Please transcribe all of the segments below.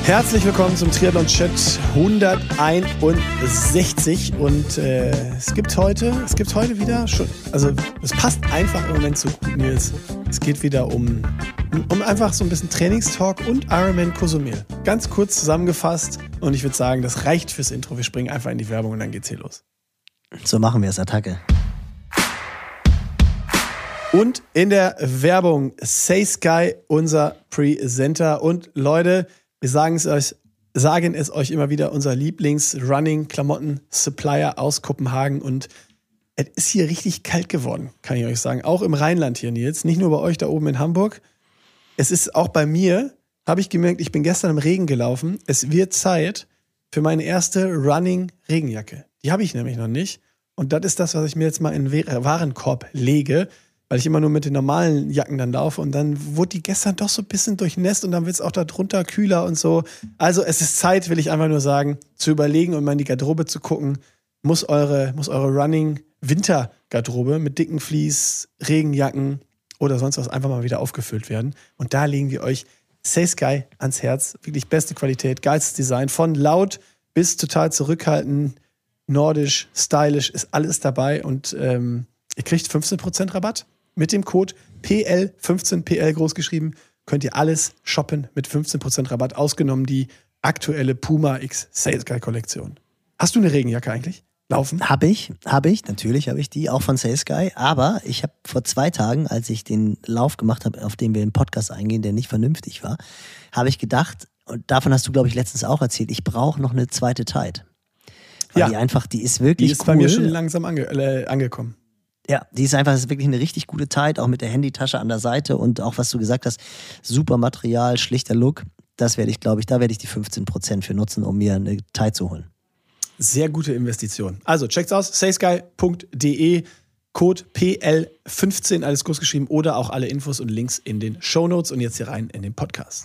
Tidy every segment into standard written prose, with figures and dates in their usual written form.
Herzlich willkommen zum Triathlon-Chat 161 und es gibt heute wieder schon, also es passt einfach im Moment so gut, Nils. Es geht wieder um einfach so ein bisschen Trainingstalk und Ironman Cozumel. Ganz kurz zusammengefasst und ich würde sagen, das reicht fürs Intro. Wir springen einfach in die Werbung und dann geht's hier los. So machen wir es, Attacke. Und in der Werbung SaySky, unser Presenter. Und Leute, wir sagen es euch immer wieder, unser Lieblings-Running-Klamotten-Supplier aus Kopenhagen. Und es ist hier richtig kalt geworden, kann ich euch sagen. Auch im Rheinland hier, Nils. Nicht nur bei euch da oben in Hamburg. Es ist auch bei mir, habe ich gemerkt, ich bin gestern im Regen gelaufen. Es wird Zeit für meine erste Running-Regenjacke. Die habe ich nämlich noch nicht. Und das ist das, was ich mir jetzt mal in den Warenkorb lege, weil ich immer nur mit den normalen Jacken dann laufe und dann wurde die gestern doch so ein bisschen durchnässt und dann wird es auch da drunter kühler und so. Also es ist Zeit, will ich einfach nur sagen, zu überlegen und mal in die Garderobe zu gucken, muss eure Running-Winter-Garderobe mit dicken Fleece, Regenjacken oder sonst was einfach mal wieder aufgefüllt werden. Und da legen wir euch SaySky ans Herz. Wirklich beste Qualität, geilstes Design, von laut bis total zurückhaltend, nordisch, stylisch, ist alles dabei und ihr kriegt 15% Rabatt. Mit dem Code PL15, PL groß geschrieben, könnt ihr alles shoppen mit 15% Rabatt, ausgenommen die aktuelle Puma X SaySky Kollektion. Hast du eine Regenjacke eigentlich? Laufen? Hab ich, natürlich habe ich die, auch von SaySky, aber ich habe vor 2 Tagen, als ich den Lauf gemacht habe, auf den wir im Podcast eingehen, der nicht vernünftig war, habe ich gedacht, und davon hast du, glaube ich, letztens auch erzählt, ich brauche noch eine zweite Tide. Weil die ist wirklich die ist cool. Bei mir schon langsam angekommen. Ja, die ist einfach, das ist wirklich eine richtig gute Tide, auch mit der Handytasche an der Seite und auch, was du gesagt hast, super Material, schlichter Look. Das werde ich, glaube ich, da werde ich die 15% für nutzen, um mir eine Tide zu holen. Sehr gute Investition. Also checkt's aus, saysky.de, Code PL15, alles groß geschrieben, oder auch alle Infos und Links in den Shownotes. Und jetzt hier rein in den Podcast.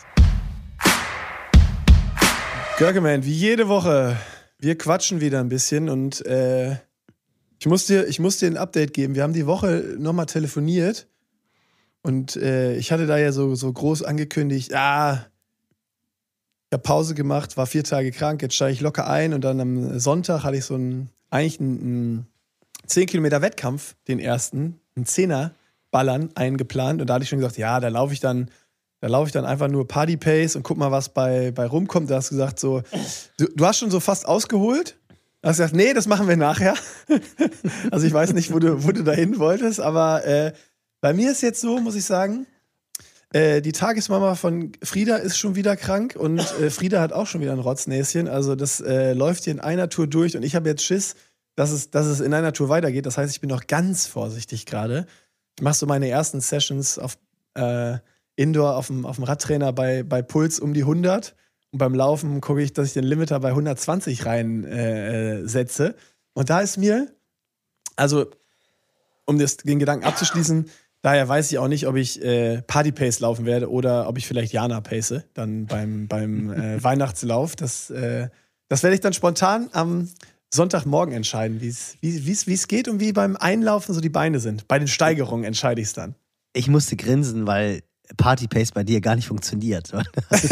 Görgeman, wie jede Woche, wir quatschen wieder ein bisschen und ich muss dir ein Update geben. Wir haben die Woche nochmal telefoniert und ich hatte da ja so groß angekündigt, ich habe Pause gemacht, war 4 Tage krank, jetzt steige ich locker ein und dann am Sonntag hatte ich so einen 10 Kilometer Wettkampf, den ersten, einen 10er Ballern eingeplant und da hatte ich schon gesagt, ja, da laufe ich dann einfach nur Party Pace und guck mal, was bei rumkommt. Da hast du gesagt, so, du hast schon so fast ausgeholt. Du hast gesagt, nee, das machen wir nachher. Also ich weiß nicht, wo du dahin wolltest, aber bei mir ist jetzt so, muss ich sagen, die Tagesmama von Frieda ist schon wieder krank und Frieda hat auch schon wieder ein Rotznäschen. Also das läuft hier in einer Tour durch und ich habe jetzt Schiss, dass es in einer Tour weitergeht. Das heißt, ich bin noch ganz vorsichtig gerade. Ich mache so meine ersten Sessions auf Indoor auf dem Radtrainer bei Puls um die 100. Und beim Laufen gucke ich, dass ich den Limiter bei 120 setze. Und da ist mir, also um den Gedanken abzuschließen, daher weiß ich auch nicht, ob ich Party-Pace laufen werde oder ob ich vielleicht Jana pace, dann beim Weihnachtslauf. Das werde ich dann spontan am Sonntagmorgen entscheiden, wie es geht und wie beim Einlaufen so die Beine sind. Bei den Steigerungen entscheide ich es dann. Ich musste grinsen, weil Party-Pace bei dir gar nicht funktioniert. Du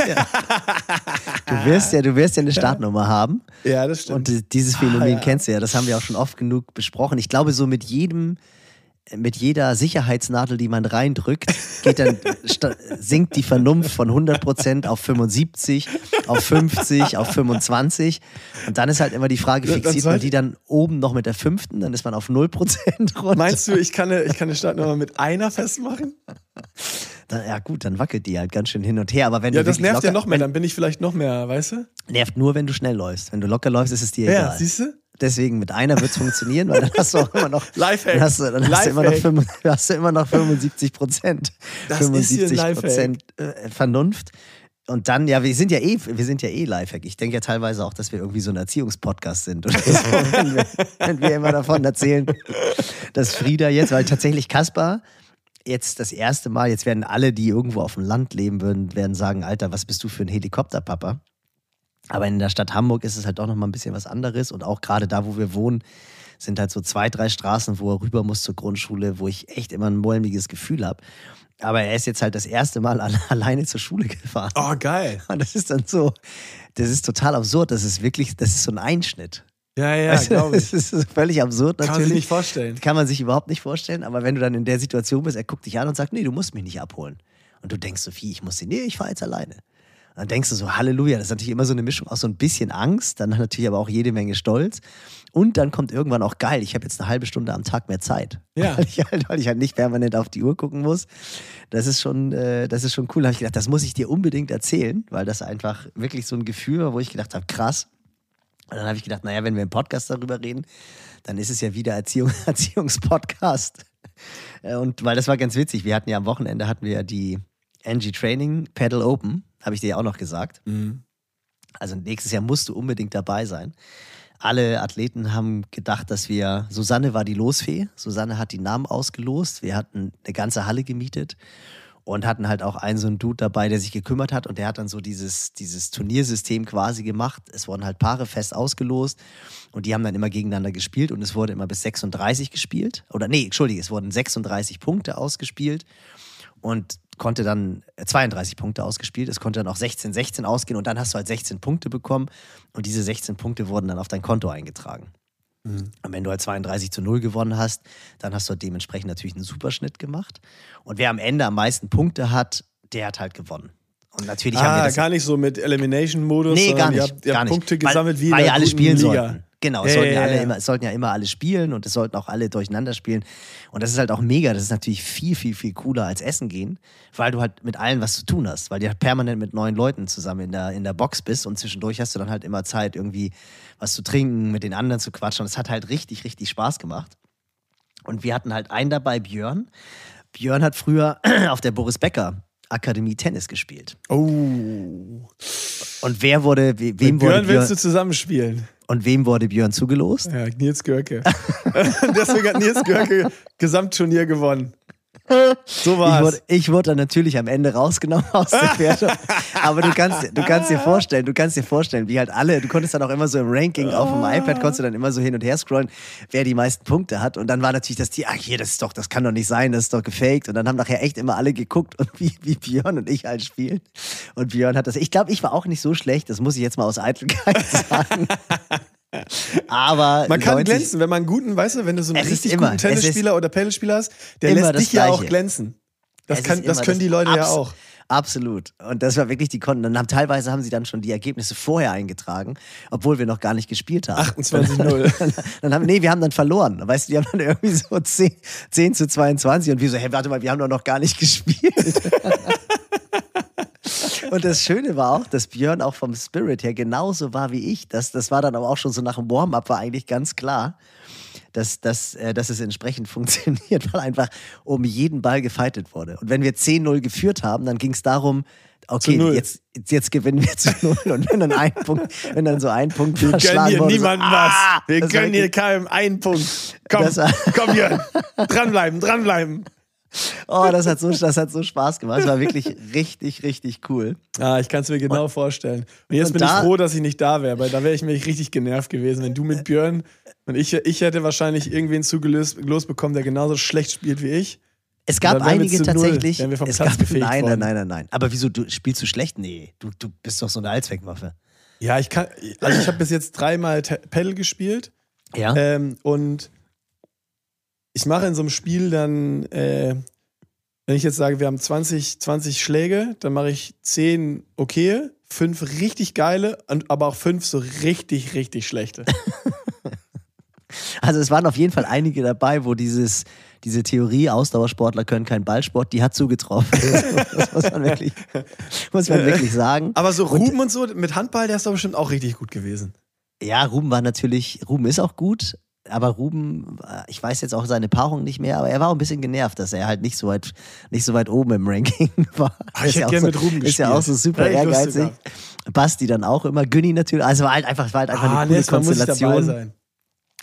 wirst ja eine Startnummer haben. Ja, das stimmt. Und dieses Phänomen kennst du ja, das haben wir auch schon oft genug besprochen. Ich glaube, so mit jeder Sicherheitsnadel, die man reindrückt, sinkt die Vernunft von 100% auf 75, auf 50, auf 25. Und dann ist halt immer die Frage, fixiert man die dann oben noch mit der 5., dann ist man auf 0% runter. Meinst du, ich kann eine Startnummer mit einer festmachen? Ja gut, dann wackelt die halt ganz schön hin und her. Aber wenn ja, das nervt ja noch mehr, dann bin ich vielleicht noch mehr, weißt du? Nervt nur, wenn du schnell läufst. Wenn du locker läufst, ist es dir egal. Ja, siehst du? Deswegen mit einer wird es funktionieren, weil dann hast du auch immer noch Lifehack. Dann hast du immer noch 75%. Das 75% Vernunft. Und dann, ja, wir sind ja eh Lifehack. Ich denke ja teilweise auch, dass wir irgendwie so ein Erziehungspodcast sind. Oder so, wenn wir immer davon erzählen, dass Frieda jetzt, weil tatsächlich Kaspar jetzt das erste Mal, jetzt werden alle, die irgendwo auf dem Land leben würden, werden sagen, Alter, was bist du für ein Helikopterpapa? Aber in der Stadt Hamburg ist es halt doch nochmal ein bisschen was anderes. Und auch gerade da, wo wir wohnen, sind halt so 2, 3 Straßen, wo er rüber muss zur Grundschule, wo ich echt immer ein mulmiges Gefühl habe. Aber er ist jetzt halt das erste Mal alleine zur Schule gefahren. Oh, geil. Und das ist dann so, das ist total absurd. Das ist so ein Einschnitt. Ja, glaube ich. Das ist völlig absurd natürlich. Kann man sich nicht vorstellen. Kann man sich überhaupt nicht vorstellen. Aber wenn du dann in der Situation bist, er guckt dich an und sagt, nee, du musst mich nicht abholen. Und du denkst, Sophie, ich fahre jetzt alleine. Und dann denkst du so, Halleluja, das ist natürlich immer so eine Mischung aus so ein bisschen Angst, dann natürlich aber auch jede Menge Stolz. Und dann kommt irgendwann auch geil, ich habe jetzt eine halbe Stunde am Tag mehr Zeit. Ja. Weil ich halt nicht permanent auf die Uhr gucken muss. Das ist schon cool. Da habe ich gedacht, das muss ich dir unbedingt erzählen, weil das einfach wirklich so ein Gefühl war, wo ich gedacht habe, krass. Und dann habe ich gedacht, naja, wenn wir im Podcast darüber reden, dann ist es ja wieder Erziehungspodcast. Und weil das war ganz witzig, am Wochenende hatten wir ja die NG Training Pedal Open, habe ich dir ja auch noch gesagt. Mhm. Also nächstes Jahr musst du unbedingt dabei sein. Alle Athleten haben gedacht, dass Susanne war die Losfee. Susanne hat die Namen ausgelost. Wir hatten eine ganze Halle gemietet und hatten halt auch so einen Dude dabei, der sich gekümmert hat. Und der hat dann so dieses Turniersystem quasi gemacht. Es wurden halt Paare fest ausgelost und die haben dann immer gegeneinander gespielt und es wurde immer bis 36 gespielt. Es wurden 36 Punkte ausgespielt und konnte dann 32 Punkte ausgespielt. Es konnte dann auch 16-16 ausgehen und dann hast du halt 16 Punkte bekommen und diese 16 Punkte wurden dann auf dein Konto eingetragen. Mhm. Und wenn du halt 32-0 gewonnen hast, dann hast du halt dementsprechend natürlich einen Superschnitt gemacht. Und wer am Ende am meisten Punkte hat, der hat halt gewonnen. Und natürlich haben wir das gar nicht so mit Elimination-Modus. Nee, gar nicht. Ihr habt Punkte gesammelt wie in weil der ja alle spielen Liga. sollten. Genau, es sollten ja immer alle spielen und es sollten auch alle durcheinander spielen. Und das ist halt auch mega. Das ist natürlich viel, viel, viel cooler als Essen gehen, weil du halt mit allen was zu tun hast, weil du halt permanent mit 9 Leuten zusammen in der Box bist und zwischendurch hast du dann halt immer Zeit, irgendwie was zu trinken, mit den anderen zu quatschen. Und es hat halt richtig, richtig Spaß gemacht. Und wir hatten halt einen dabei, Björn. Björn hat früher auf der Boris Becker Akademie Tennis gespielt. Oh. Und wem wurde Björn? Willst du zusammenspielen? Und wem wurde Björn zugelost? Ja, Nils Görke. Deswegen hat Nils Görke Gesamtturnier gewonnen. So war's. Ich wurde dann natürlich am Ende rausgenommen aus der Wertung. Aber du kannst dir vorstellen, wie halt alle, du konntest dann auch immer so im Ranking auf dem iPad, konntest du dann immer so hin und her scrollen, wer die meisten Punkte hat. Und dann war natürlich das kann doch nicht sein, das ist doch gefaked. Und dann haben nachher echt immer alle geguckt, und wie Björn und ich halt spielen. Und Björn hat das, ich glaube, ich war auch nicht so schlecht, das muss ich jetzt mal aus Eitelkeit sagen. Aber man kann glänzen, wenn man einen guten, weißt du, wenn du so einen richtig guten Tennisspieler oder Paddlespieler hast, der lässt dich ja auch glänzen. Das können die Leute ja auch. Absolut. Und das war wirklich, teilweise haben sie dann schon die Ergebnisse vorher eingetragen, obwohl wir noch gar nicht gespielt haben. 28-0. Wir haben dann verloren. Weißt du, die haben dann irgendwie so 10-22 und wir so, hey, warte mal, wir haben doch noch gar nicht gespielt. Und das Schöne war auch, dass Björn auch vom Spirit her genauso war wie ich. Das war dann aber auch schon so nach dem Warm-up, war eigentlich ganz klar, dass es entsprechend funktioniert, weil einfach um jeden Ball gefightet wurde. Und wenn wir 10-0 geführt haben, dann ging es darum, okay, jetzt gewinnen wir zu 0. Und wenn dann so ein Punkt wir gönnen hier niemandem was. Wir das gönnen hier keinem einen Punkt. Komm Björn, dranbleiben. Oh, das hat so Spaß gemacht. Es war wirklich richtig, richtig cool. Ich kann es mir genau vorstellen. Und jetzt bin ich froh, dass ich nicht da wäre, weil da wäre ich mir richtig genervt gewesen, wenn du mit Björn und ich hätte wahrscheinlich irgendwen zugelost bekommen, der genauso schlecht spielt wie ich. Es gab einige tatsächlich. Nein. Aber wieso, spielst du schlecht? Nee, du bist doch so eine Allzweckwaffe. Ja, ich habe bis jetzt 3-mal Paddle gespielt. Ja. Und ich mache in so einem Spiel dann, wenn ich jetzt sage, wir haben 20 Schläge, dann mache ich 10 okay, 5 richtig geile, aber auch 5 so richtig, richtig schlechte. Also es waren auf jeden Fall einige dabei, wo diese Theorie, Ausdauersportler können keinen Ballsport, die hat zugetroffen. Das muss man wirklich sagen. Aber so Ruben und so mit Handball, der ist doch bestimmt auch richtig gut gewesen. Ja, Ruben ist auch gut. Aber Ruben, ich weiß jetzt auch seine Paarung nicht mehr, aber er war auch ein bisschen genervt, dass er halt nicht so weit oben im Ranking war. Ich hätte gerne mit Ruben gespielt. Ist ja auch so super ehrgeizig. Basti dann auch immer, Günni natürlich. Also war halt einfach eine coole Konstellation.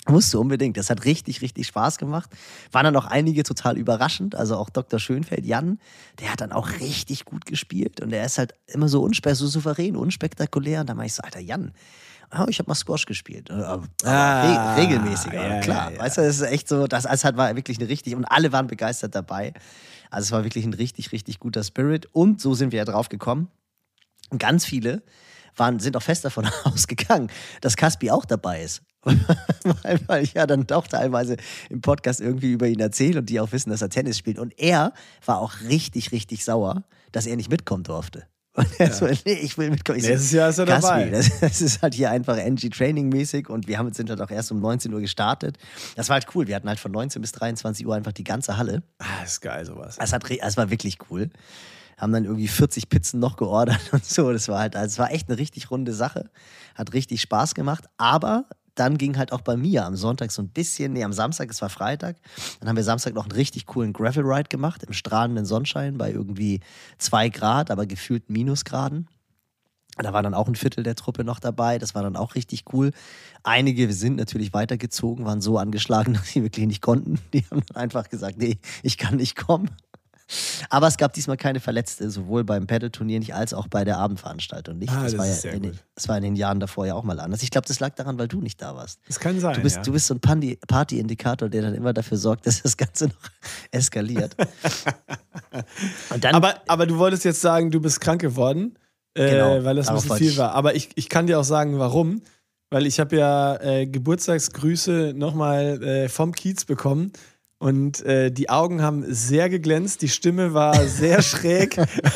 Musst du unbedingt. Das hat richtig, richtig Spaß gemacht. Waren dann auch einige total überraschend. Also auch Dr. Schönfeld, Jan, der hat dann auch richtig gut gespielt. Und er ist halt immer so so souverän, unspektakulär. Und da meinte ich so, Alter, Jan, ich habe mal Squash gespielt. Regelmäßig, ja, klar. ja. Weißt du, das ist echt so, das war wirklich eine richtig, und alle waren begeistert dabei. Also es war wirklich ein richtig, richtig guter Spirit. Und so sind wir ja drauf gekommen. Und ganz viele sind auch fest davon ausgegangen, dass Caspi auch dabei ist. weil ich ja dann doch teilweise im Podcast irgendwie über ihn erzähle und die auch wissen, dass er Tennis spielt. Und er war auch richtig, richtig sauer, dass er nicht mitkommen durfte. Und er so, nee, ich will mitkommen. Nächstes Jahr ist er dabei. Das ist halt hier einfach NG-Training-mäßig und wir sind halt auch erst um 19 Uhr gestartet. Das war halt cool. Wir hatten halt von 19 bis 23 Uhr einfach die ganze Halle. Das ist geil, sowas. Es war wirklich cool. Haben dann irgendwie 40 Pizzen noch geordert und so. Das war echt eine richtig runde Sache. Hat richtig Spaß gemacht. Aber dann ging halt auch bei mir am Sonntag so ein bisschen, am Samstag, es war Freitag, dann haben wir Samstag noch einen richtig coolen Gravel-Ride gemacht, im strahlenden Sonnenschein bei irgendwie 2 Grad, aber gefühlt Minusgraden. Da war dann auch ein Viertel der Truppe noch dabei, das war dann auch richtig cool. Einige sind natürlich weitergezogen, waren so angeschlagen, dass sie wirklich nicht konnten. Die haben dann einfach gesagt, nee, ich kann nicht kommen. Aber es gab diesmal keine Verletzte, sowohl beim Paddle-Turnier nicht als auch bei der Abendveranstaltung nicht. Das war in den Jahren davor ja auch mal anders. Ich glaube, das lag daran, weil du nicht da warst. Das kann sein. Du bist so ein Party-Indikator, der dann immer dafür sorgt, dass das Ganze noch eskaliert. Und dann, aber du wolltest jetzt sagen, du bist krank geworden, genau, weil das ein bisschen viel war. Aber ich kann dir auch sagen, warum. Weil ich habe ja Geburtstagsgrüße nochmal vom Kiez bekommen. Und die Augen haben sehr geglänzt, die Stimme war sehr schräg.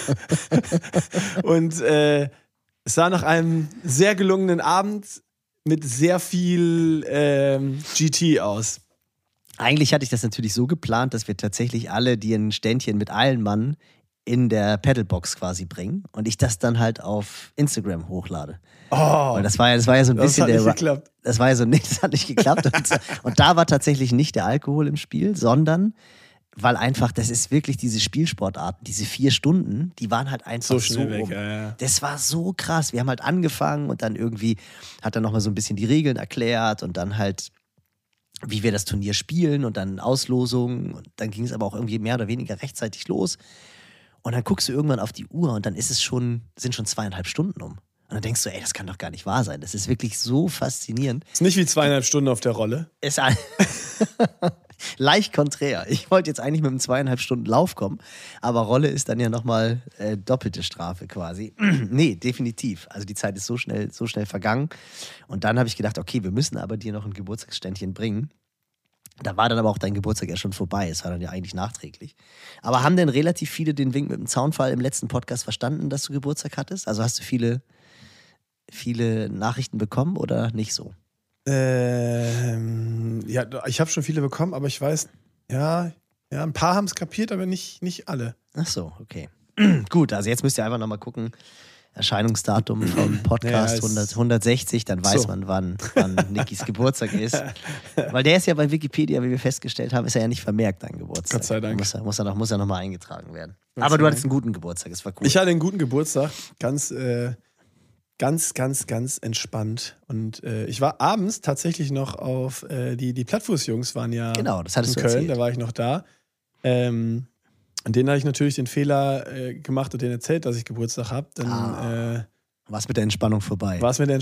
Und es sah nach einem sehr gelungenen Abend mit sehr viel GT aus. Eigentlich hatte ich das natürlich so geplant, dass wir tatsächlich alle dir ein Ständchen mit allen Mann in der Paddlebox quasi bringen und ich das dann halt auf Instagram hochlade. Oh, weil das war ja so ein bisschen das hat nicht geklappt. Das hat nicht geklappt. Und da war tatsächlich nicht der Alkohol im Spiel, sondern weil einfach, das ist wirklich diese Spielsportarten, diese 4 Stunden, die waren halt einfach so schnell weg. Ja. Das war so krass. Wir haben halt angefangen und dann irgendwie hat er nochmal so ein bisschen die Regeln erklärt und dann halt, wie wir das Turnier spielen und dann Auslosungen. Und dann ging es aber auch irgendwie mehr oder weniger rechtzeitig los. Und dann guckst du irgendwann auf die Uhr und dann sind schon 2,5 Stunden um. Und dann denkst du, ey, das kann doch gar nicht wahr sein. Das ist wirklich so faszinierend. Ist nicht wie 2,5 Stunden auf der Rolle. Ist leicht konträr. Ich wollte jetzt eigentlich mit einem 2,5 Stunden Lauf kommen, aber Rolle ist dann ja nochmal doppelte Strafe quasi. Nee, definitiv. Also die Zeit ist so schnell vergangen. Und dann habe ich gedacht, okay, wir müssen aber dir noch ein Geburtstagsständchen bringen. Da war dann aber auch dein Geburtstag ja schon vorbei. Es war dann ja eigentlich nachträglich. Aber haben denn relativ viele den Wink mit dem Zaunfall im letzten Podcast verstanden, dass du Geburtstag hattest? Also hast du viele Nachrichten bekommen oder nicht so? Ja, ich habe schon viele bekommen, aber ich weiß, ja, ein paar haben es kapiert, aber nicht alle. Ach so, okay. Gut, also jetzt müsst ihr einfach nochmal gucken. Erscheinungsdatum vom Podcast 160, dann weiß man, wann Nikis Geburtstag ist. Weil der ist ja bei Wikipedia, wie wir festgestellt haben, ist er ja nicht vermerkt, dein Geburtstag. Gott sei Dank. Muss er nochmal eingetragen werden. Aber du hattest einen guten Geburtstag, das war cool. Ich hatte einen guten Geburtstag, ganz entspannt. Und ich war abends tatsächlich noch auf, die Plattfuß-Jungs waren ja genau, das hattest in du Köln, erzählt. Da war ich noch da. Und denen habe ich natürlich den Fehler gemacht und denen erzählt, dass ich Geburtstag habe. Dann war es mit der Entspannung vorbei.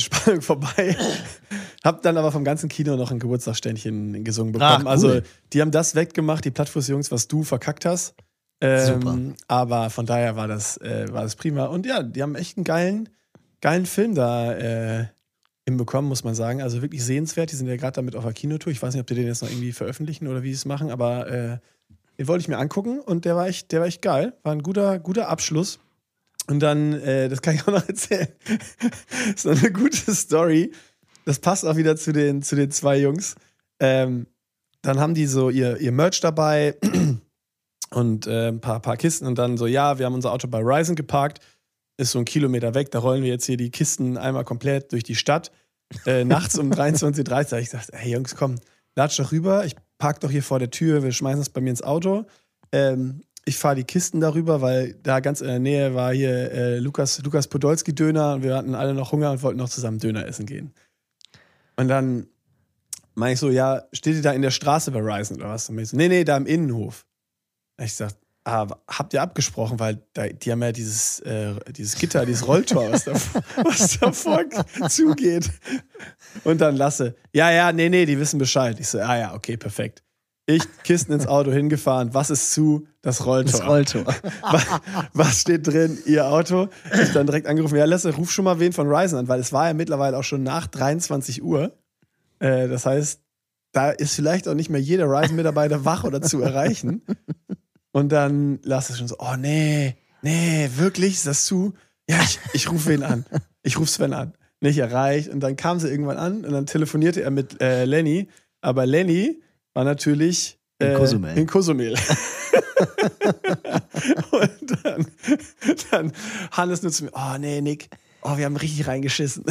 Hab dann aber vom ganzen Kino noch ein Geburtstagsständchen gesungen bekommen. Cool. Also die haben das weggemacht, die Plattfuß-Jungs, was du verkackt hast. Super. Aber von daher war das prima. Und ja, die haben echt einen geilen Film da hinbekommen, muss man sagen. Also wirklich sehenswert. Die sind ja gerade damit auf der Kinotour. Ich weiß nicht, ob die den jetzt noch irgendwie veröffentlichen oder wie sie es machen, aber den wollte ich mir angucken und der war echt geil. War ein guter Abschluss. Und dann, das kann ich auch noch erzählen. Das ist noch eine gute Story. Das passt auch wieder zu den 2 Jungs. Dann haben die so ihr Merch dabei und ein paar Kisten und dann so, ja, wir haben unser Auto bei Ryzen geparkt, ist so 1 Kilometer weg, da rollen wir jetzt hier die Kisten einmal komplett durch die Stadt. Nachts um 23:30 Uhr habe ich gesagt, hey Jungs, komm, latsch doch rüber, ich park doch hier vor der Tür, wir schmeißen es bei mir ins Auto. Ich fahre die Kisten darüber, weil da ganz in der Nähe war hier Lukas Podolski Döner und wir hatten alle noch Hunger und wollten noch zusammen Döner essen gehen. Und dann Meine ich so, ja, steht ihr da in der Straße bei Verizon oder was? Und ich so, nee, da im Innenhof. Ich sag, habt ihr abgesprochen, weil die haben ja dieses Gitter, dieses Rolltor, was davor zugeht. Und dann Lasse, nee, die wissen Bescheid. Ich so, ja, okay, perfekt. Ich, Kisten ins Auto hingefahren, was ist zu? Das Rolltor. Das Rolltor. Was steht drin? Ihr Auto. Ich dann direkt angerufen, ja, Lasse, ruf schon mal wen von Verizon an, weil es war ja mittlerweile auch schon nach 23 Uhr. Das heißt, da ist vielleicht auch nicht mehr jeder Verizon-Mitarbeiter wach oder zu erreichen. Und dann Lasse schon so, oh nee, wirklich, ist das zu? Ja, ich rufe wen an. Ich rufe Sven an. Nicht erreicht. Und dann kam sie irgendwann an und dann telefonierte er mit Lenny. Aber Lenny war natürlich in Cozumel. Und dann Hannes nur zu mir, oh nee, Nick, wir haben richtig reingeschissen.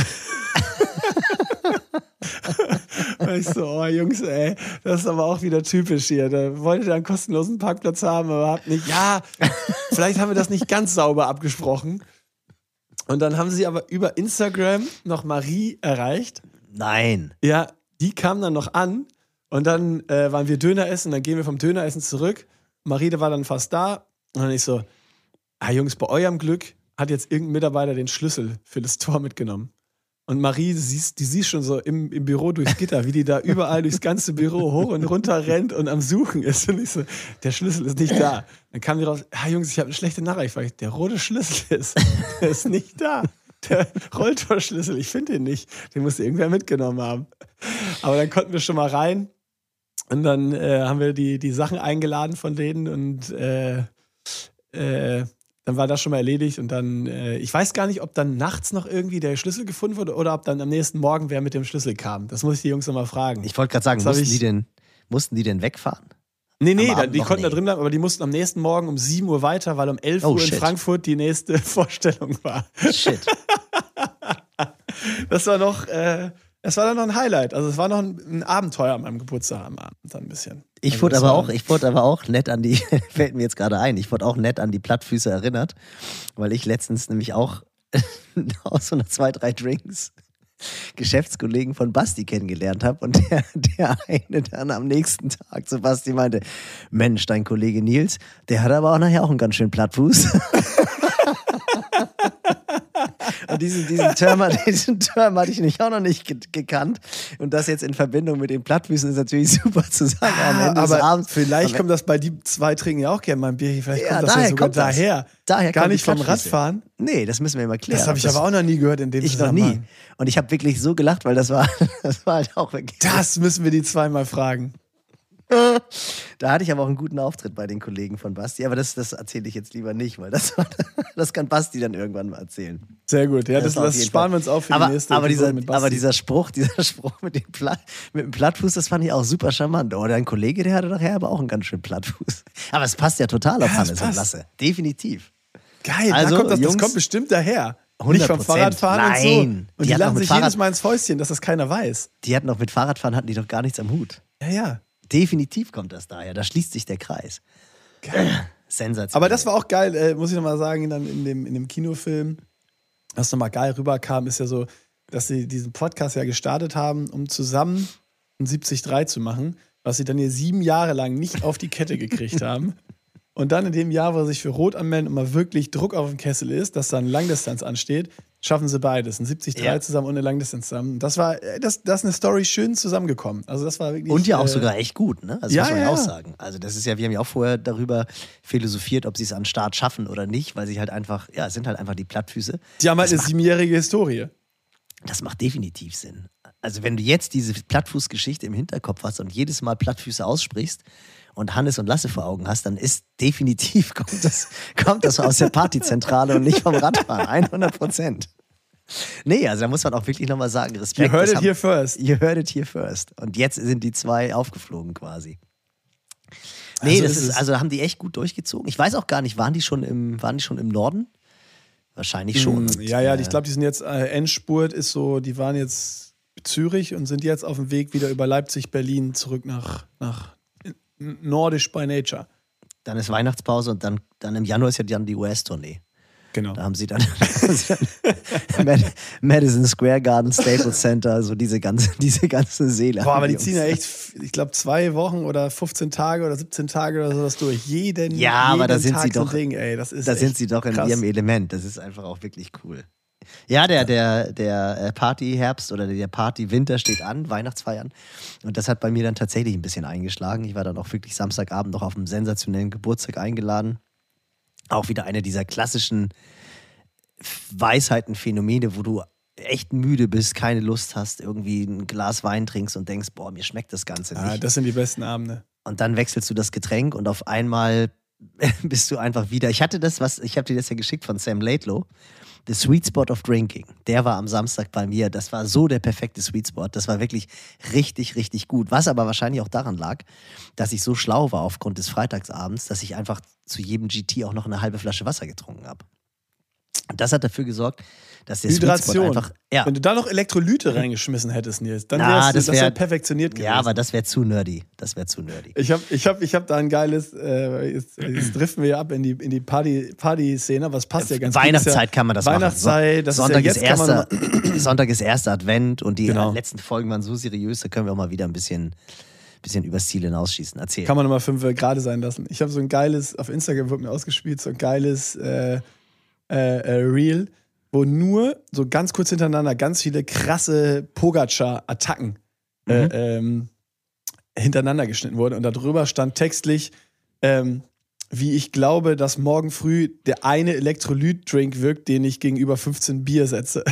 Und ich so, Jungs, ey, das ist aber auch wieder typisch hier. Da wolltet ihr einen kostenlosen Parkplatz haben, aber habt nicht, vielleicht haben wir das nicht ganz sauber abgesprochen. Und dann haben sie aber über Instagram noch Marie erreicht. Nein. Ja, die kam dann noch an und dann waren wir Döner essen, dann gehen wir vom Döneressen zurück. Marie war dann fast da und dann ich so, Jungs, bei eurem Glück hat jetzt irgendein Mitarbeiter den Schlüssel für das Tor mitgenommen. Und Marie, die siehst schon so im Büro durchs Gitter, wie die da überall durchs ganze Büro hoch und runter rennt und am Suchen ist. Und ich so, der Schlüssel ist nicht da. Dann kam die raus, Jungs, ich habe eine schlechte Nachricht, weil der rote Schlüssel der ist nicht da. Der Rolltorschlüssel, ich finde den nicht. Den muss irgendwer mitgenommen haben. Aber dann konnten wir schon mal rein. Und dann haben wir die Sachen eingeladen von denen und dann war das schon mal erledigt und dann, ich weiß gar nicht, ob dann nachts noch irgendwie der Schlüssel gefunden wurde oder ob dann am nächsten Morgen wer mit dem Schlüssel kam. Das muss ich die Jungs noch mal fragen. Ich wollte gerade sagen, mussten die denn wegfahren? Nee, die konnten da drin bleiben, aber die mussten am nächsten Morgen um 7 Uhr weiter, weil um 11 Uhr in Frankfurt die nächste Vorstellung war. Shit. Das war dann noch ein Highlight. Also es war noch ein Abenteuer an meinem Geburtstag am Abend dann ein bisschen. Ich wurde aber auch nett an die, fällt mir jetzt gerade ein, ich wurde auch nett an die Plattfüße erinnert, weil ich letztens nämlich auch aus so einer 2-3 Drinks Geschäftskollegen von Basti kennengelernt habe und der eine dann am nächsten Tag zu Basti meinte, Mensch, dein Kollege Nils, der hat aber auch nachher auch einen ganz schönen Plattfuß. Und diesen Term hatte ich nämlich auch noch nicht gekannt. Und das jetzt in Verbindung mit den Plattfüßen ist natürlich super zu sagen. Am Ende des Abends, vielleicht kommt das bei die zwei trinken ja auch gerne mal ein Bierchen. Vielleicht kommt das ja sogar daher. Gar nicht vom Radfahren. Nee, das müssen wir mal klären. Das habe ich aber auch noch nie gehört in dem Zusammenhang. Ich noch nie. Und ich habe wirklich so gelacht, weil das war halt auch wirklich. Das müssen wir die zweimal fragen. Da hatte ich aber auch einen guten Auftritt bei den Kollegen von Basti, aber das erzähle ich jetzt lieber nicht, weil das kann Basti dann irgendwann mal erzählen. Sehr gut, ja, das sparen wir uns auf für die nächste Episode mit Basti. Aber dieser Spruch mit dem Plattfuß, das fand ich auch super charmant. Oh, dein Kollege, der hatte nachher aber auch einen ganz schönen Plattfuß. Aber es passt ja total auf Hannes und Lasse. Definitiv. Geil, also, das kommt bestimmt daher. 100%. Nicht vom Fahrradfahren und so. Und die lachen sich jedes Mal ins Fäustchen, dass das keiner weiß. Die hatten mit Fahrradfahren hatten die doch gar nichts am Hut. Ja. Definitiv kommt das daher. Da schließt sich der Kreis. Geil. Sensationell. Aber das war auch geil, muss ich nochmal sagen, dann in dem Kinofilm, was nochmal geil rüberkam, ist ja so, dass sie diesen Podcast ja gestartet haben, um zusammen ein 73 zu machen, was sie dann hier 7 Jahre lang nicht auf die Kette gekriegt haben. Und dann in dem Jahr, wo sie sich für Rot anmelden und mal wirklich Druck auf dem Kessel ist, dass dann Langdistanz ansteht, schaffen sie beides. Ein 73 zusammen und eine Langdistanz zusammen. Das ist eine Story schön zusammengekommen. Also das war wirklich. Und ja auch sogar echt gut, ne? Also muss man ja auch sagen. Also das ist ja, wir haben ja auch vorher darüber philosophiert, ob sie es an den Start schaffen oder nicht, weil sie halt einfach, es sind halt einfach die Plattfüße. Die haben halt eine 7-jährige Historie. Das macht definitiv Sinn. Also wenn du jetzt diese Plattfußgeschichte im Hinterkopf hast und jedes Mal Plattfüße aussprichst und Hannes und Lasse vor Augen hast, dann ist definitiv, kommt das aus der Partyzentrale und nicht vom Radfahren, 100%. Nee, also da muss man auch wirklich nochmal sagen, Respekt. You heard it here first. You heard it here first. Und jetzt sind die 2 aufgeflogen quasi. Nee, also haben die echt gut durchgezogen. Ich weiß auch gar nicht, waren die schon im Norden? Wahrscheinlich schon. Ja, ich glaube, die sind jetzt, Endspurt ist so, die waren jetzt Zürich und sind jetzt auf dem Weg wieder über Leipzig, Berlin zurück nach Nordisch by Nature. Dann ist Weihnachtspause und dann im Januar ist ja dann die US-Tournee. Genau. Da haben sie dann Madison Square Garden, Staples Center, so diese ganze Seele. Boah, aber die ziehen ja echt, ich glaube, 2 Wochen oder 15 Tage oder 17 Tage oder sowas durch. Jeden aber da sind Tag sie doch, so ein Ding, ey. Das ist da sind sie doch in krass. ihrem Element. Das ist einfach auch wirklich cool. Ja, der Party-Herbst oder der Party-Winter steht an, Weihnachtsfeiern. Und das hat bei mir dann tatsächlich ein bisschen eingeschlagen. Ich war dann auch wirklich Samstagabend noch auf einem sensationellen Geburtstag eingeladen. Auch wieder eine dieser klassischen Weisheiten, Phänomene, wo du echt müde bist, keine Lust hast, irgendwie ein Glas Wein trinkst und denkst, boah, mir schmeckt das Ganze nicht. Das sind die besten Abende. Und dann wechselst du das Getränk und auf einmal bist du einfach wieder. Ich habe dir das ja geschickt von Sam Laidlow. The Sweet Spot of Drinking. Der war am Samstag bei mir. Das war so der perfekte Sweet Spot. Das war wirklich richtig, richtig gut. Was aber wahrscheinlich auch daran lag, dass ich so schlau war aufgrund des Freitagsabends, dass ich einfach zu jedem GT auch noch eine halbe Flasche Wasser getrunken habe. Und das hat dafür gesorgt, dass der Sweet Spot einfach... Ja. Wenn du da noch Elektrolyte reingeschmissen hättest, Nils, dann das wär perfektioniert gewesen. Ja, aber das wäre zu nerdy. Ich hab da ein geiles, jetzt driften wir ja ab in die Party-Szene, aber es passt ja ganz gut. Weihnachtszeit kann man das Weihnachtszeit, machen. Sonntag ist erster Advent und die letzten Folgen waren so seriös, da können wir auch mal wieder ein bisschen übers Ziel hinausschießen. Erzähl. Kann man nochmal 5 gerade sein lassen. Ich habe so ein geiles, auf Instagram wurde mir ausgespielt, so ein geiles Reel, wo nur so ganz kurz hintereinander ganz viele krasse Pogacar-Attacken hintereinander geschnitten wurden. Und darüber stand textlich, wie ich glaube, dass morgen früh der eine Elektrolyt-Drink wirkt, den ich gegenüber 15 Bier setze.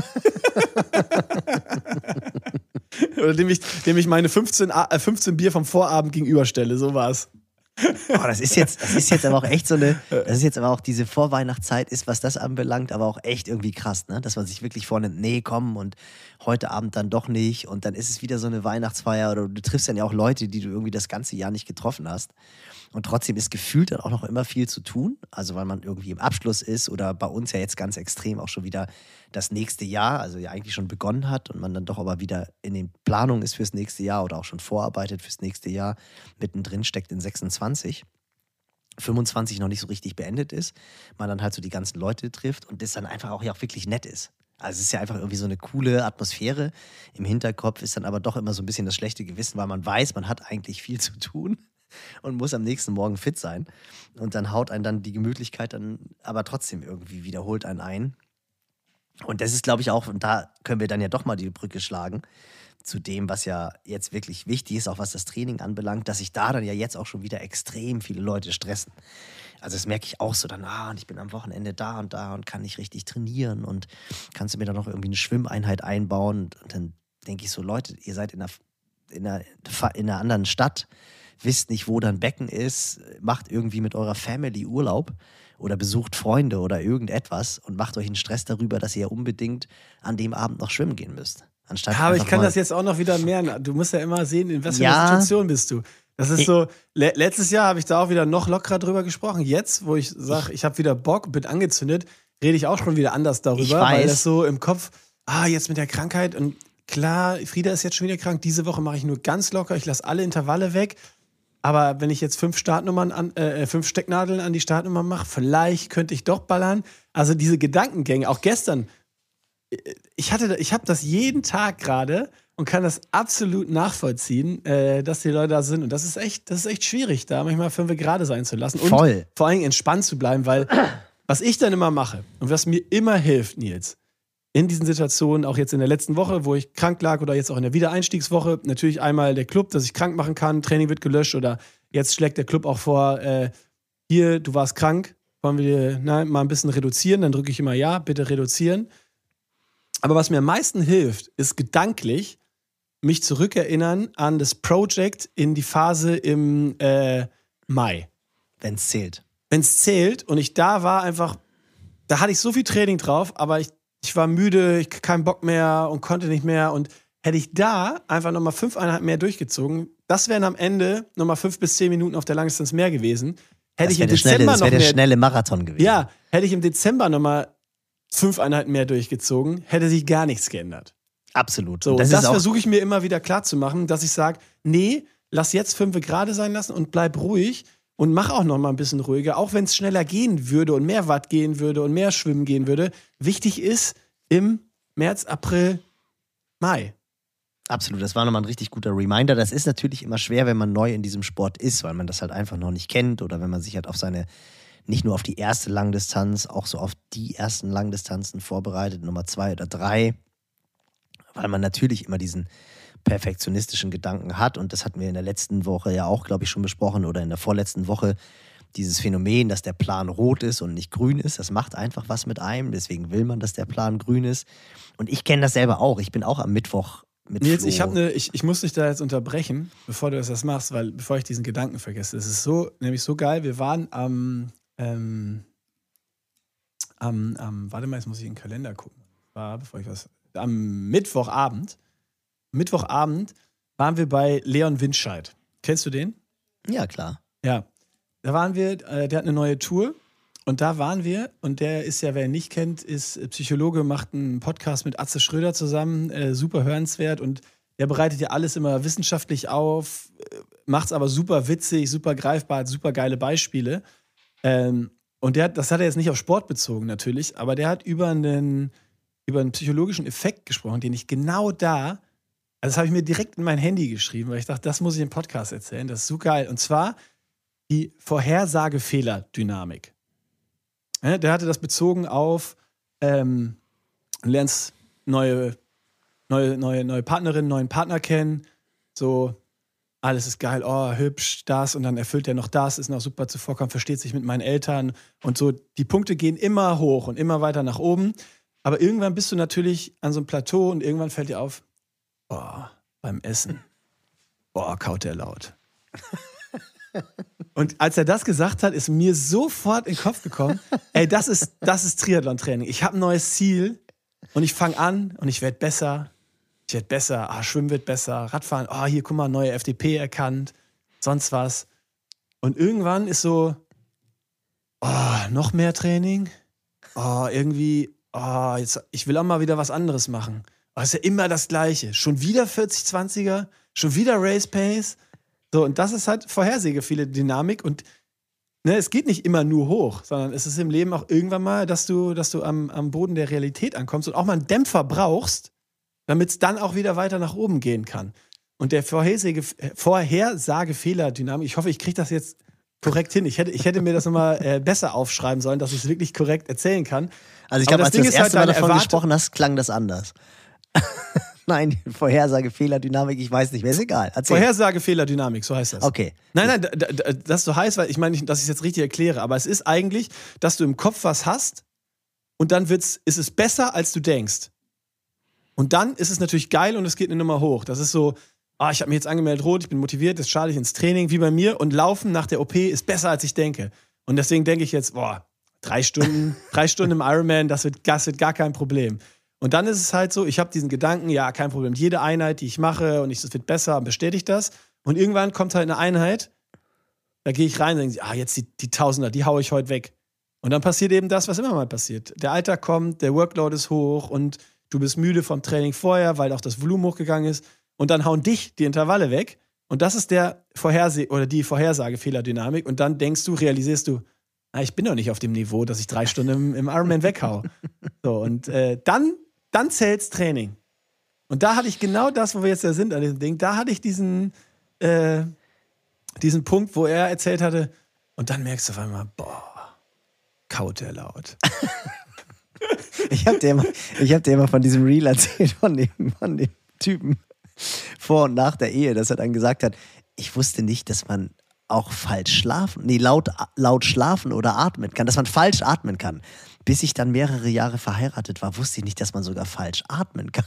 Oder dem ich meine 15 Bier vom Vorabend gegenüberstelle. So war's. Oh, das ist jetzt aber auch echt diese Vorweihnachtszeit ist, was das anbelangt, aber auch echt irgendwie krass, ne? Dass man sich wirklich vornimmt, nee, komm und heute Abend dann doch nicht und dann ist es wieder so eine Weihnachtsfeier oder du triffst dann ja auch Leute, die du irgendwie das ganze Jahr nicht getroffen hast und trotzdem ist gefühlt dann auch noch immer viel zu tun, also weil man irgendwie im Abschluss ist oder bei uns ja jetzt ganz extrem auch schon wieder das nächste Jahr, also ja eigentlich schon begonnen hat und man dann doch aber wieder in den Planungen ist fürs nächste Jahr oder auch schon vorarbeitet fürs nächste Jahr, mittendrin steckt in 26, 25 noch nicht so richtig beendet ist, man dann halt so die ganzen Leute trifft und das dann einfach auch ja auch wirklich nett ist. Also es ist ja einfach irgendwie so eine coole Atmosphäre. Im Hinterkopf ist dann aber doch immer so ein bisschen das schlechte Gewissen, weil man weiß, man hat eigentlich viel zu tun und muss am nächsten Morgen fit sein. Und dann haut einen dann die Gemütlichkeit dann aber trotzdem irgendwie wiederholt einen ein. Und das ist, glaube ich, auch, und da können wir dann ja doch mal die Brücke schlagen, zu dem, was ja jetzt wirklich wichtig ist, auch was das Training anbelangt, dass sich da dann ja jetzt auch schon wieder extrem viele Leute stressen. Also das merke ich auch so dann, und ich bin am Wochenende da und kann nicht richtig trainieren und kannst du mir dann noch irgendwie eine Schwimmeinheit einbauen? Und dann denke ich so, Leute, ihr seid in einer anderen Stadt, wisst nicht, wo dann Becken ist, macht irgendwie mit eurer Family Urlaub oder besucht Freunde oder irgendetwas und macht euch einen Stress darüber, dass ihr unbedingt an dem Abend noch schwimmen gehen müsst. Anstatt aber ich kann das jetzt auch noch wieder mehr. Du musst ja immer sehen, in was für einer Situation bist du. Das ist so, letztes Jahr habe ich da auch wieder noch lockerer drüber gesprochen. Jetzt, wo ich sage, ich habe wieder Bock, bin angezündet, rede ich auch schon wieder anders darüber, weil das so im Kopf, jetzt mit der Krankheit und klar, Frieda ist jetzt schon wieder krank, diese Woche mache ich nur ganz locker, ich lasse alle Intervalle weg. Aber wenn ich jetzt 5 Stecknadeln an die Startnummer mache, vielleicht könnte ich doch ballern. Also diese Gedankengänge, auch gestern, ich habe das jeden Tag gerade und kann das absolut nachvollziehen, dass die Leute da sind. Und das ist echt schwierig, da manchmal 5 gerade sein zu lassen. Und vor allem entspannt zu bleiben, weil was ich dann immer mache und was mir immer hilft, Nils, in diesen Situationen, auch jetzt in der letzten Woche, wo ich krank lag oder jetzt auch in der Wiedereinstiegswoche, natürlich einmal der Club, dass ich krank machen kann, Training wird gelöscht oder jetzt schlägt der Club auch vor, hier, du warst krank, wollen wir mal ein bisschen reduzieren, dann drücke ich immer ja, bitte reduzieren. Aber was mir am meisten hilft, ist gedanklich mich zurückerinnern an das Project in die Phase im Mai. Wenn es zählt. Wenn es zählt und ich da war einfach, da hatte ich so viel Training drauf, aber ich war müde, ich hatte keinen Bock mehr und konnte nicht mehr. Und hätte ich da einfach nochmal 5 Einheiten mehr durchgezogen, das wären am Ende nochmal 5 bis 10 Minuten auf der Langdistanz mehr gewesen. Das wäre der schnelle Marathon gewesen. Ja, hätte ich im Dezember nochmal 5 Einheiten mehr durchgezogen, hätte sich gar nichts geändert. Absolut. So, das versuche ich mir immer wieder klar zu machen, dass ich sage, nee, lass jetzt 5 gerade sein lassen und bleib ruhig. und mach auch noch mal ein bisschen ruhiger, auch wenn es schneller gehen würde und mehr Watt gehen würde und mehr schwimmen gehen würde. Wichtig ist im März, April, Mai. Absolut, das war nochmal ein richtig guter Reminder. Das ist natürlich immer schwer, wenn man neu in diesem Sport ist, weil man das halt einfach noch nicht kennt oder wenn man sich halt auf seine, nicht nur auf die erste Langdistanz, auch so auf die ersten Langdistanzen vorbereitet, Nummer 2 oder 3, weil man natürlich immer diesen perfektionistischen Gedanken hat und das hatten wir in der letzten Woche ja auch, glaube ich, schon besprochen oder in der vorletzten Woche, dieses Phänomen, dass der Plan rot ist und nicht grün ist, das macht einfach was mit einem, deswegen will man, dass der Plan grün ist und ich kenne das selber auch, ich bin auch am Mittwoch mit Nils, Flo. ich muss dich da jetzt unterbrechen, bevor du das machst, weil bevor ich diesen Gedanken vergesse. Es ist so, nämlich so geil. Wir waren warte mal, jetzt muss ich in den Kalender gucken. Am Mittwochabend waren wir bei Leon Windscheid. Kennst du den? Ja, klar. Ja. Da waren wir, der hat eine neue Tour. Und da waren wir, und der ist ja, wer ihn nicht kennt, ist Psychologe, macht einen Podcast mit Atze Schröder zusammen, super hörenswert und der bereitet ja alles immer wissenschaftlich auf, macht es aber super witzig, super greifbar, hat super geile Beispiele. Und das hat er jetzt nicht auf Sport bezogen natürlich, aber der hat über einen psychologischen Effekt gesprochen, den ich genau da, also das habe ich mir direkt in mein Handy geschrieben, weil ich dachte, das muss ich im Podcast erzählen, das ist so geil. Und zwar die Vorhersagefehler-Dynamik. Der hatte das bezogen auf, du lernst neue Partnerinnen, neuen Partner kennen, so, alles ist geil, oh, hübsch, das und dann erfüllt er noch das, ist noch super zuvorkommen, versteht sich mit meinen Eltern und so, die Punkte gehen immer hoch und immer weiter nach oben, aber irgendwann bist du natürlich an so einem Plateau und irgendwann fällt dir auf, beim Essen, kaut der laut. Und als er das gesagt hat, ist mir sofort in den Kopf gekommen, ey, das ist Triathlon-Training. Ich habe ein neues Ziel und ich fange an und ich werde besser. Schwimmen wird besser, Radfahren, hier, guck mal, neue FDP erkannt, sonst was. Und irgendwann ist so, noch mehr Training. Jetzt, ich will auch mal wieder was anderes machen. Ist ja immer das Gleiche. Schon wieder 40-20er, schon wieder Race Pace. So, und das ist halt vorhersehende Dynamik und es geht nicht immer nur hoch, sondern es ist im Leben auch irgendwann mal, dass du am Boden der Realität ankommst und auch mal einen Dämpfer brauchst, damit es dann auch wieder weiter nach oben gehen kann. Und der Vorhersagefehler-Dynamik, ich hoffe, ich kriege das jetzt korrekt hin. Ich hätte mir das nochmal besser aufschreiben sollen, dass ich es wirklich korrekt erzählen kann. Also ich glaube, als du das erste Mal davon gesprochen hast, klang das anders. Nein, Vorhersage-Fehler-Dynamik, ich weiß nicht mehr, ist egal. Erzähl. Vorhersage-Fehler-Dynamik, so heißt das. Okay. Nein, das so heißt, weil ich meine nicht, dass ich es jetzt richtig erkläre, aber es ist eigentlich, dass du im Kopf was hast und dann ist es besser, als du denkst. Und dann ist es natürlich geil und es geht eine Nummer hoch. Das ist so, ich habe mich jetzt angemeldet rot, ich bin motiviert, jetzt starte ich ins Training, wie bei mir, und Laufen nach der OP ist besser, als ich denke. Und deswegen denke ich jetzt, 3 Stunden im Ironman, das wird gar kein Problem. Und dann ist es halt so, ich habe diesen Gedanken, ja, kein Problem, jede Einheit, die ich mache und es wird besser und bestätigt das. Und irgendwann kommt halt eine Einheit, da gehe ich rein und denke, jetzt die Tausender, die haue ich heute weg. Und dann passiert eben das, was immer mal passiert. Der Alltag kommt, der Workload ist hoch und du bist müde vom Training vorher, weil auch das Volumen hochgegangen ist. Und dann hauen dich die Intervalle weg. Und das ist die Vorhersagefehler-Dynamik. Und dann realisierst du, ich bin doch nicht auf dem Niveau, dass ich 3 Stunden im Ironman weghau. So, und dann zählt's Training. Und da hatte ich genau das, wo wir jetzt ja sind an diesem Ding, da hatte ich diesen Punkt, wo er erzählt hatte, und dann merkst du auf einmal, kaut der laut. Ich hab dir immer von diesem Reel erzählt, von dem Typen vor und nach der Ehe, dass er dann gesagt hat, ich wusste nicht, dass man auch laut schlafen oder atmen kann, dass man falsch atmen kann. Bis ich dann mehrere Jahre verheiratet war, wusste ich nicht, dass man sogar falsch atmen kann.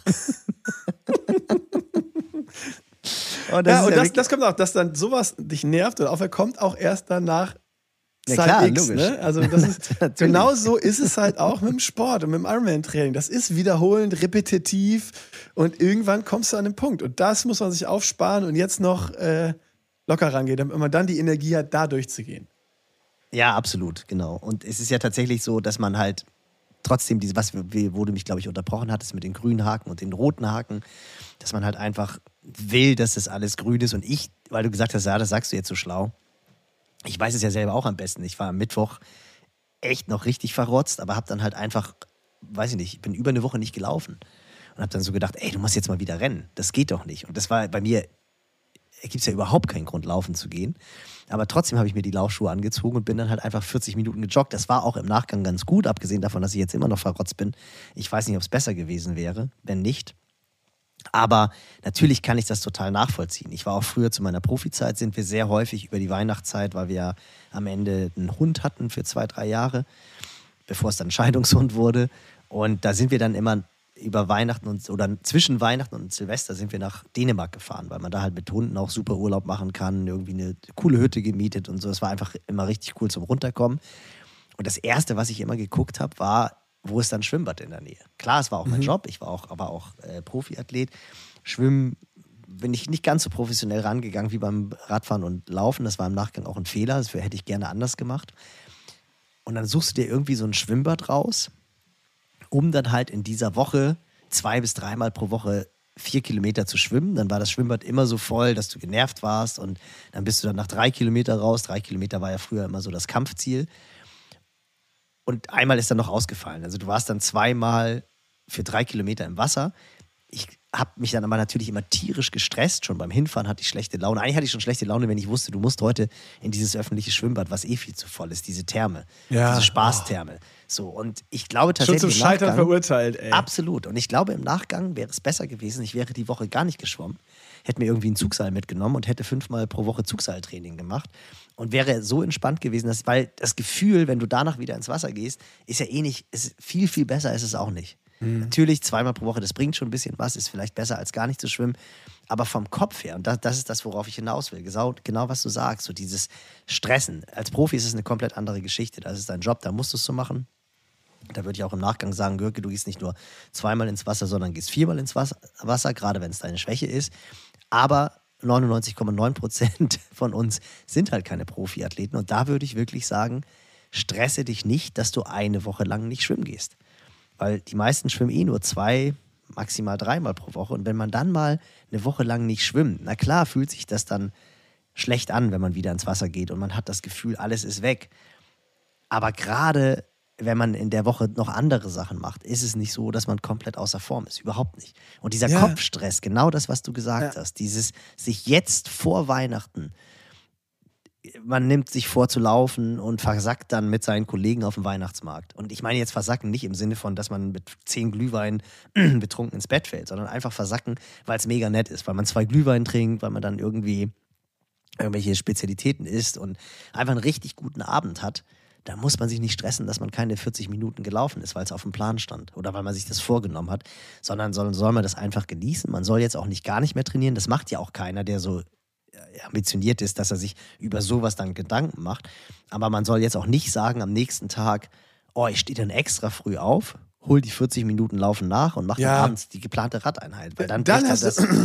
Das kommt auch, dass dann sowas dich nervt oder kommt auch erst danach Zeit X. Logisch. Ne? Also das ist, genau so ist es halt auch mit dem Sport und mit dem Ironman-Training. Das ist wiederholend, repetitiv und irgendwann kommst du an den Punkt. Und das muss man sich aufsparen und jetzt noch locker rangehen, damit man dann die Energie hat, da durchzugehen. Ja, absolut, genau. Und es ist ja tatsächlich so, dass man halt trotzdem wo du mich, glaube ich, unterbrochen hattest mit den grünen Haken und den roten Haken, dass man halt einfach will, dass das alles grün ist. Und weil du gesagt hast, ja, das sagst du jetzt so schlau. Ich weiß es ja selber auch am besten. Ich war am Mittwoch echt noch richtig verrotzt, aber habe dann halt einfach, weiß ich nicht, bin über eine Woche nicht gelaufen. Und habe dann so gedacht, ey, du musst jetzt mal wieder rennen. Das geht doch nicht. Und das war bei mir, gibt es ja überhaupt keinen Grund, laufen zu gehen. Aber trotzdem habe ich mir die Laufschuhe angezogen und bin dann halt einfach 40 Minuten gejoggt. Das war auch im Nachgang ganz gut, abgesehen davon, dass ich jetzt immer noch verrotzt bin. Ich weiß nicht, ob es besser gewesen wäre, wenn nicht. Aber natürlich kann ich das total nachvollziehen. Ich war auch früher zu meiner Profizeit, sind wir sehr häufig über die Weihnachtszeit, weil wir am Ende einen Hund hatten für 2, 3 Jahre, bevor es dann ein Scheidungshund wurde. Und da sind wir dann immer über Weihnachten oder zwischen Weihnachten und Silvester sind wir nach Dänemark gefahren, weil man da halt mit Hunden auch super Urlaub machen kann, irgendwie eine coole Hütte gemietet und so. Es war einfach immer richtig cool zum Runterkommen. Und das Erste, was ich immer geguckt habe, war, wo ist dann Schwimmbad in der Nähe? Klar, es war auch mein Job, ich war aber auch Profiathlet. Schwimmen bin ich nicht ganz so professionell rangegangen wie beim Radfahren und Laufen. Das war im Nachgang auch ein Fehler, das hätte ich gerne anders gemacht. Und dann suchst du dir irgendwie so ein Schwimmbad raus, um dann halt in dieser Woche 2 bis 3 Mal pro Woche 4 Kilometer zu schwimmen. Dann war das Schwimmbad immer so voll, dass du genervt warst und dann bist du dann nach 3 Kilometer raus. 3 Kilometer war ja früher immer so das Kampfziel. Und einmal ist dann noch ausgefallen. Also du warst dann 2 Mal für 3 Kilometer im Wasser. Ich habe mich dann aber natürlich immer tierisch gestresst. Schon beim Hinfahren hatte ich schlechte Laune. Eigentlich hatte ich schon schlechte Laune, wenn ich wusste, du musst heute in dieses öffentliche Schwimmbad, was viel zu voll ist, diese Therme, diese Spaßtherme. So, und ich glaube tatsächlich schon zum Scheitern verurteilt, ey. Absolut. Und ich glaube, im Nachgang wäre es besser gewesen, ich wäre die Woche gar nicht geschwommen, hätte mir irgendwie einen Zugseil mitgenommen und hätte 5 Mal pro Woche Zugseiltraining gemacht und wäre so entspannt gewesen, weil das Gefühl, wenn du danach wieder ins Wasser gehst, ist ja eh nicht, ist viel, viel besser ist es auch nicht. Natürlich 2 Mal pro Woche, das bringt schon ein bisschen was, ist vielleicht besser als gar nicht zu schwimmen, aber vom Kopf her, und das ist das, worauf ich hinaus will, genau was du sagst, so dieses Stressen. Als Profi ist es eine komplett andere Geschichte, das ist dein Job, da musst du es so machen. Da würde ich auch im Nachgang sagen, Gürke, du gehst nicht nur 2-mal ins Wasser, sondern gehst 4-mal ins Wasser, gerade wenn es deine Schwäche ist. Aber 99,9% von uns sind halt keine Profiathleten. Und da würde ich wirklich sagen, stresse dich nicht, dass du eine Woche lang nicht schwimmen gehst. Weil die meisten schwimmen eh nur 2, maximal 3 Mal pro Woche. Und wenn man dann mal eine Woche lang nicht schwimmt, na klar fühlt sich das dann schlecht an, wenn man wieder ins Wasser geht und man hat das Gefühl, alles ist weg. Aber gerade wenn man in der Woche noch andere Sachen macht, ist es nicht so, dass man komplett außer Form ist. Überhaupt nicht. Und dieser Kopfstress, genau das, was du gesagt hast, dieses sich jetzt vor Weihnachten, man nimmt sich vor zu laufen und versackt dann mit seinen Kollegen auf dem Weihnachtsmarkt. Und ich meine jetzt versacken nicht im Sinne von, dass man mit 10 Glühwein betrunken ins Bett fällt, sondern einfach versacken, weil es mega nett ist, weil man 2 Glühwein trinkt, weil man dann irgendwie irgendwelche Spezialitäten isst und einfach einen richtig guten Abend hat. Da muss man sich nicht stressen, dass man keine 40 Minuten gelaufen ist, weil es auf dem Plan stand oder weil man sich das vorgenommen hat, sondern soll man das einfach genießen. Man soll jetzt auch gar nicht mehr trainieren. Das macht ja auch keiner, der so ambitioniert ist, dass er sich über sowas dann Gedanken macht. Aber man soll jetzt auch nicht sagen am nächsten Tag, oh, ich stehe dann extra früh auf, hol die 40 Minuten Laufen nach und mach dann abends die geplante Radeinheit. Weil dann das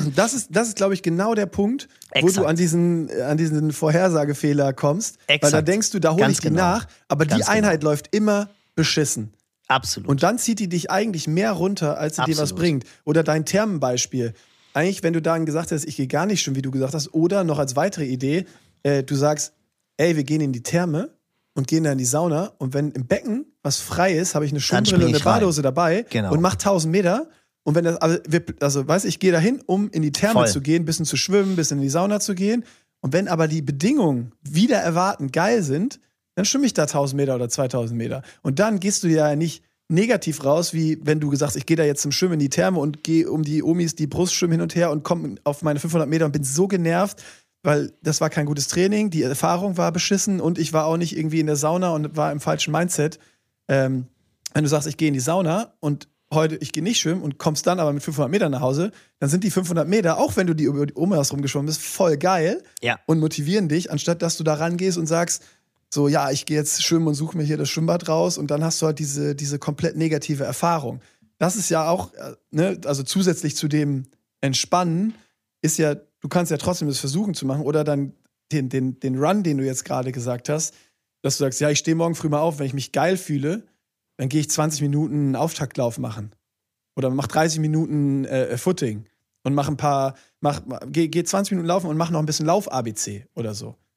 ist, glaube ich, genau der Punkt, wo du an diesen Vorhersagefehler kommst. Exakt. Weil da denkst du, da hole ich die nach, aber die Einheit läuft immer beschissen. Absolut. Und dann zieht die dich eigentlich mehr runter, als sie dir was bringt. Oder dein Thermenbeispiel. Eigentlich, wenn du dann gesagt hast, ich gehe gar nicht schwimmen, wie du gesagt hast, oder noch als weitere Idee, du sagst, ey, wir gehen in die Therme und gehen dann in die Sauna und wenn im Becken was frei ist, habe ich eine Schwimmbrille und eine Badehose dabei und mach 1000 Meter und wenn das, weißt du, ich gehe dahin, um in die Therme zu gehen, ein bisschen zu schwimmen, ein bisschen in die Sauna zu gehen und wenn aber die Bedingungen wieder erwarten geil sind, dann schwimme ich da 1000 Meter oder 2000 Meter und dann gehst du ja nicht negativ raus, wie wenn du gesagt hast, ich gehe da jetzt zum Schwimmen in die Therme und gehe um die Omis die Brust schwimmen hin und her und komme auf meine 500 Meter und bin so genervt, weil das war kein gutes Training, die Erfahrung war beschissen und ich war auch nicht irgendwie in der Sauna und war im falschen Mindset. Wenn du sagst, ich gehe in die Sauna und heute ich gehe nicht schwimmen und kommst dann aber mit 500 Metern nach Hause, dann sind die 500 Meter, auch wenn du die über die Omas rumgeschwommen bist, voll geil und motivieren dich, anstatt dass du da rangehst und sagst, so, ja, ich gehe jetzt schwimmen und suche mir hier das Schwimmbad raus und dann hast du halt diese komplett negative Erfahrung. Das ist ja auch, ne, also zusätzlich zu dem Entspannen ist ja, du kannst ja trotzdem das versuchen zu machen oder dann den Run, den du jetzt gerade gesagt hast, dass du sagst, ja, ich stehe morgen früh mal auf, wenn ich mich geil fühle, dann gehe ich 20 Minuten einen Auftaktlauf machen. Oder mach 30 Minuten Footing und mach geh 20 Minuten laufen und mach noch ein bisschen Lauf-ABC oder so.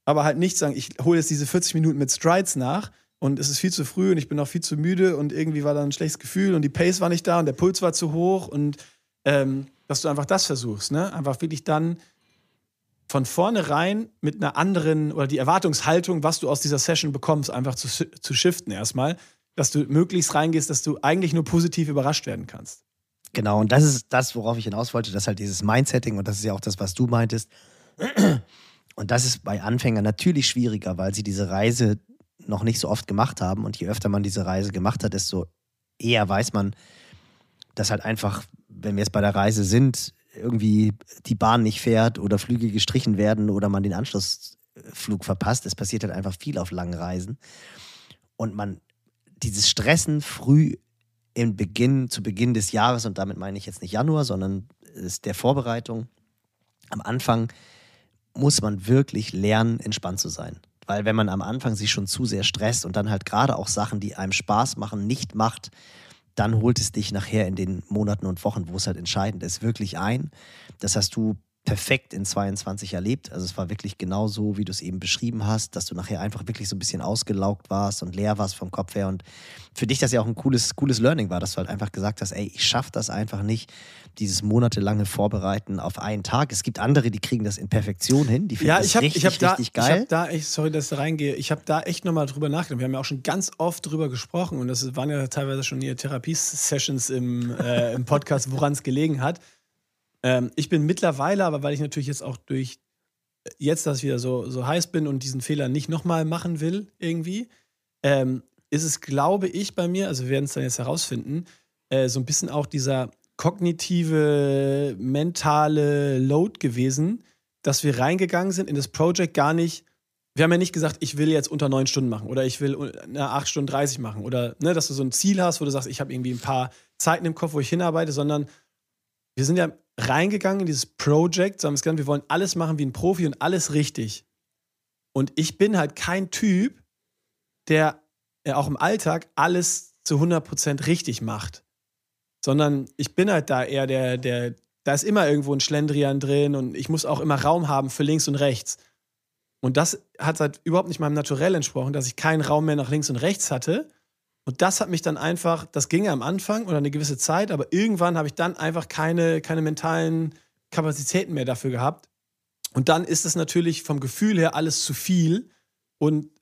aber halt nicht sagen, ich hole jetzt diese 40 Minuten mit Strides nach und es ist viel zu früh und ich bin auch viel zu müde und irgendwie war da ein schlechtes Gefühl und die Pace war nicht da und der Puls war zu hoch und dass du einfach das versuchst, ne? Einfach wirklich dann von vornherein mit einer anderen oder die Erwartungshaltung, was du aus dieser Session bekommst, einfach zu shiften erstmal, dass du möglichst reingehst, dass du eigentlich nur positiv überrascht werden kannst. Genau, und das ist das, worauf ich hinaus wollte, das ist halt dieses Mindsetting und das ist ja auch das, was du meintest. Und das ist bei Anfängern natürlich schwieriger, weil sie diese Reise noch nicht so oft gemacht haben und je öfter man diese Reise gemacht hat, desto eher weiß man, dass halt einfach, wenn wir jetzt bei der Reise sind, irgendwie die Bahn nicht fährt oder Flüge gestrichen werden oder man den Anschlussflug verpasst. Es passiert halt einfach viel auf langen Reisen. Und dieses Stressen früh zu Beginn des Jahres, und damit meine ich jetzt nicht Januar, sondern ist der Vorbereitung, am Anfang muss man wirklich lernen, entspannt zu sein. Weil wenn man am Anfang sich schon zu sehr stresst und dann halt gerade auch Sachen, die einem Spaß machen, nicht macht, dann holt es dich nachher in den Monaten und Wochen, wo es halt entscheidend ist, wirklich ein. Das hast du perfekt in 22 erlebt. Also es war wirklich genau so, wie du es eben beschrieben hast, dass du nachher einfach wirklich so ein bisschen ausgelaugt warst und leer warst vom Kopf her. Und für dich das ja auch ein cooles Learning war, dass du halt einfach gesagt hast, ey, ich schaffe das einfach nicht, dieses monatelange Vorbereiten auf einen Tag. Es gibt andere, die kriegen das in Perfektion hin. Die finden das richtig geil. Sorry, dass ich da reingehe. Ich habe da echt nochmal drüber nachgedacht. Wir haben ja auch schon ganz oft drüber gesprochen und das waren ja teilweise schon hier Therapiesessions im Podcast, woran es gelegen hat. Ich bin mittlerweile, aber weil ich natürlich jetzt auch durch jetzt, dass ich wieder so heiß bin und diesen Fehler nicht nochmal machen will, irgendwie, ist es, glaube ich, bei mir, also wir werden es dann jetzt herausfinden, so ein bisschen auch dieser kognitive, mentale Load gewesen, dass wir reingegangen sind in das Project gar nicht. Wir haben ja nicht gesagt, ich will jetzt unter 9 Stunden machen oder ich will 8 Stunden 30 machen oder ne, dass du so ein Ziel hast, wo du sagst, ich habe irgendwie ein paar Zeiten im Kopf, wo ich hinarbeite, sondern wir sind ja reingegangen in dieses Project, so haben wir es genannt, wir wollen alles machen wie ein Profi und alles richtig. Und ich bin halt kein Typ, der auch im Alltag alles zu 100% richtig macht. Sondern ich bin halt da eher da ist immer irgendwo ein Schlendrian drin und ich muss auch immer Raum haben für links und rechts. Und das hat halt überhaupt nicht meinem Naturell entsprochen, dass ich keinen Raum mehr nach links und rechts hatte. Und das hat mich dann einfach, das ging am Anfang oder eine gewisse Zeit, aber irgendwann habe ich dann einfach keine mentalen Kapazitäten mehr dafür gehabt. Und dann ist es natürlich vom Gefühl her alles zu viel und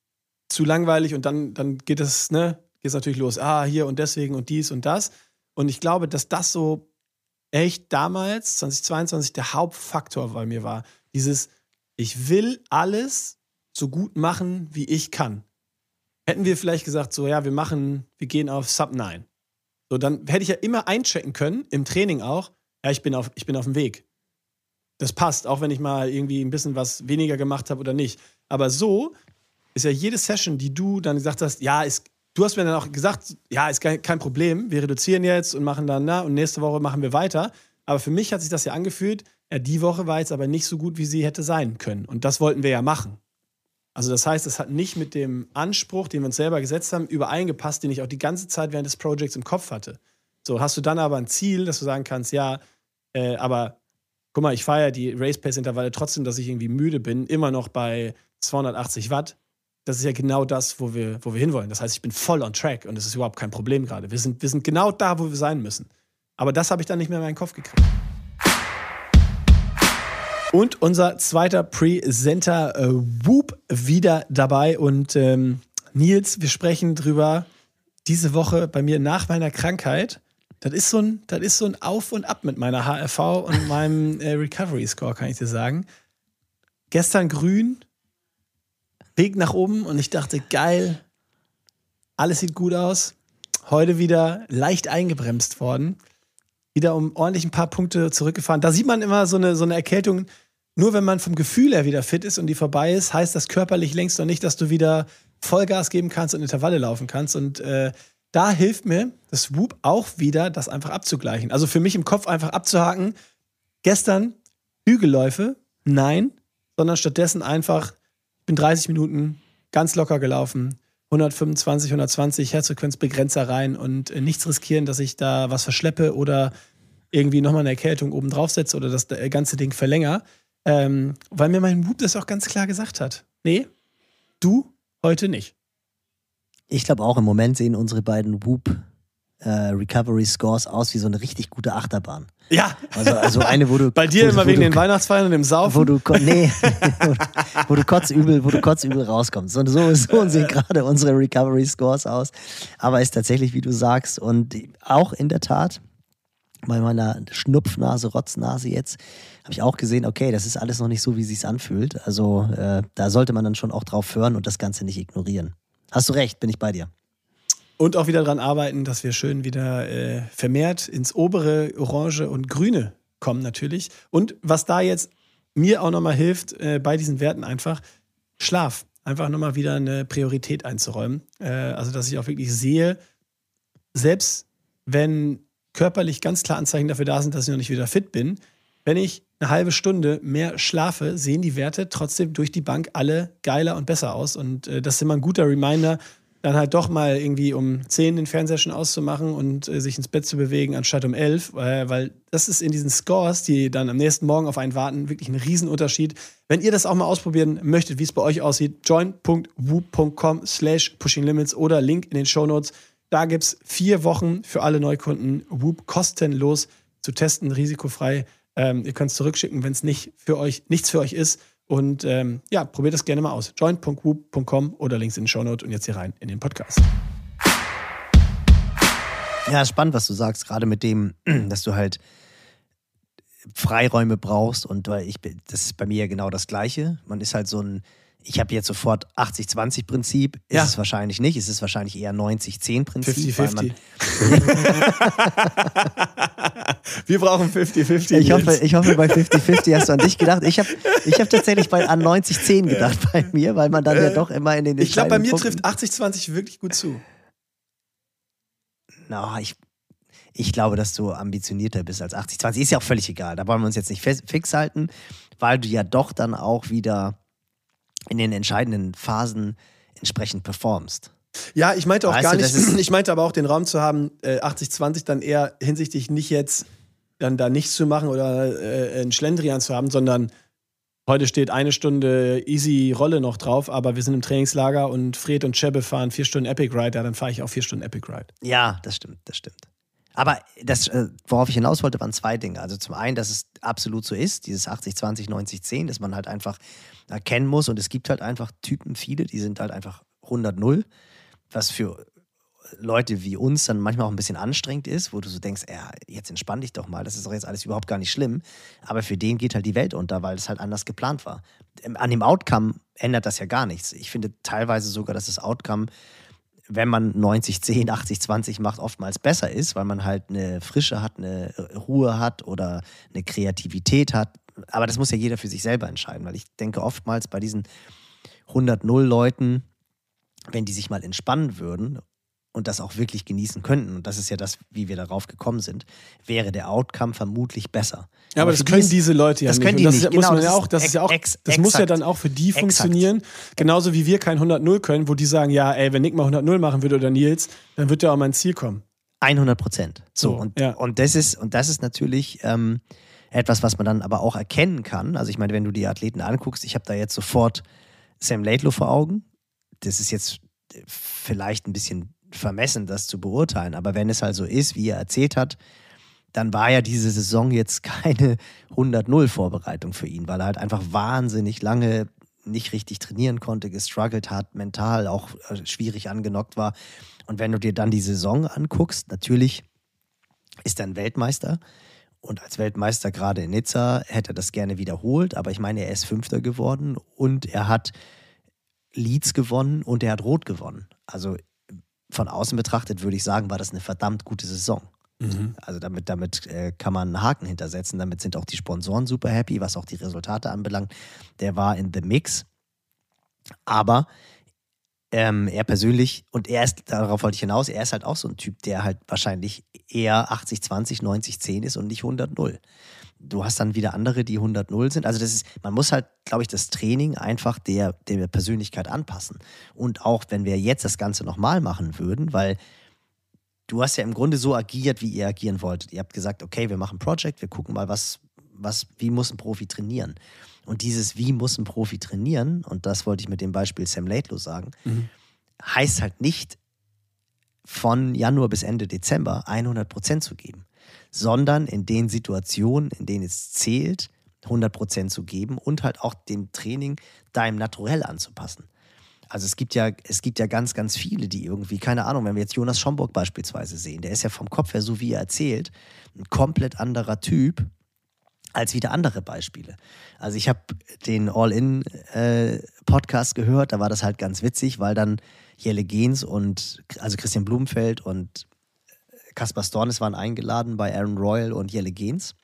zu langweilig und dann geht es natürlich los. Hier und deswegen und dies und das. Und ich glaube, dass das so echt damals, 2022, der Hauptfaktor bei mir war. Dieses, ich will alles so gut machen, wie ich kann. Hätten wir vielleicht gesagt, so, ja, wir gehen auf Sub 9. So, dann hätte ich ja immer einchecken können, im Training auch, ja, ich bin auf dem Weg. Das passt, auch wenn ich mal irgendwie ein bisschen was weniger gemacht habe oder nicht. Aber so ist ja jede Session, die du dann gesagt hast, du hast mir dann auch gesagt, ja, ist kein Problem, wir reduzieren jetzt und machen dann, und nächste Woche machen wir weiter. Aber für mich hat sich das ja angefühlt, ja, die Woche war jetzt aber nicht so gut, wie sie hätte sein können. Und das wollten wir ja machen. Also das heißt, es hat nicht mit dem Anspruch, den wir uns selber gesetzt haben, übereingepasst, den ich auch die ganze Zeit während des Projects im Kopf hatte. So, hast du dann aber ein Ziel, dass du sagen kannst, ja, aber guck mal, ich fahre ja die Race-Pace-Intervalle trotzdem, dass ich irgendwie müde bin, immer noch bei 280 Watt. Das ist ja genau das, wo wir hinwollen. Das heißt, ich bin voll on track und es ist überhaupt kein Problem gerade. Wir sind genau da, wo wir sein müssen. Aber das habe ich dann nicht mehr in meinen Kopf gekriegt. Und unser zweiter Presenter, Whoop, wieder dabei. Und Nils, wir sprechen drüber diese Woche bei mir nach meiner Krankheit. Das ist so ein Auf und Ab mit meiner HRV und meinem Recovery Score, kann ich dir sagen. Gestern grün, Weg nach oben und ich dachte, geil, alles sieht gut aus. Heute wieder leicht eingebremst worden. Wieder um ordentlich ein paar Punkte zurückgefahren. Da sieht man immer so eine Erkältung. Nur wenn man vom Gefühl her wieder fit ist und die vorbei ist, heißt das körperlich längst noch nicht, dass du wieder Vollgas geben kannst und Intervalle laufen kannst. Und da hilft mir das Whoop auch wieder, das einfach abzugleichen. Also für mich im Kopf einfach abzuhaken. Gestern Hügelläufe, nein, sondern stattdessen einfach, ich bin 30 Minuten ganz locker gelaufen, 125, 120 Herzfrequenzbegrenzer rein und nichts riskieren, dass ich da was verschleppe oder irgendwie nochmal eine Erkältung oben drauf setze oder das ganze Ding verlängere. weil mir mein Whoop das auch ganz klar gesagt hat. Nee, du heute nicht. Ich glaube auch, im Moment sehen unsere beiden Whoop Recovery Scores aus wie so eine richtig gute Achterbahn. Ja. Also eine, wo du... Bei dir immer wegen den Weihnachtsfeiern und dem Saufen? Wo du kotzübel rauskommst. So sehen gerade unsere Recovery Scores aus. Aber ist tatsächlich, wie du sagst, und auch in der Tat, bei meiner Schnupfnase, Rotznase jetzt, habe ich auch gesehen, okay, das ist alles noch nicht so, wie es sich anfühlt. Also da sollte man dann schon auch drauf hören und das Ganze nicht ignorieren. Hast du recht, bin ich bei dir. Und auch wieder daran arbeiten, dass wir schön wieder vermehrt ins obere Orange und Grüne kommen natürlich. Und was da jetzt mir auch nochmal hilft, bei diesen Werten einfach, Schlaf. Einfach nochmal wieder eine Priorität einzuräumen. Also dass ich auch wirklich sehe, selbst wenn körperlich ganz klar Anzeichen dafür da sind, dass ich noch nicht wieder fit bin, wenn ich eine halbe Stunde mehr schlafe, sehen die Werte trotzdem durch die Bank alle geiler und besser aus. Und das ist immer ein guter Reminder, dann halt doch mal irgendwie um 10 den Fernseher schon auszumachen und sich ins Bett zu bewegen, anstatt um 11, weil das ist in diesen Scores, die dann am nächsten Morgen auf einen warten, wirklich ein Riesenunterschied. Wenn ihr das auch mal ausprobieren möchtet, wie es bei euch aussieht, join.whoop.com/pushinglimits oder Link in den Shownotes. Da gibt es 4 Wochen für alle Neukunden Whoop kostenlos zu testen, risikofrei. Ihr könnt es zurückschicken, wenn es nichts für euch ist. Und probiert das gerne mal aus. join.whoop.com oder Links in den Shownote und jetzt hier rein in den Podcast. Ja, spannend, was du sagst, gerade mit dem, dass du halt Freiräume brauchst und das ist bei mir ja genau das Gleiche. Man ist halt so ein, ich habe jetzt sofort 80-20-Prinzip, ist es wahrscheinlich nicht, es ist wahrscheinlich eher 90-10-Prinzip. 50-50. Wir brauchen 50-50. Ich hoffe, bei 50-50 hast du an dich gedacht. Ich hab tatsächlich an 90-10 gedacht bei mir, weil man dann ja doch immer in den Ich glaube, bei mir trifft 80-20 wirklich gut zu. Ich glaube, dass du ambitionierter bist als 80-20. Ist ja auch völlig egal. Da wollen wir uns jetzt nicht fix halten, weil du ja doch dann auch wieder in den entscheidenden Phasen entsprechend performst. Ja, ich meinte auch gar nicht, ich meinte aber auch den Raum zu haben, 80-20 dann eher hinsichtlich nicht jetzt dann da nichts zu machen oder einen Schlendrian zu haben, sondern heute steht 1 Stunde easy Rolle noch drauf, aber wir sind im Trainingslager und Fred und Chebbe fahren 4 Stunden Epic Ride, ja, dann fahre ich auch 4 Stunden Epic Ride. Ja, das stimmt. Aber worauf ich hinaus wollte, waren 2 Dinge. Also zum einen, dass es absolut so ist, dieses 80-20, 90-10, dass man halt einfach erkennen muss und es gibt halt einfach Typen, viele, die sind halt einfach 100-0, was für Leute wie uns dann manchmal auch ein bisschen anstrengend ist, wo du so denkst, jetzt entspann dich doch mal, das ist doch jetzt alles überhaupt gar nicht schlimm. Aber für den geht halt die Welt unter, weil es halt anders geplant war. An dem Outcome ändert das ja gar nichts. Ich finde teilweise sogar, dass das Outcome, wenn man 90-10, 80-20 macht, oftmals besser ist, weil man halt eine Frische hat, eine Ruhe hat oder eine Kreativität hat. Aber das muss ja jeder für sich selber entscheiden, weil ich denke oftmals bei diesen 100-0 Leuten, wenn die sich mal entspannen würden und das auch wirklich genießen könnten, und das ist ja das, wie wir darauf gekommen sind, wäre der Outcome vermutlich besser. Ja, aber das können diese Leute ja nicht. Können die nicht. Das muss ja dann auch für die funktionieren. Genauso wie wir kein 100-0 können, wo die sagen, ja, ey, wenn Nick mal 100-0 machen würde oder Nils, dann wird ja auch mein Ziel kommen. 100%. Und das ist natürlich etwas, was man dann aber auch erkennen kann. Also ich meine, wenn du die Athleten anguckst, ich habe da jetzt sofort Sam Laidlow vor Augen. Das ist jetzt vielleicht ein bisschen vermessen, das zu beurteilen, aber wenn es halt so ist, wie er erzählt hat, dann war ja diese Saison jetzt keine 100-0 Vorbereitung für ihn, weil er halt einfach wahnsinnig lange nicht richtig trainieren konnte, gestruggelt hat, mental auch schwierig angenockt war. Und wenn du dir dann die Saison anguckst, natürlich ist er ein Weltmeister und als Weltmeister gerade in Nizza hätte er das gerne wiederholt, aber ich meine, er ist 5. geworden und er hat Leeds gewonnen und er hat Rot gewonnen. Also von außen betrachtet würde ich sagen, war das eine verdammt gute Saison. Mhm. Also damit kann man einen Haken hintersetzen. Damit sind auch die Sponsoren super happy, was auch die Resultate anbelangt. Der war in the mix. Aber er persönlich, und darauf wollte ich hinaus, er ist halt auch so ein Typ, der halt wahrscheinlich eher 80-20, 90-10 ist und nicht 100-0. Du hast dann wieder andere, die 100-0 sind. Also man muss halt, glaube ich, das Training einfach der Persönlichkeit anpassen. Und auch, wenn wir jetzt das Ganze nochmal machen würden, weil du hast ja im Grunde so agiert, wie ihr agieren wolltet. Ihr habt gesagt, okay, wir machen ein Project, wir gucken mal, was wie muss ein Profi trainieren? Und dieses wie muss ein Profi trainieren, und das wollte ich mit dem Beispiel Sam Laidlow sagen, heißt halt nicht von Januar bis Ende Dezember 100% zu geben, sondern in den Situationen, in denen es zählt, 100% zu geben und halt auch dem Training deinem Naturell anzupassen. Also es gibt ja ganz, ganz viele, die irgendwie, keine Ahnung, wenn wir jetzt Jonas Schomburg beispielsweise sehen, der ist ja vom Kopf her, so wie er erzählt, ein komplett anderer Typ als wieder andere Beispiele. Also ich habe den All-In-Podcast gehört, da war das halt ganz witzig, weil dann Jelle Gens also Christian Blumenfeld und Kaspar Stornes waren eingeladen bei Aaron Royal und Jelle Gens.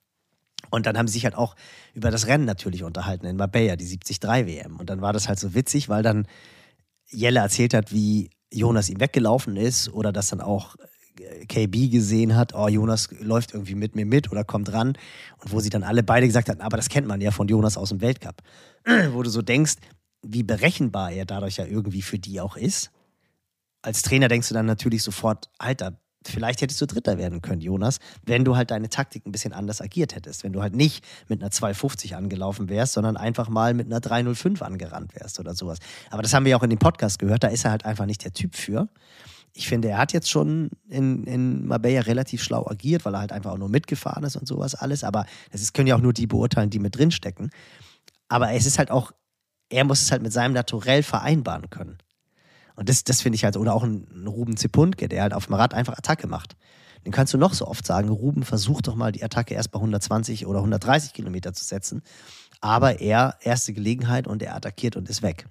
Und dann haben sie sich halt auch über das Rennen natürlich unterhalten in Marbella, die 73 WM. Und dann war das halt so witzig, weil dann Jelle erzählt hat, wie Jonas ihm weggelaufen ist oder dass dann auch KB gesehen hat, oh, Jonas läuft irgendwie mit mir mit oder kommt ran. Und wo sie dann alle beide gesagt hatten, aber das kennt man ja von Jonas aus dem Weltcup. Wo du so denkst, wie berechenbar er dadurch ja irgendwie für die auch ist. Als Trainer denkst du dann natürlich sofort, Alter, vielleicht hättest du Dritter werden können, Jonas, wenn du halt deine Taktik ein bisschen anders agiert hättest. Wenn du halt nicht mit einer 2,50 angelaufen wärst, sondern einfach mal mit einer 3,05 angerannt wärst oder sowas. Aber das haben wir ja auch in dem Podcast gehört, da ist er halt einfach nicht der Typ für. Ich finde, er hat jetzt schon in Marbella relativ schlau agiert, weil er halt einfach auch nur mitgefahren ist und sowas alles. Aber können ja auch nur die beurteilen, die mit drinstecken. Aber es ist halt auch, er muss es halt mit seinem Naturell vereinbaren können. Und das finde ich halt, oder auch ein Ruben Zepundke, der halt auf dem Rad einfach Attacke macht. Den kannst du noch so oft sagen, Ruben, versuch doch mal die Attacke erst bei 120 oder 130 Kilometer zu setzen. Aber er, erste Gelegenheit und er attackiert und ist weg.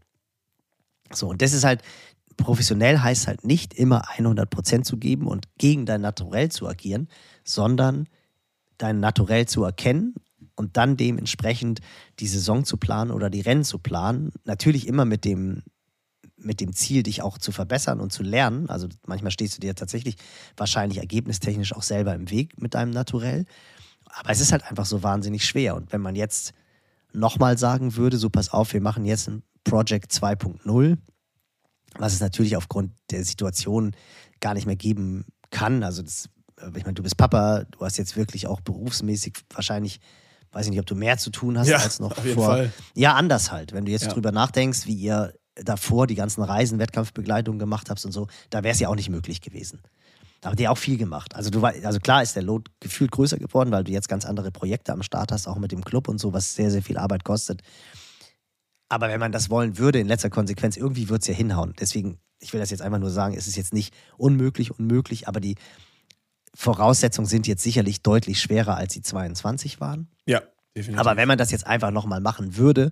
So, und das ist halt, professionell heißt halt nicht immer 100% zu geben und gegen dein Naturell zu agieren, sondern dein Naturell zu erkennen und dann dementsprechend die Saison zu planen oder die Rennen zu planen. Natürlich immer mit dem Ziel, dich auch zu verbessern und zu lernen. Also manchmal stehst du dir tatsächlich wahrscheinlich ergebnistechnisch auch selber im Weg mit deinem Naturell. Aber es ist halt einfach so wahnsinnig schwer. Und wenn man jetzt nochmal sagen würde, so pass auf, wir machen jetzt ein Project 2.0, was es natürlich aufgrund der Situation gar nicht mehr geben kann. Also ich meine, du bist Papa, du hast jetzt wirklich auch berufsmäßig wahrscheinlich, weiß ich nicht, ob du mehr zu tun hast als noch auf jeden Fall. Ja, anders halt. Wenn du jetzt drüber nachdenkst, wie ihr davor die ganzen Reisen, Wettkampfbegleitung gemacht habt und so, da wäre es ja auch nicht möglich gewesen. Da habt ihr auch viel gemacht. Also klar ist der Load gefühlt größer geworden, weil du jetzt ganz andere Projekte am Start hast, auch mit dem Club und so, was sehr, sehr viel Arbeit kostet. Aber wenn man das wollen würde, in letzter Konsequenz, irgendwie wird es ja hinhauen. Deswegen, ich will das jetzt einfach nur sagen, es ist jetzt nicht unmöglich, aber die Voraussetzungen sind jetzt sicherlich deutlich schwerer, als sie 22 waren. Ja, definitiv. Aber wenn man das jetzt einfach nochmal machen würde,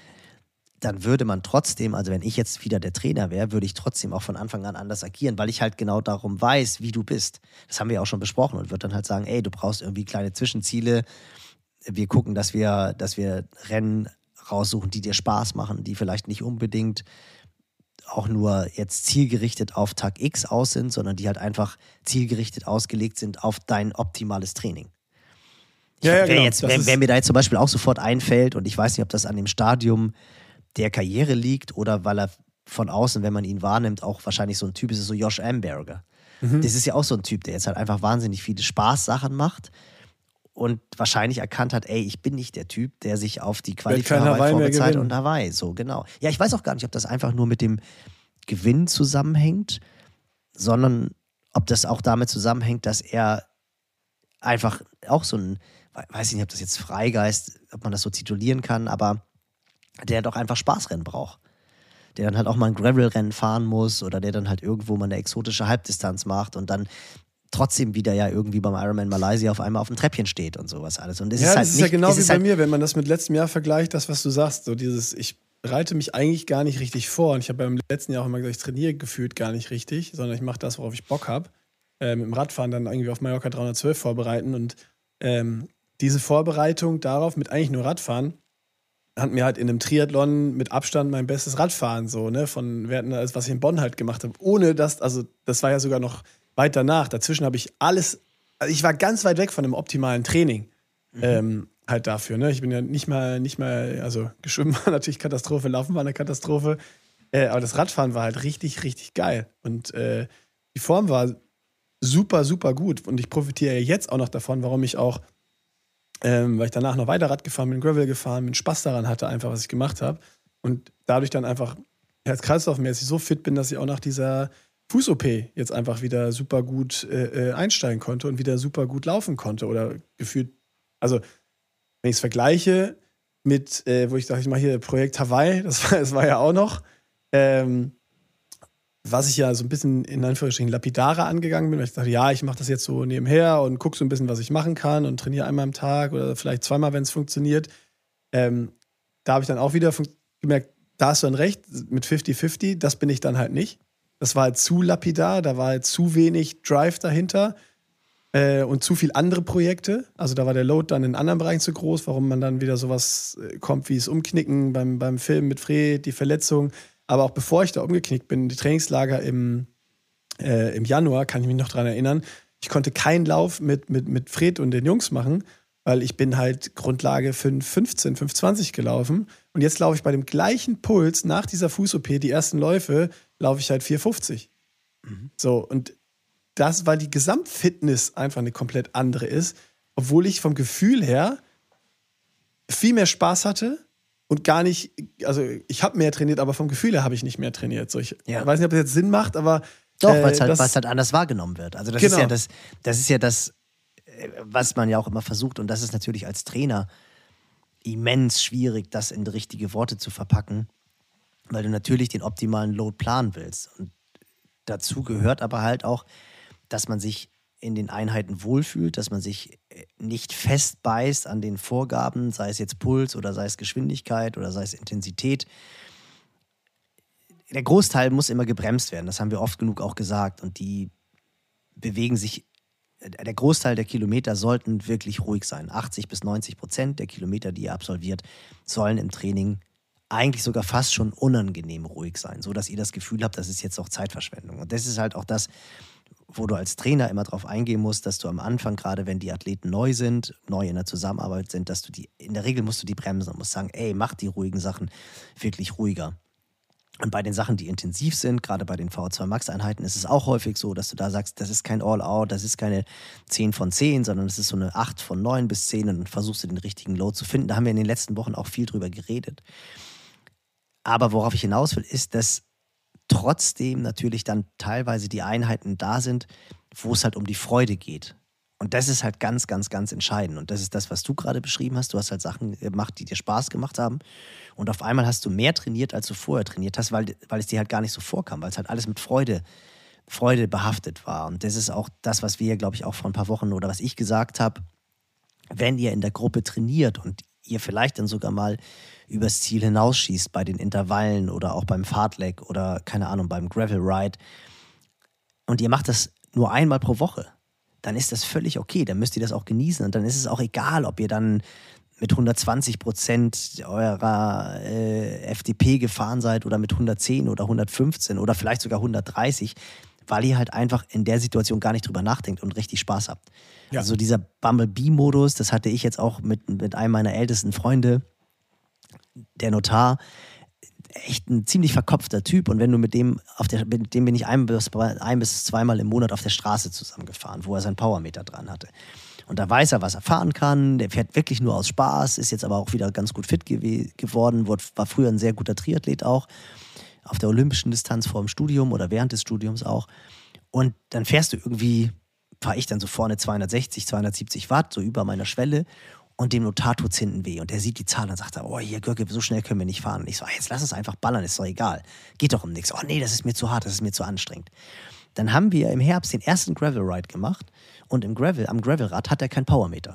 dann würde man trotzdem, also wenn ich jetzt wieder der Trainer wäre, würde ich trotzdem auch von Anfang an anders agieren, weil ich halt genau darum weiß, wie du bist. Das haben wir ja auch schon besprochen und würde dann halt sagen, ey, du brauchst irgendwie kleine Zwischenziele. Wir gucken, dass wir Rennen raussuchen, die dir Spaß machen, die vielleicht nicht unbedingt auch nur jetzt zielgerichtet auf Tag X aus sind, sondern die halt einfach zielgerichtet ausgelegt sind auf dein optimales Training. Genau. Wenn mir da jetzt zum Beispiel auch sofort einfällt, und ich weiß nicht, ob das an dem Stadium der Karriere liegt oder weil er von außen, wenn man ihn wahrnimmt, auch wahrscheinlich so ein Typ ist, so Josh Amberger. Das ist ja auch so ein Typ, der jetzt halt einfach wahnsinnig viele Spaßsachen macht und wahrscheinlich erkannt hat, ey, ich bin nicht der Typ, der sich auf die Quali für Hawaii vorbereitet und Hawaii, so genau. Ja, ich weiß auch gar nicht, ob das einfach nur mit dem Gewinn zusammenhängt, sondern ob das auch damit zusammenhängt, dass er einfach auch so ein, weiß ich nicht, ob das jetzt Freigeist, ob man das so titulieren kann, aber der doch einfach Spaßrennen braucht. Der dann halt auch mal ein Gravel-Rennen fahren muss oder der dann halt irgendwo mal eine exotische Halbdistanz macht und dann trotzdem wieder ja irgendwie beim Ironman Malaysia auf einmal auf dem Treppchen steht und sowas alles. Und das ist ja genau wie bei mir, wenn man das mit letztem Jahr vergleicht, das, was du sagst, so dieses, ich bereite mich eigentlich gar nicht richtig vor und ich habe beim letzten Jahr auch immer gesagt, ich trainiere gefühlt gar nicht richtig, sondern ich mache das, worauf ich Bock habe. Mit dem Radfahren dann irgendwie auf Mallorca 312 vorbereiten und diese Vorbereitung darauf mit eigentlich nur Radfahren hat mir halt in einem Triathlon mit Abstand mein bestes Radfahren so, ne, von Werten, als was ich in Bonn halt gemacht habe. Ohne das, also das war ja sogar noch weit danach. Dazwischen habe ich alles, also ich war ganz weit weg von dem optimalen Training. Halt dafür, ne. Ich bin ja nicht mal, also geschwommen war natürlich Katastrophe, Laufen war eine Katastrophe. Aber das Radfahren war halt richtig, richtig geil. Und die Form war super, super gut. Und ich profitiere jetzt auch noch davon, warum ich auch weil ich danach noch weiter Rad gefahren bin, Gravel gefahren bin, Spaß daran hatte, einfach, was ich gemacht habe. Und dadurch dann einfach herz-kreislauf-mäßig so fit bin, dass ich auch nach dieser Fuß-OP jetzt einfach wieder super gut einsteigen konnte und wieder super gut laufen konnte. Oder gefühlt, also wenn ich es vergleiche mit, wo ich dachte, ich mache hier Projekt Hawaii, das war ja auch noch, was ich ja so ein bisschen in Anführungsstrichen lapidarer angegangen bin, weil ich dachte, ja, ich mache das jetzt so nebenher und gucke so ein bisschen, was ich machen kann und trainiere einmal am Tag oder vielleicht zweimal, wenn es funktioniert. Da habe ich dann auch wieder gemerkt, da hast du dann recht, mit 50-50, das bin ich dann halt nicht. Das war halt zu lapidar, da war halt zu wenig Drive dahinter und zu viel andere Projekte. Also da war der Load dann in anderen Bereichen zu groß, warum man dann wieder sowas kommt wie das Umknicken beim Film mit Fred, die Verletzung. Aber auch bevor ich da umgeknickt bin, die Trainingslager im Januar, kann ich mich noch dran erinnern, ich konnte keinen Lauf mit Fred und den Jungs machen, weil ich bin halt Grundlage 5,15, 5,20 gelaufen. Und jetzt laufe ich bei dem gleichen Puls nach dieser Fuß-OP, die ersten Läufe, laufe ich halt 4,50. So, und das, weil die Gesamtfitness einfach eine komplett andere ist, obwohl ich vom Gefühl her viel mehr Spaß hatte und gar nicht, also ich habe mehr trainiert, aber vom Gefühl her habe ich nicht mehr trainiert. So, ich weiß nicht, ob das jetzt Sinn macht, aber doch, weil es halt anders wahrgenommen wird. Also das ist ja das, was man ja auch immer versucht, und das ist natürlich als Trainer immens schwierig, das in richtige Worte zu verpacken, weil du natürlich den optimalen Load planen willst. Und dazu gehört aber halt auch, dass man sich in den Einheiten wohlfühlt, dass man sich nicht festbeißt an den Vorgaben, sei es jetzt Puls oder sei es Geschwindigkeit oder sei es Intensität. Der Großteil muss immer gebremst werden, das haben wir oft genug auch gesagt. Und die bewegen sich, der Großteil der Kilometer sollten wirklich ruhig sein. 80-90% der Kilometer, die ihr absolviert, sollen im Training eigentlich sogar fast schon unangenehm ruhig sein, so dass ihr das Gefühl habt, das ist jetzt auch Zeitverschwendung. Und das ist halt auch das, wo du als Trainer immer drauf eingehen musst, dass du am Anfang, gerade wenn die Athleten neu sind, neu in der Zusammenarbeit sind, dass du in der Regel musst du die bremsen und musst sagen, ey, mach die ruhigen Sachen wirklich ruhiger. Und bei den Sachen, die intensiv sind, gerade bei den VO2 Max-Einheiten, ist es auch häufig so, dass du da sagst, das ist kein All-Out, das ist keine 10 von 10, sondern das ist so eine 8 von 9 bis 10 und dann versuchst du den richtigen Load zu finden. Da haben wir in den letzten Wochen auch viel drüber geredet. Aber worauf ich hinaus will, ist, dass trotzdem natürlich dann teilweise die Einheiten da sind, wo es halt um die Freude geht. Und das ist halt ganz, ganz, ganz entscheidend. Und das ist das, was du gerade beschrieben hast. Du hast halt Sachen gemacht, die dir Spaß gemacht haben. Und auf einmal hast du mehr trainiert, als du vorher trainiert hast, weil es dir halt gar nicht so vorkam, weil es halt alles mit Freude behaftet war. Und das ist auch das, was wir, glaube ich, auch vor ein paar Wochen oder was ich gesagt habe, wenn ihr in der Gruppe trainiert und ihr vielleicht dann sogar mal übers Ziel hinausschießt bei den Intervallen oder auch beim Fartlek oder, keine Ahnung, beim Gravel Ride und ihr macht das nur einmal pro Woche, dann ist das völlig okay, dann müsst ihr das auch genießen und dann ist es auch egal, ob ihr dann mit 120% eurer FDP gefahren seid oder mit 110 oder 115 oder vielleicht sogar 130, weil ihr halt einfach in der Situation gar nicht drüber nachdenkt und richtig Spaß habt. Ja. Also dieser Bumblebee-Modus, das hatte ich jetzt auch mit einem meiner ältesten Freunde, der Notar, echt ein ziemlich verkopfter Typ. Und wenn du mit dem bin ich ein bis zweimal im Monat auf der Straße zusammengefahren, wo er sein Powermeter dran hatte. Und da weiß er, was er fahren kann. Der fährt wirklich nur aus Spaß, ist jetzt aber auch wieder ganz gut fit geworden, war früher ein sehr guter Triathlet auch, auf der olympischen Distanz vor dem Studium oder während des Studiums auch. Und dann fährst du irgendwie, fahre ich dann so vorne 260, 270 Watt, so über meiner Schwelle. Und dem Notar tut's hinten weh. Und der sieht die Zahl und sagt, oh, hier, Görke, so schnell können wir nicht fahren. Und ich so, jetzt lass uns einfach ballern, ist doch egal. Geht doch um nichts. Oh nee, das ist mir zu hart, das ist mir zu anstrengend. Dann haben wir im Herbst den ersten Gravel-Ride gemacht und am Gravelrad hat er kein Powermeter.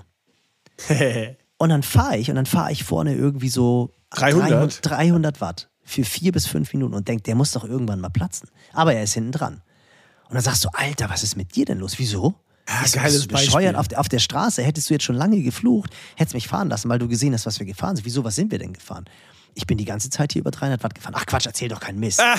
Und dann fahre ich vorne irgendwie so 300 Watt für 4 bis 5 Minuten und denke, der muss doch irgendwann mal platzen. Aber er ist hinten dran. Und dann sagst du, Alter, was ist mit dir denn los? Wieso? Geiles Beispiel. Auf der Straße hättest du jetzt schon lange geflucht, hättest mich fahren lassen, weil du gesehen hast, was wir gefahren sind. Wieso, was sind wir denn gefahren? Ich bin die ganze Zeit hier über 300 Watt gefahren. Ach Quatsch, erzähl doch keinen Mist.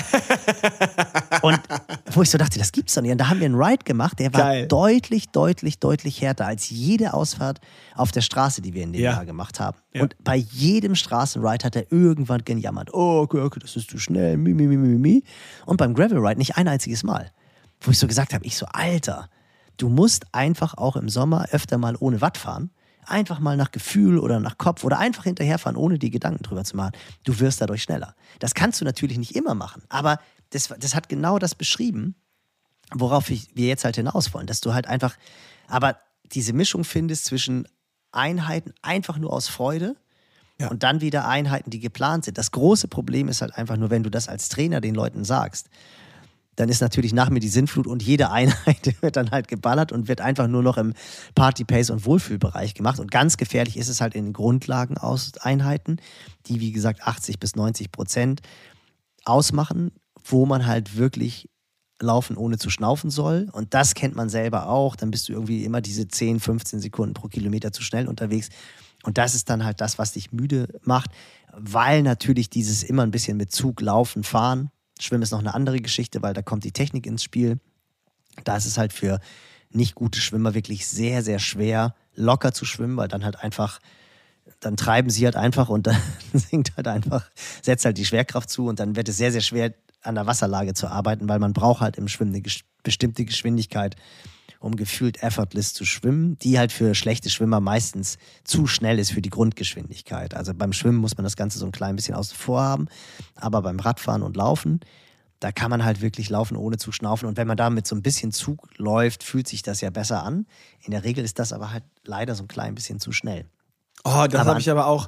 Und wo ich so dachte, das gibt's doch nicht. Und da haben wir einen Ride gemacht, der war deutlich, deutlich, deutlich härter als jede Ausfahrt auf der Straße, die wir in dem Jahr gemacht haben. Ja. Und bei jedem Straßenride hat er irgendwann gejammert. Oh, Görke, das ist zu schnell. Und beim Gravel Ride nicht ein einziges Mal. Wo ich so gesagt habe, Alter, du musst einfach auch im Sommer öfter mal ohne Watt fahren. einfach mal nach Gefühl oder nach Kopf oder einfach hinterherfahren, ohne die Gedanken drüber zu machen. Du wirst dadurch schneller. Das kannst du natürlich nicht immer machen, aber das hat genau das beschrieben, worauf wir jetzt halt hinaus wollen, dass du halt einfach, aber diese Mischung findest zwischen Einheiten einfach nur aus Freude und dann wieder Einheiten, die geplant sind. Das große Problem ist halt einfach nur, wenn du das als Trainer den Leuten sagst, dann ist natürlich nach mir die Sinnflut und jede Einheit wird dann halt geballert und wird einfach nur noch im Party-Pace- und Wohlfühlbereich gemacht. Und ganz gefährlich ist es halt in den Grundlagen aus Einheiten, die wie gesagt 80-90% ausmachen, wo man halt wirklich laufen ohne zu schnaufen soll. Und das kennt man selber auch. Dann bist du irgendwie immer diese 10, 15 Sekunden pro Kilometer zu schnell unterwegs. Und das ist dann halt das, was dich müde macht, weil natürlich dieses immer ein bisschen mit Zug, Laufen, Fahren, Schwimmen ist noch eine andere Geschichte, weil da kommt die Technik ins Spiel. Da ist es halt für nicht gute Schwimmer wirklich sehr, sehr schwer, locker zu schwimmen, weil dann halt einfach, dann treiben sie halt einfach und dann sinkt halt einfach, setzt halt die Schwerkraft zu und dann wird es sehr, sehr schwer, an der Wasserlage zu arbeiten, weil man braucht halt im Schwimmen eine bestimmte Geschwindigkeit, um gefühlt effortless zu schwimmen, die halt für schlechte Schwimmer meistens zu schnell ist für die Grundgeschwindigkeit. Also beim Schwimmen muss man das Ganze so ein klein bisschen außen vor haben, aber beim Radfahren und Laufen, da kann man halt wirklich laufen, ohne zu schnaufen. Und wenn man da mit so ein bisschen Zug läuft, fühlt sich das ja besser an. In der Regel ist das aber halt leider so ein klein bisschen zu schnell. Oh, das habe ich aber auch,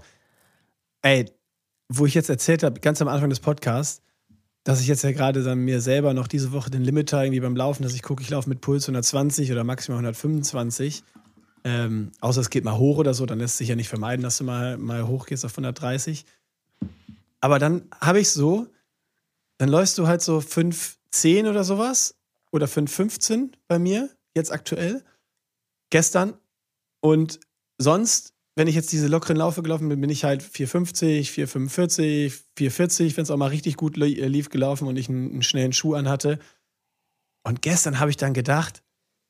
wo ich jetzt erzählt habe, ganz am Anfang des Podcasts, dass ich jetzt ja gerade dann mir selber noch diese Woche den Limiter irgendwie beim Laufen, dass ich gucke, ich laufe mit Puls 120 oder maximal 125. Außer es geht mal hoch oder so, dann lässt sich ja nicht vermeiden, dass du mal hochgehst auf 130. Aber dann habe ich so, dann läufst du halt so 5,10 oder sowas oder 5,15 bei mir, jetzt aktuell, gestern. Und sonst, wenn ich jetzt diese lockeren Laufe gelaufen bin, bin ich halt 4,50, 4,45, 4,40, wenn es auch mal richtig gut lief, gelaufen und ich einen schnellen Schuh anhatte. Und gestern habe ich dann gedacht,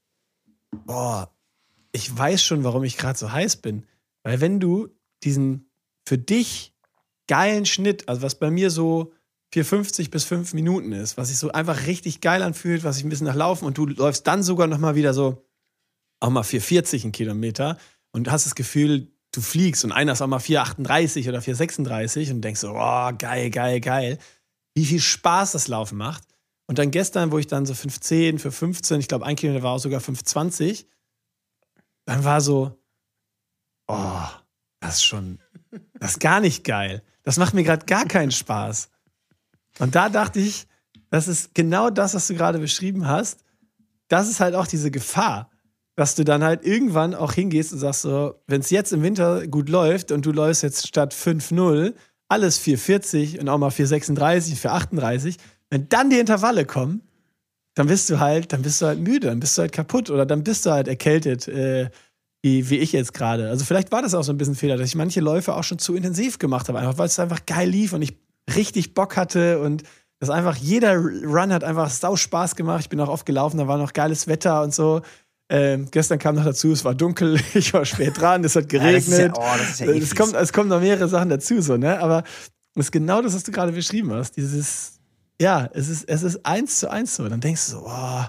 boah, ich weiß schon, warum ich gerade so heiß bin. Weil wenn du diesen für dich geilen Schnitt, also was bei mir so 4,50 bis 5 Minuten ist, was sich so einfach richtig geil anfühlt, was sich ein bisschen nach Laufen und du läufst dann sogar nochmal wieder so auch mal 4,40 einen Kilometer und hast das Gefühl, du fliegst und einer ist auch mal 4,38 oder 4,36 und denkst so, oh, geil, geil, geil. Wie viel Spaß das Laufen macht. Und dann gestern, wo ich dann so 5,10, für 15, ich glaube, ein Kilometer war auch sogar 5,20, dann war so, oh, das ist gar nicht geil. Das macht mir gerade gar keinen Spaß. Und da dachte ich, das ist genau das, was du gerade beschrieben hast. Das ist halt auch diese Gefahr, dass du dann halt irgendwann auch hingehst und sagst so, wenn es jetzt im Winter gut läuft und du läufst jetzt statt 5,0 alles 4,40 und auch mal 4,36, 4,38, wenn dann die Intervalle kommen, dann bist du halt müde, dann bist du halt kaputt oder dann bist du halt erkältet, wie ich jetzt gerade. Also vielleicht war das auch so ein bisschen ein Fehler, dass ich manche Läufe auch schon zu intensiv gemacht habe, einfach weil es einfach geil lief und ich richtig Bock hatte und das einfach, jeder Run hat einfach sau Spaß gemacht. Ich bin auch oft gelaufen, da war noch geiles Wetter und so. Gestern kam noch dazu, es war dunkel, ich war spät dran, es hat geregnet. Es kommen noch mehrere Sachen dazu, so, ne? Aber es ist genau das, was du gerade beschrieben hast. Dieses, ja, es ist 1:1 so. Dann denkst du so,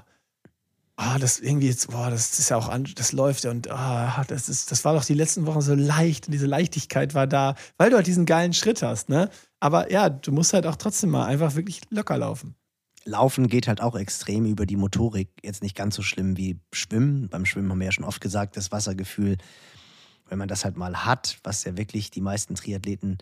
das irgendwie jetzt, das ist ja auch, das läuft ja und das war doch die letzten Wochen so leicht und diese Leichtigkeit war da, weil du halt diesen geilen Schritt hast, ne? Aber ja, du musst halt auch trotzdem mal einfach wirklich locker laufen. Laufen geht halt auch extrem über die Motorik. Jetzt nicht ganz so schlimm wie Schwimmen. Beim Schwimmen haben wir ja schon oft gesagt, das Wassergefühl, wenn man das halt mal hat, was ja wirklich die meisten Triathleten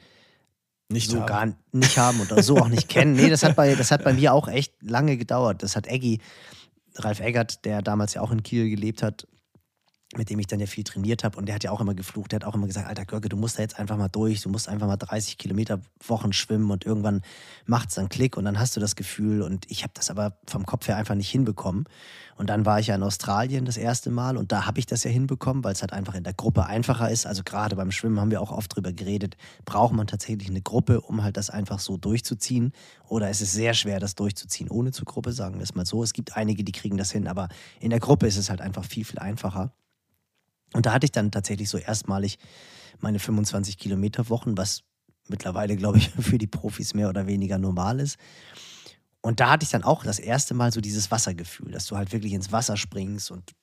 gar nicht haben oder so auch nicht kennen. Nee, das hat bei mir auch echt lange gedauert. Das hat Ralf Eggert, der damals ja auch in Kiel gelebt hat, mit dem ich dann ja viel trainiert habe und der hat ja auch immer geflucht, der hat auch immer gesagt, Alter Görke, du musst da jetzt einfach mal durch, du musst einfach mal 30 Kilometer Wochen schwimmen und irgendwann macht es dann Klick und dann hast du das Gefühl und ich habe das aber vom Kopf her einfach nicht hinbekommen und dann war ich ja in Australien das erste Mal und da habe ich das ja hinbekommen, weil es halt einfach in der Gruppe einfacher ist, also gerade beim Schwimmen haben wir auch oft drüber geredet, braucht man tatsächlich eine Gruppe, um halt das einfach so durchzuziehen oder ist es sehr schwer, das durchzuziehen ohne zur Gruppe, sagen wir es mal so, es gibt einige, die kriegen das hin, aber in der Gruppe ist es halt einfach viel, viel einfacher. Und da hatte ich dann tatsächlich so erstmalig meine 25 Kilometer Wochen, was mittlerweile, glaube ich, für die Profis mehr oder weniger normal ist. Und da hatte ich dann auch das erste Mal so dieses Wassergefühl, dass du halt wirklich ins Wasser springst und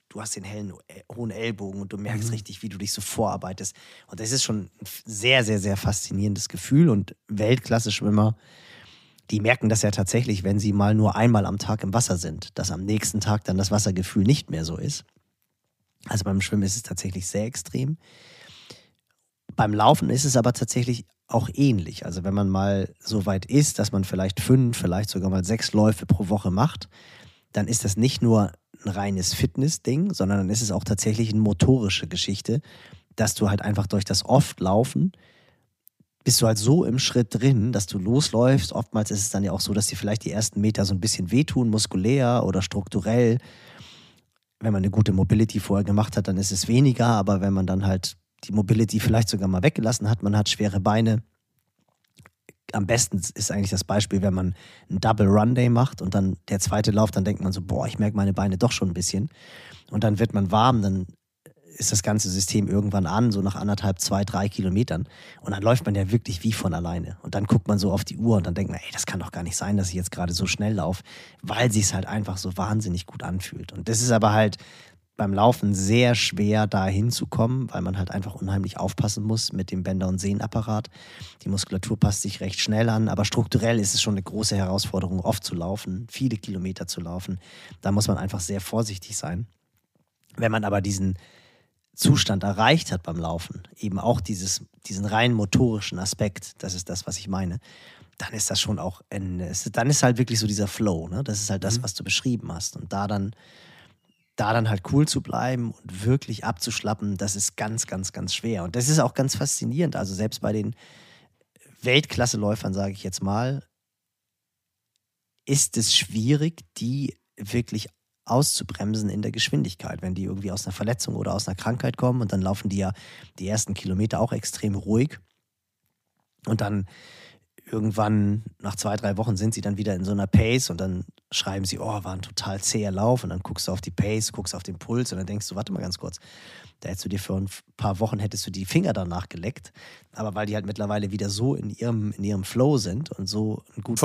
du hast den hohen Ellbogen und du merkst richtig, wie du dich so vorarbeitest. Und das ist schon ein sehr, sehr, sehr faszinierendes Gefühl. Und Weltklasse-Schwimmer, die merken das ja tatsächlich, wenn sie mal nur einmal am Tag im Wasser sind, dass am nächsten Tag dann das Wassergefühl nicht mehr so ist. Also beim Schwimmen ist es tatsächlich sehr extrem. Beim Laufen ist es aber tatsächlich auch ähnlich. Also wenn man mal so weit ist, dass man vielleicht 5, vielleicht sogar mal 6 Läufe pro Woche macht, dann ist das nicht nur ein reines Fitness-Ding, sondern dann ist es auch tatsächlich eine motorische Geschichte, dass du halt einfach durch das oft Laufen bist du halt so im Schritt drin, dass du losläufst. Oftmals ist es dann ja auch so, dass dir vielleicht die ersten Meter so ein bisschen wehtun, muskulär oder strukturell. Wenn man eine gute Mobility vorher gemacht hat, dann ist es weniger, aber wenn man dann halt die Mobility vielleicht sogar mal weggelassen hat, man hat schwere Beine. Am besten ist eigentlich das Beispiel, wenn man einen Double Run Day macht und dann der zweite Lauf, dann denkt man so, boah, ich merke meine Beine doch schon ein bisschen. Und dann wird man warm, dann ist das ganze System irgendwann an, so nach 1,5, 2, 3 Kilometern. Und dann läuft man ja wirklich wie von alleine. Und dann guckt man so auf die Uhr und dann denkt man, ey, das kann doch gar nicht sein, dass ich jetzt gerade so schnell laufe, weil sich es halt einfach so wahnsinnig gut anfühlt. Und das ist aber halt beim Laufen sehr schwer, da hinzukommen, weil man halt einfach unheimlich aufpassen muss mit dem Bänder- und Sehnenapparat. Die Muskulatur passt sich recht schnell an, aber strukturell ist es schon eine große Herausforderung, oft zu laufen, viele Kilometer zu laufen. Da muss man einfach sehr vorsichtig sein. Wenn man aber diesen Zustand erreicht hat beim Laufen, eben auch diesen rein motorischen Aspekt, das ist das, was ich meine, dann ist das schon auch, dann ist halt wirklich so dieser Flow, ne? Das ist halt das, was du beschrieben hast. Und da dann halt cool zu bleiben und wirklich abzuschlappen, das ist ganz, ganz, ganz schwer. Und das ist auch ganz faszinierend. Also selbst bei den Weltklasse-Läufern, sage ich jetzt mal, ist es schwierig, die wirklich auszubremsen in der Geschwindigkeit, wenn die irgendwie aus einer Verletzung oder aus einer Krankheit kommen und dann laufen die ja die ersten Kilometer auch extrem ruhig und dann irgendwann nach 2, 3 Wochen sind sie dann wieder in so einer Pace und dann schreiben sie, oh, war ein total zäher Lauf und dann guckst du auf die Pace, guckst auf den Puls und dann denkst du, warte mal ganz kurz, da hättest du dir für ein paar Wochen hättest du die Finger danach geleckt, aber weil die halt mittlerweile wieder so in ihrem Flow sind und so einen guten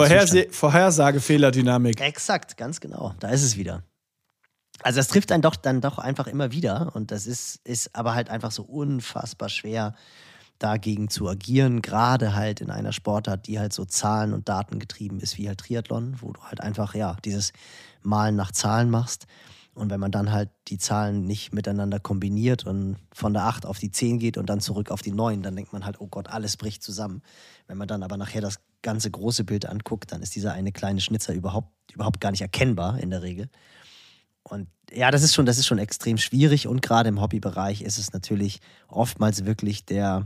Vorhersagefehlerdynamik. Exakt, ganz genau, da ist es wieder. Also das trifft einen dann doch einfach immer wieder und das ist aber halt einfach so unfassbar schwer, dagegen zu agieren, gerade halt in einer Sportart, die halt so Zahlen- und Daten getrieben ist, wie halt Triathlon, wo du halt einfach, ja, dieses Malen nach Zahlen machst. Und wenn man dann halt die Zahlen nicht miteinander kombiniert und von der 8 auf die 10 geht und dann zurück auf die 9, dann denkt man halt, oh Gott, alles bricht zusammen. Wenn man dann aber nachher das ganze große Bild anguckt, dann ist dieser eine kleine Schnitzer überhaupt gar nicht erkennbar in der Regel. Und ja, das ist schon extrem schwierig und gerade im Hobbybereich ist es natürlich oftmals wirklich der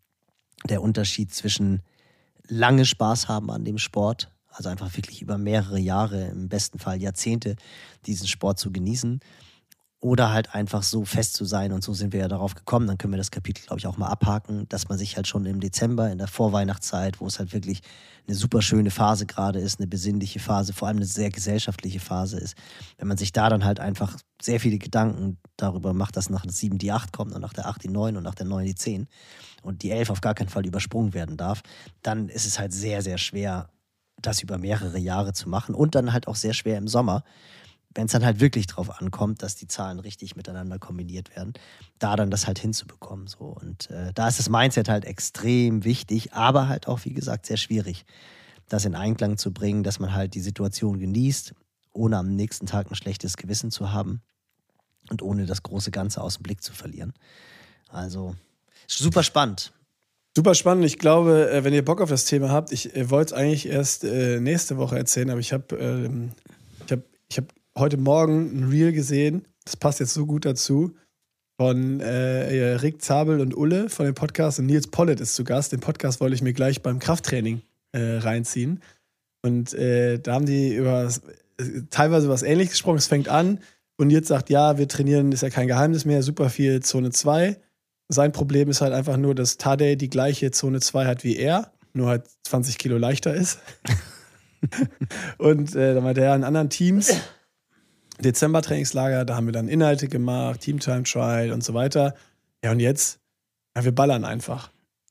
Unterschied zwischen lange Spaß haben an dem Sport, also einfach wirklich über mehrere Jahre, im besten Fall Jahrzehnte, diesen Sport zu genießen oder halt einfach so fest zu sein und so sind wir ja darauf gekommen, dann können wir das Kapitel, glaube ich, auch mal abhaken, dass man sich halt schon im Dezember, in der Vorweihnachtszeit, wo es halt wirklich eine super schöne Phase gerade ist, eine besinnliche Phase, vor allem eine sehr gesellschaftliche Phase ist, wenn man sich da dann halt einfach sehr viele Gedanken darüber macht, dass nach der 7 die 8 kommt und nach der 8 die 9 und nach der 9 die 10 und die 11 auf gar keinen Fall übersprungen werden darf, dann ist es halt sehr, sehr schwer, das über mehrere Jahre zu machen und dann halt auch sehr schwer im Sommer, wenn es dann halt wirklich drauf ankommt, dass die Zahlen richtig miteinander kombiniert werden, da dann das halt hinzubekommen. So. Und da ist das Mindset halt extrem wichtig, aber halt auch, wie gesagt, sehr schwierig, das in Einklang zu bringen, dass man halt die Situation genießt, ohne am nächsten Tag ein schlechtes Gewissen zu haben und ohne das große Ganze aus dem Blick zu verlieren. Also super spannend. Super spannend. Ich glaube, wenn ihr Bock auf das Thema habt, ich wollte es eigentlich erst nächste Woche erzählen, aber ich habe heute Morgen ein Reel gesehen, das passt jetzt so gut dazu, von Rick Zabel und Ulle von dem Podcast und Nils Pollitt ist zu Gast. Den Podcast wollte ich mir gleich beim Krafttraining reinziehen. Und da haben die teilweise was Ähnliches gesprochen. Es fängt an und Nils sagt, ja, wir trainieren, ist ja kein Geheimnis mehr, super viel Zone 2. Sein Problem ist halt einfach nur, dass Tadej die gleiche Zone 2 hat wie er, nur halt 20 Kilo leichter ist. Und da meinte er, in anderen Teams Dezember-Trainingslager, da haben wir dann Inhalte gemacht, Team-Time-Trial und so weiter. Ja, und jetzt, ja, wir ballern einfach.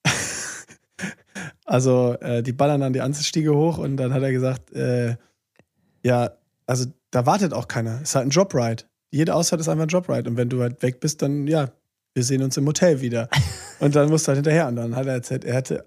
Also, die ballern dann die Anstiege hoch und dann hat er gesagt, ja, also da wartet auch keiner. Ist halt ein Jobride. jede Ausfahrt ist einfach ein Jobride. Und wenn du halt weg bist, dann, ja, wir sehen uns im Hotel wieder. Und dann musst du halt hinterher. Und dann hat er erzählt, er hatte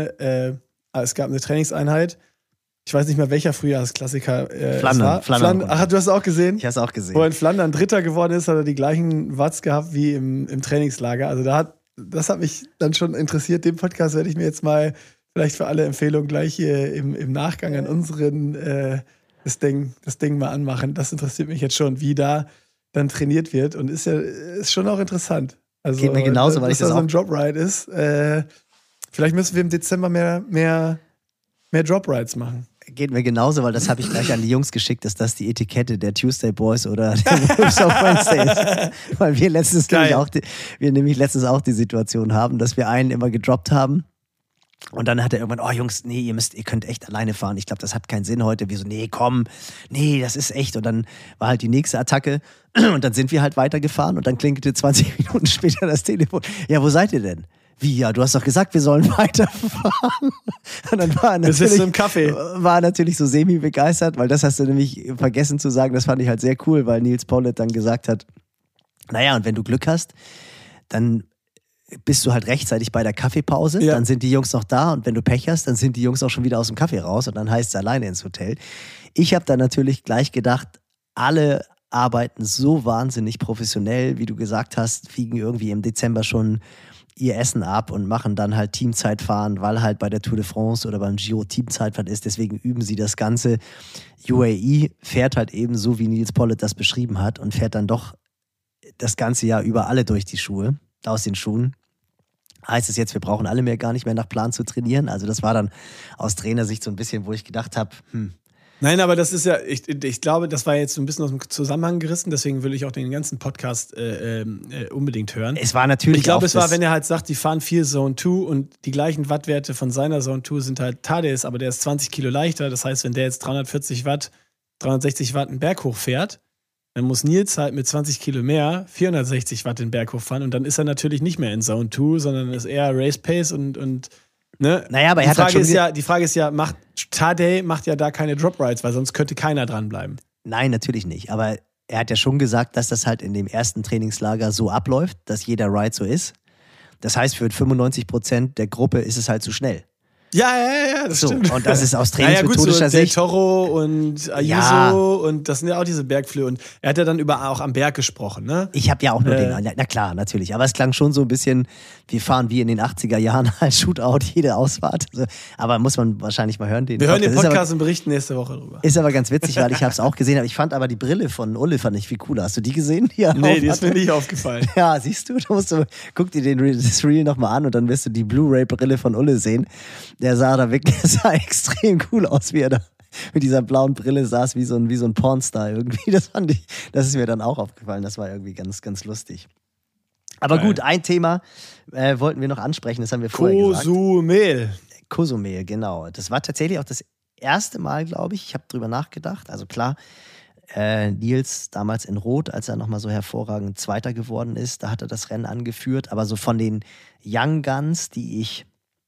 es gab eine Trainingseinheit. Ich weiß nicht mehr, welcher Frühjahrsklassiker Flandern. Ach, du hast es auch gesehen? Ich habe es auch gesehen. Wo er in Flandern Dritter geworden ist, hat er die gleichen Watts gehabt wie im Trainingslager. Also das hat mich dann schon interessiert. Den Podcast werde ich mir jetzt mal vielleicht für alle Empfehlungen gleich hier im Nachgang an unseren das Ding mal anmachen. Das interessiert mich jetzt schon, wie da dann trainiert wird. Und ist schon auch interessant. Also, geht mir genauso, weil ich das so auch... ein Jobride ist. Vielleicht müssen wir im Dezember mehr Jobrides machen. Geht mir genauso, weil das habe ich gleich an die Jungs geschickt, dass das die Etikette der Tuesday Boys oder der Wolves of Wednesday ist. Weil wir nämlich letztens auch die Situation haben, dass wir einen immer gedroppt haben. Und dann hat er irgendwann, oh Jungs, nee, ihr könnt echt alleine fahren. Ich glaube, das hat keinen Sinn heute. Wir so, nee, komm, nee, das ist echt. Und dann war halt die nächste Attacke und dann sind wir halt weitergefahren und dann klingelte 20 Minuten später das Telefon. Ja, wo seid ihr denn? Wie, ja, du hast doch gesagt, wir sollen weiterfahren. Und dann war er natürlich so semi-begeistert, weil das hast du nämlich vergessen zu sagen. Das fand ich halt sehr cool, weil Nils Pollitt dann gesagt hat, naja, und wenn du Glück hast, dann bist du halt rechtzeitig bei der Kaffeepause, dann sind die Jungs noch da und wenn du Pech hast, dann sind die Jungs auch schon wieder aus dem Kaffee raus und dann heißt es alleine ins Hotel. Ich habe dann natürlich gleich gedacht, alle arbeiten so wahnsinnig professionell, wie du gesagt hast, fliegen irgendwie im Dezember schon ihr Essen ab und machen dann halt Teamzeitfahren, weil halt bei der Tour de France oder beim Giro Teamzeitfahren ist, deswegen üben sie das Ganze. UAE fährt halt eben so, wie Nils Pollitt das beschrieben hat und fährt dann doch das ganze Jahr über alle durch die Schuhe, aus den Schuhen. Heißt es jetzt, wir brauchen alle gar nicht mehr nach Plan zu trainieren? Also das war dann aus Trainersicht so ein bisschen, wo ich gedacht habe, Nein, aber das ist ja, ich glaube, das war jetzt so ein bisschen aus dem Zusammenhang gerissen, deswegen will ich auch den ganzen Podcast unbedingt hören. Es war natürlich Ich glaube, es war, wenn er halt sagt, die fahren viel Zone 2 und die gleichen Wattwerte von seiner Zone 2 sind halt Tadej, aber der ist 20 Kilo leichter. Das heißt, wenn der jetzt 340 Watt, 360 Watt einen Berg hochfährt, dann muss Nils halt mit 20 Kilo mehr 460 Watt den Berg hochfahren und dann ist er natürlich nicht mehr in Zone 2, sondern ist eher Race Pace und ne? Naja, aber die Frage ist ja, Tadej macht ja da keine Drop Rides, weil sonst könnte keiner dranbleiben. Nein, natürlich nicht. Aber er hat ja schon gesagt, dass das halt in dem ersten Trainingslager so abläuft, dass jeder Ride so ist. Das heißt, für 95% der Gruppe ist es halt zu schnell. Ja, das stimmt. Und das ist aus trainingsmethodischer Sicht. Del Toro und Ayuso und das sind ja auch diese Bergflöhe. Und er hat ja dann auch am Berg gesprochen, ne? Ich habe ja auch nur den, na klar, natürlich. Aber es klang schon so ein bisschen, wir fahren wie in den 80er Jahren als Shootout jede Ausfahrt. Also, aber muss man wahrscheinlich mal hören. Wir hören den Podcast und berichten nächste Woche drüber. Ist aber ganz witzig, weil ich habe es auch gesehen. Aber ich fand aber die Brille von Ulle fand ich viel cooler. Hast du die gesehen? Nee, die ist mir nicht aufgefallen. Ja, siehst du, guck dir das Reel nochmal an und dann wirst du die Blu-ray-Brille von Ulle sehen. Der sah sah extrem cool aus, wie er da mit dieser blauen Brille saß, wie so ein Pornstar irgendwie. Das ist mir dann auch aufgefallen. Das war irgendwie ganz, ganz lustig. Aber gut, ein Thema wollten wir noch ansprechen, das haben wir vorher gesagt. Cozumel, genau. Das war tatsächlich auch das erste Mal, glaube ich. Ich habe drüber nachgedacht. Also klar, Nils damals in Rot, als er nochmal so hervorragend Zweiter geworden ist, da hat er das Rennen angeführt. Aber so von den Young Guns, die ich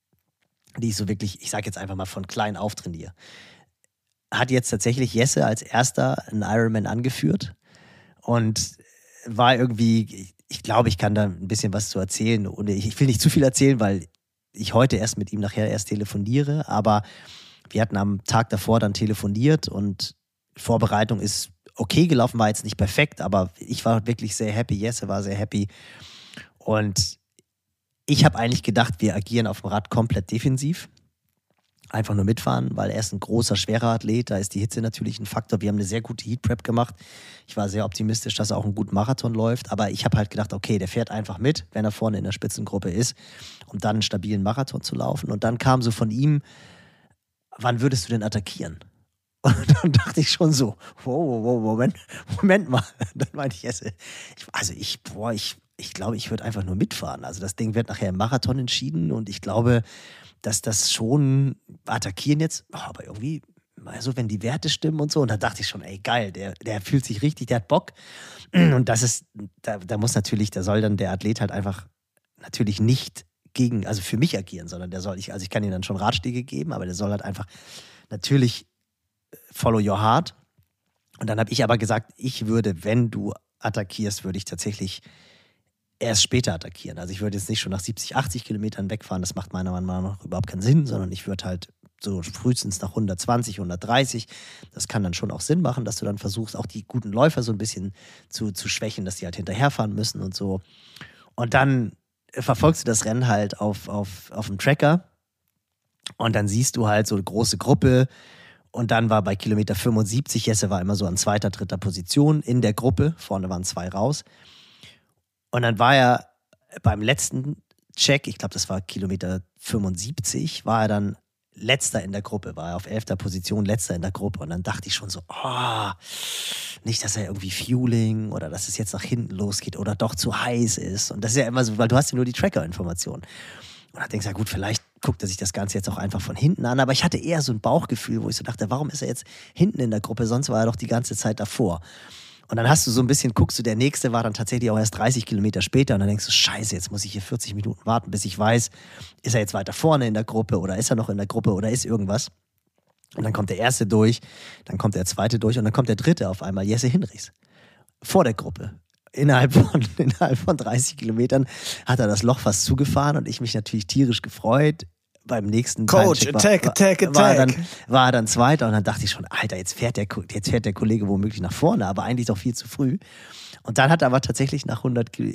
so wirklich, ich sage jetzt einfach mal von klein auf trainiere, hat jetzt tatsächlich Jesse als erster einen Ironman angeführt und war irgendwie, ich glaube, ich kann da ein bisschen was zu erzählen und ich will nicht zu viel erzählen, weil ich heute mit ihm nachher erst telefoniere, aber wir hatten am Tag davor dann telefoniert und Vorbereitung ist okay gelaufen, war jetzt nicht perfekt, aber ich war wirklich sehr happy, Jesse war sehr happy und ich habe eigentlich gedacht, wir agieren auf dem Rad komplett defensiv. Einfach nur mitfahren, weil er ist ein großer, schwerer Athlet. Da ist die Hitze natürlich ein Faktor. Wir haben eine sehr gute Heatprep gemacht. Ich war sehr optimistisch, dass er auch einen guten Marathon läuft. Aber ich habe halt gedacht, okay, der fährt einfach mit, wenn er vorne in der Spitzengruppe ist, um dann einen stabilen Marathon zu laufen. Und dann kam so von ihm, wann würdest du denn attackieren? Und dann dachte ich schon so, Moment mal. Dann meinte ich glaube, ich würde einfach nur mitfahren. Also das Ding wird nachher im Marathon entschieden und ich glaube, dass das schon attackieren jetzt, aber irgendwie, also wenn die Werte stimmen und so. Und da dachte ich schon, ey geil, der fühlt sich richtig, der hat Bock. Und das ist, da muss natürlich, da soll dann der Athlet halt einfach natürlich nicht also für mich agieren, sondern ich kann ihm dann schon Ratschläge geben, aber der soll halt einfach natürlich follow your heart. Und dann habe ich aber gesagt, ich würde, wenn du attackierst, würde ich tatsächlich erst später attackieren. Also ich würde jetzt nicht schon nach 70, 80 Kilometern wegfahren, das macht meiner Meinung nach überhaupt keinen Sinn, sondern ich würde halt so frühestens nach 120, 130, das kann dann schon auch Sinn machen, dass du dann versuchst, auch die guten Läufer so ein bisschen zu schwächen, dass die halt hinterherfahren müssen und so. Und dann verfolgst du das Rennen halt auf dem Tracker und dann siehst du halt so eine große Gruppe und dann war bei Kilometer 75, Jesse war immer so an 2., 3. Position in der Gruppe, vorne waren 2 raus. Und dann war er beim letzten Check, ich glaube, das war Kilometer 75, war er dann letzter in der Gruppe, war er auf 11. Position, letzter in der Gruppe. Und dann dachte ich schon so, nicht, dass er irgendwie Fueling oder dass es jetzt nach hinten losgeht oder doch zu heiß ist. Und das ist ja immer so, weil du hast ja nur die Tracker-Informationen. Und dann denkst du, ja gut, vielleicht guckt er sich das Ganze jetzt auch einfach von hinten an. Aber ich hatte eher so ein Bauchgefühl, wo ich so dachte, warum ist er jetzt hinten in der Gruppe? Sonst war er doch die ganze Zeit davor. Und dann hast du so ein bisschen, guckst du, der nächste war dann tatsächlich auch erst 30 Kilometer später und dann denkst du, scheiße, jetzt muss ich hier 40 Minuten warten, bis ich weiß, ist er jetzt weiter vorne in der Gruppe oder ist er noch in der Gruppe oder ist irgendwas. Und dann kommt der erste durch, dann kommt der zweite durch und dann kommt der dritte auf einmal, Jesse Hinrichs, vor der Gruppe. Innerhalb von 30 Kilometern hat er das Loch fast zugefahren und ich mich natürlich tierisch gefreut. Beim nächsten Coach, Attack. War er dann Zweiter und dann dachte ich schon, Alter, jetzt fährt der Kollege womöglich nach vorne, aber eigentlich doch viel zu früh. Und dann hat er aber tatsächlich nach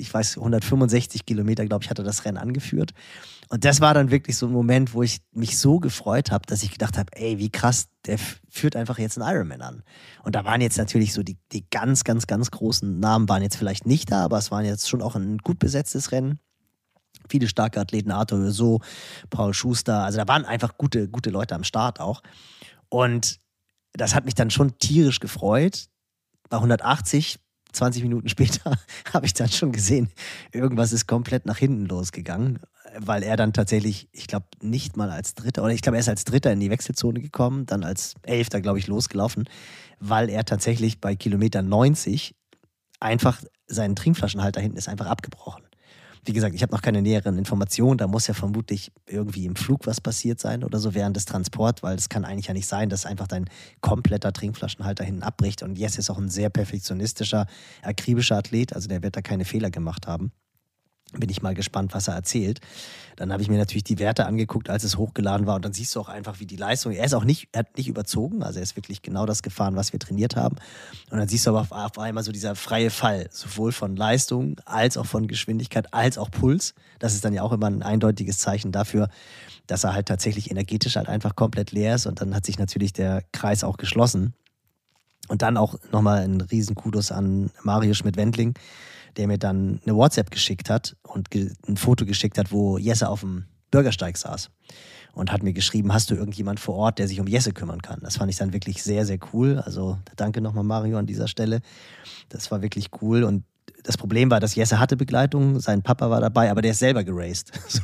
165 Kilometer, glaube ich, hat er das Rennen angeführt. Und das war dann wirklich so ein Moment, wo ich mich so gefreut habe, dass ich gedacht habe, ey, wie krass, der führt einfach jetzt einen Ironman an. Und da waren jetzt natürlich so die ganz, ganz, ganz großen Namen waren jetzt vielleicht nicht da, aber es waren jetzt schon auch ein gut besetztes Rennen. Viele starke Athleten, Arthur Husso, Paul Schuster, also da waren einfach gute Leute am Start auch. Und das hat mich dann schon tierisch gefreut. Bei 180, 20 Minuten später, habe ich dann schon gesehen, irgendwas ist komplett nach hinten losgegangen, weil er dann tatsächlich, ich glaube, nicht mal als Dritter, oder ich glaube, er ist als Dritter in die Wechselzone gekommen, dann als 11., glaube ich, losgelaufen, weil er tatsächlich bei Kilometer 90 einfach seinen Trinkflaschenhalter hinten ist einfach abgebrochen. Wie gesagt, ich habe noch keine näheren Informationen. Da muss ja vermutlich irgendwie im Flug was passiert sein oder so während des Transports, weil es kann eigentlich ja nicht sein, dass einfach dein kompletter Trinkflaschenhalter hinten abbricht. Und Jesse ist auch ein sehr perfektionistischer, akribischer Athlet, also der wird da keine Fehler gemacht haben. Bin ich mal gespannt, was er erzählt. Dann habe ich mir natürlich die Werte angeguckt, als es hochgeladen war und dann siehst du auch einfach, wie die Leistung, er hat nicht überzogen, also er ist wirklich genau das gefahren, was wir trainiert haben. Und dann siehst du aber auf einmal so dieser freie Fall, sowohl von Leistung als auch von Geschwindigkeit, als auch Puls. Das ist dann ja auch immer ein eindeutiges Zeichen dafür, dass er halt tatsächlich energetisch halt einfach komplett leer ist und dann hat sich natürlich der Kreis auch geschlossen. Und dann auch nochmal ein riesen Kudos an Mario Schmidt-Wendling, der mir dann eine WhatsApp geschickt hat und ein Foto geschickt hat, wo Jesse auf dem Bürgersteig saß und hat mir geschrieben, hast du irgendjemand vor Ort, der sich um Jesse kümmern kann? Das fand ich dann wirklich sehr, sehr cool. Also danke nochmal Mario an dieser Stelle. Das war wirklich cool und das Problem war, dass Jesse hatte Begleitung, sein Papa war dabei, aber der ist selber geraced. So,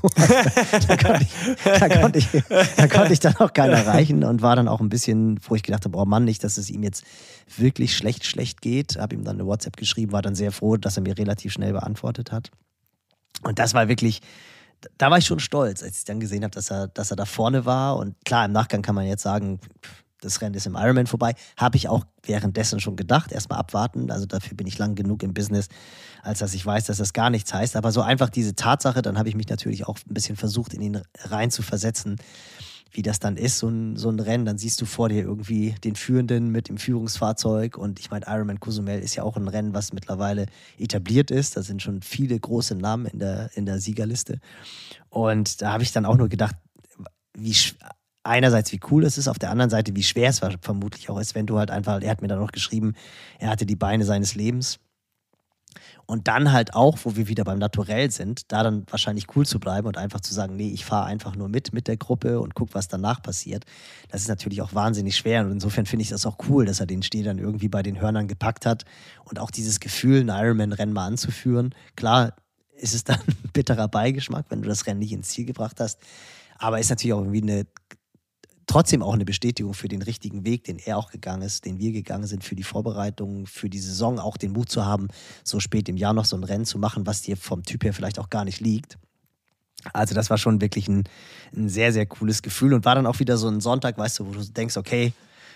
da konnte ich dann auch keinen erreichen und war dann auch ein bisschen, wo ich gedacht habe, oh Mann, nicht, dass es ihm jetzt wirklich schlecht geht. Habe ihm dann eine WhatsApp geschrieben, war dann sehr froh, dass er mir relativ schnell beantwortet hat. Und das war wirklich, da war ich schon stolz, als ich dann gesehen habe, dass er da vorne war. Und klar, im Nachgang kann man jetzt sagen, das Rennen ist im Ironman vorbei. Habe ich auch währenddessen schon gedacht. Erstmal abwarten. Also dafür bin ich lang genug im Business, als dass ich weiß, dass das gar nichts heißt. Aber so einfach diese Tatsache, dann habe ich mich natürlich auch ein bisschen versucht, in ihn rein zu versetzen, wie das dann ist, so ein Rennen. Dann siehst du vor dir irgendwie den Führenden mit dem Führungsfahrzeug. Und ich meine, Ironman Cozumel ist ja auch ein Rennen, was mittlerweile etabliert ist. Da sind schon viele große Namen in der Siegerliste. Und da habe ich dann auch nur gedacht, einerseits wie cool es ist, auf der anderen Seite wie schwer es vermutlich auch ist, wenn du halt einfach, er hat mir dann noch geschrieben, er hatte die Beine seines Lebens und dann halt auch, wo wir wieder beim Naturell sind, da dann wahrscheinlich cool zu bleiben und einfach zu sagen, nee, ich fahre einfach nur mit der Gruppe und guck, was danach passiert. Das ist natürlich auch wahnsinnig schwer und insofern finde ich das auch cool, dass er den Stier dann irgendwie bei den Hörnern gepackt hat und auch dieses Gefühl, ein Ironman-Rennen mal anzuführen. Klar ist es dann ein bitterer Beigeschmack, wenn du das Rennen nicht ins Ziel gebracht hast, aber ist natürlich auch irgendwie trotzdem auch eine Bestätigung für den richtigen Weg, den er auch gegangen ist, den wir gegangen sind, für die Vorbereitung, für die Saison, auch den Mut zu haben, so spät im Jahr noch so ein Rennen zu machen, was dir vom Typ her vielleicht auch gar nicht liegt. Also das war schon wirklich ein sehr, sehr cooles Gefühl und war dann auch wieder so ein Sonntag, weißt du, wo du denkst, okay,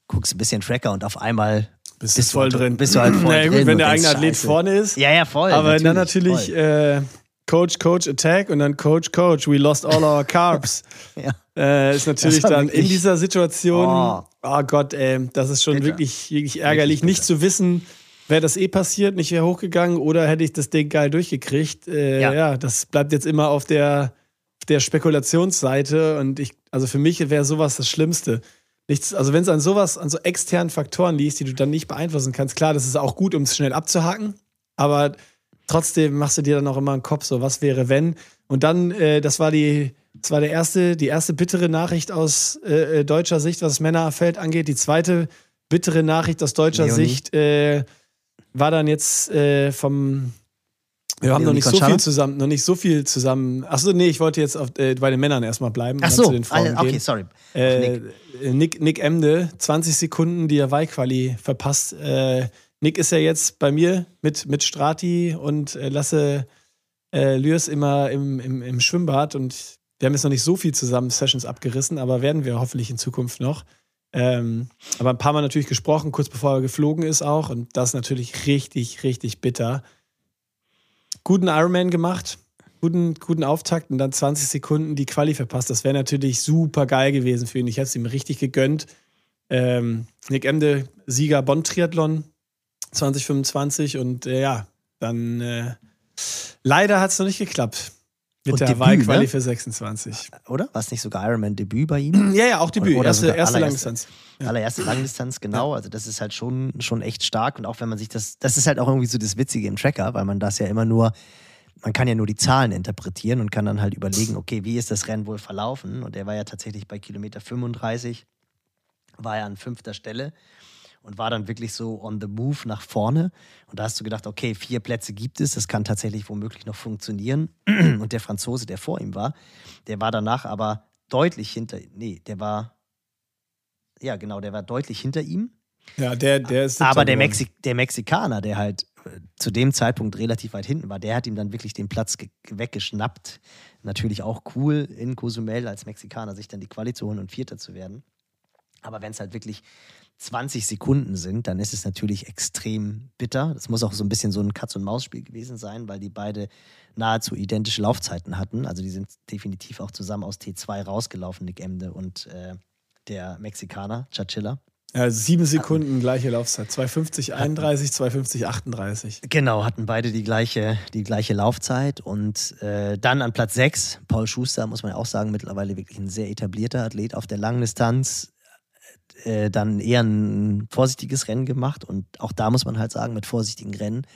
guckst ein bisschen Tracker und auf einmal bist du voll drin. Bist du halt voll naja, drin. Gut, wenn der eigene Scheiße. Athlet vorne ist. Ja, voll. Aber dann natürlich Coach, Attack und dann Coach, we lost all our carbs. Ist natürlich dann in dieser Situation, oh Gott, das ist schon wirklich ärgerlich, nicht zu wissen, wäre das passiert, nicht wäre hochgegangen oder hätte ich das Ding geil durchgekriegt. Das bleibt jetzt immer auf der Spekulationsseite und also für mich wäre sowas das Schlimmste. Also wenn es an so externen Faktoren liegt, die du dann nicht beeinflussen kannst, klar, das ist auch gut, um es schnell abzuhaken, aber trotzdem machst du dir dann auch immer einen Kopf, so was wäre, wenn. Und dann, das war die erste bittere Nachricht aus deutscher Sicht, was das Männerfeld angeht. Die zweite bittere Nachricht aus deutscher Sicht war dann jetzt vom wir haben noch nicht so viel zusammen. Achso, nee, ich wollte jetzt bei den Männern erstmal bleiben. Achso, zu den Frauen okay, gehen. sorry. Nick Emde, 20 Sekunden die Hawaii-Quali verpasst. Nick ist ja jetzt bei mir mit Strati und Lasse Lürs immer im Schwimmbad und wir haben jetzt noch nicht so viel zusammen Sessions abgerissen, aber werden wir hoffentlich in Zukunft noch. Aber ein paar Mal natürlich gesprochen, kurz bevor er geflogen ist auch und das ist natürlich richtig, richtig bitter. Guten Ironman gemacht, guten Auftakt und dann 20 Sekunden die Quali verpasst. Das wäre natürlich super geil gewesen für ihn. Ich hätte es ihm richtig gegönnt. Nick Emde, Sieger Bonn-Triathlon 2025 und dann leider hat es noch nicht geklappt mit und der Hawaii-Quali für 26. Oder? War es nicht sogar Ironman-Debüt bei ihm? Ja, auch Debüt. Oder erste Langdistanz. Allererste Langdistanz, genau. Also das ist halt schon echt stark. Und auch wenn man sich das ist halt auch irgendwie so das Witzige im Tracker, weil man das ja immer nur, man kann ja nur die Zahlen interpretieren und kann dann halt überlegen, okay, wie ist das Rennen wohl verlaufen? Und er war ja tatsächlich bei Kilometer 35, war er an 5. Stelle und war dann wirklich so on the move nach vorne. Und da hast du gedacht, okay, 4 Plätze gibt es, das kann tatsächlich womöglich noch funktionieren. Und der Franzose, der vor ihm war, der war danach aber deutlich der war deutlich hinter ihm. Ja, der ist aber der Mexikaner, der halt zu dem Zeitpunkt relativ weit hinten war, der hat ihm dann wirklich den Platz weggeschnappt. Natürlich auch cool in Cozumel als Mexikaner sich dann die Quali zu holen und Vierter zu werden. Aber wenn es halt wirklich 20 Sekunden sind, dann ist es natürlich extrem bitter. Das muss auch so ein bisschen so ein Katz-und-Maus-Spiel gewesen sein, weil die beide nahezu identische Laufzeiten hatten. Also die sind definitiv auch zusammen aus T2 rausgelaufen, Nick Emde und der Mexikaner, Chachilla. Ja, 7 Sekunden gleiche Laufzeit. 2:50:31, 2:50:38. Genau, hatten beide die gleiche Laufzeit. Und dann an Platz 6, Paul Schuster, muss man ja auch sagen, mittlerweile wirklich ein sehr etablierter Athlet auf der Langdistanz. Dann eher ein vorsichtiges Rennen gemacht. Und auch da muss man halt sagen, mit vorsichtigen Rennen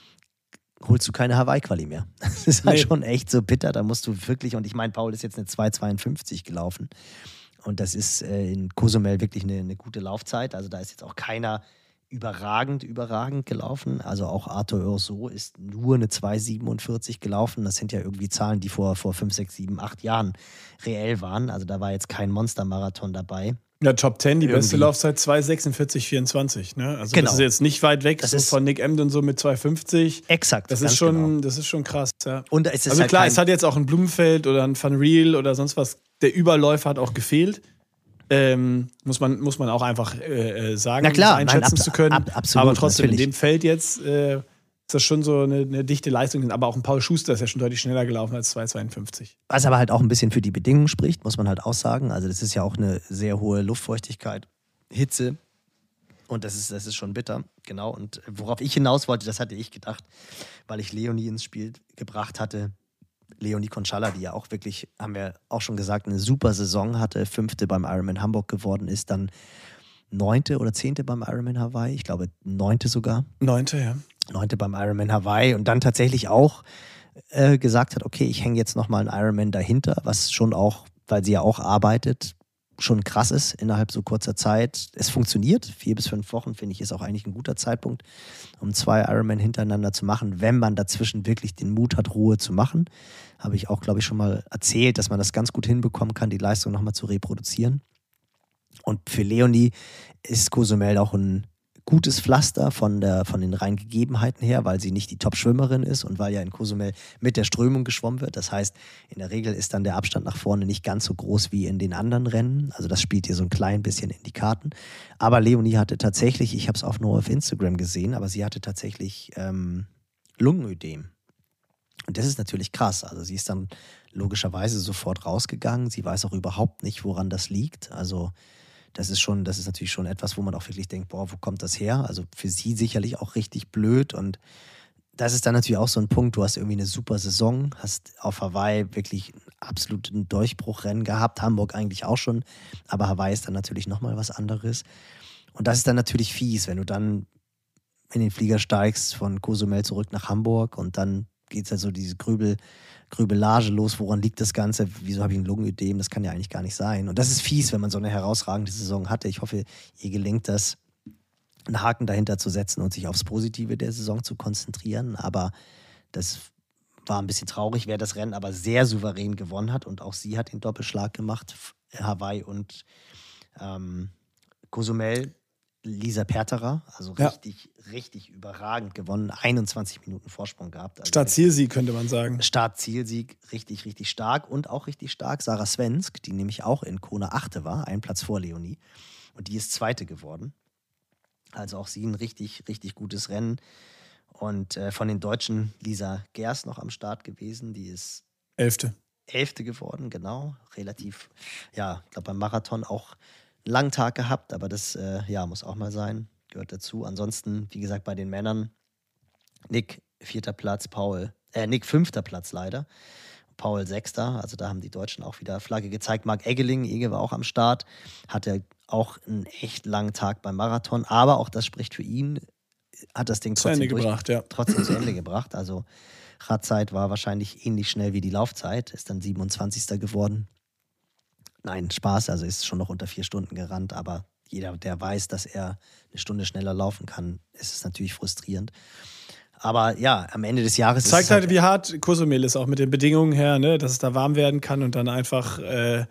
holst du keine Hawaii-Quali mehr. Das ist halt schon echt so bitter. Da musst du wirklich, und ich meine, Paul ist jetzt eine 2:52 gelaufen. Und das ist in Cozumel wirklich eine gute Laufzeit. Also da ist jetzt auch keiner überragend gelaufen. Also auch Arthur Urso ist nur eine 2:47 gelaufen. Das sind ja irgendwie Zahlen, die vor 5, 6, 7, 8 Jahren reell waren. Also da war jetzt kein Monstermarathon dabei. Ja, Top 10, die beste Laufzeit 2:46:24. Ne? Also genau. Das ist jetzt nicht weit weg von Nick Emde und so mit 2:50. Exakt. Das ist schon krass. Ja. Und es ist also halt klar, es hat jetzt auch ein Blumenfeld oder ein Van Riel oder sonst was. Der Überläufer hat auch gefehlt. Muss man auch einfach sagen, na klar, einschätzen zu können. Absolut, aber trotzdem, natürlich. in dem Feld jetzt ist das schon so eine dichte Leistung. Aber auch ein Paul Schuster ist ja schon deutlich schneller gelaufen als 2:52. Was aber halt auch ein bisschen für die Bedingungen spricht, muss man halt auch sagen. Also das ist ja auch eine sehr hohe Luftfeuchtigkeit, Hitze. Und das ist schon bitter, genau. Und worauf ich hinaus wollte, das hatte ich gedacht, weil ich Leonie ins Spiel gebracht hatte. Leonie Conchala, die ja auch wirklich, haben wir auch schon gesagt, eine super Saison hatte, 5. beim Ironman Hamburg geworden ist, dann 9. oder 10. beim Ironman Hawaii, ich glaube 9. sogar. 9. ja. 9. beim Ironman Hawaii und dann tatsächlich auch gesagt hat, okay, ich hänge jetzt nochmal einen Ironman dahinter, was schon auch, weil sie ja auch arbeitet, schon krass ist innerhalb so kurzer Zeit. Es funktioniert, 4 bis 5 Wochen, finde ich, ist auch eigentlich ein guter Zeitpunkt, um 2 Ironman hintereinander zu machen, wenn man dazwischen wirklich den Mut hat, Ruhe zu machen. Habe ich auch, glaube ich, schon mal erzählt, dass man das ganz gut hinbekommen kann, die Leistung nochmal zu reproduzieren. Und für Leonie ist Cozumel auch ein gutes Pflaster von den reinen Gegebenheiten her, weil sie nicht die Top-Schwimmerin ist und weil ja in Cozumel mit der Strömung geschwommen wird. Das heißt, in der Regel ist dann der Abstand nach vorne nicht ganz so groß wie in den anderen Rennen. Also das spielt hier so ein klein bisschen in die Karten. Aber Leonie hatte tatsächlich, ich habe es auch nur auf Instagram gesehen, aber sie hatte tatsächlich Lungenödem. Und das ist natürlich krass. Also sie ist dann logischerweise sofort rausgegangen. Sie weiß auch überhaupt nicht, woran das liegt. Also das ist natürlich schon etwas, wo man auch wirklich denkt, boah, wo kommt das her? Also für sie sicherlich auch richtig blöd. Und das ist dann natürlich auch so ein Punkt, du hast irgendwie eine super Saison, hast auf Hawaii wirklich einen absoluten Durchbruchrennen gehabt, Hamburg eigentlich auch schon, aber Hawaii ist dann natürlich nochmal was anderes. Und das ist dann natürlich fies, wenn du dann in den Flieger steigst von Cozumel zurück nach Hamburg und dann geht es halt so diese Grübelage los, woran liegt das Ganze, wieso habe ich ein Lungenödem, das kann ja eigentlich gar nicht sein. Und das ist fies, wenn man so eine herausragende Saison hatte. Ich hoffe, ihr gelingt das, einen Haken dahinter zu setzen und sich aufs Positive der Saison zu konzentrieren. Aber das war ein bisschen traurig, wer das Rennen aber sehr souverän gewonnen hat und auch sie hat den Doppelschlag gemacht, Hawaii und Cozumel. Lisa Perterer, also richtig überragend gewonnen, 21 Minuten Vorsprung gehabt. Also Start-Zielsieg könnte man sagen. Start-Zielsieg, richtig stark und auch richtig stark Sarah Svensk, die nämlich auch in Kona 8. war, einen Platz vor Leonie und die ist 2. geworden. Also auch sie ein richtig gutes Rennen und von den Deutschen Lisa Gers noch am Start gewesen, die ist 11. geworden, genau, relativ, ja, ich glaube beim Marathon auch langen Tag gehabt, aber das muss auch mal sein, gehört dazu. Ansonsten, wie gesagt, bei den Männern Nick 4. Platz, Nick 5. Platz leider, Paul 6. Also da haben die Deutschen auch wieder Flagge gezeigt. Marc Eggeling, Ege war auch am Start, hatte auch einen echt langen Tag beim Marathon, aber auch das spricht für ihn, hat das Ding trotzdem zu Ende gebracht. Also Radzeit war wahrscheinlich ähnlich schnell wie die Laufzeit, ist dann 27. geworden. Nein, Spaß, also ist schon noch unter 4 Stunden gerannt, aber jeder, der weiß, dass er eine Stunde schneller laufen kann, ist es natürlich frustrierend. Aber ja, am Ende des Jahres zeigt ist es halt, wie hart Cozumel ist, auch mit den Bedingungen her, ne? Dass es da warm werden kann und dann einfach, wenn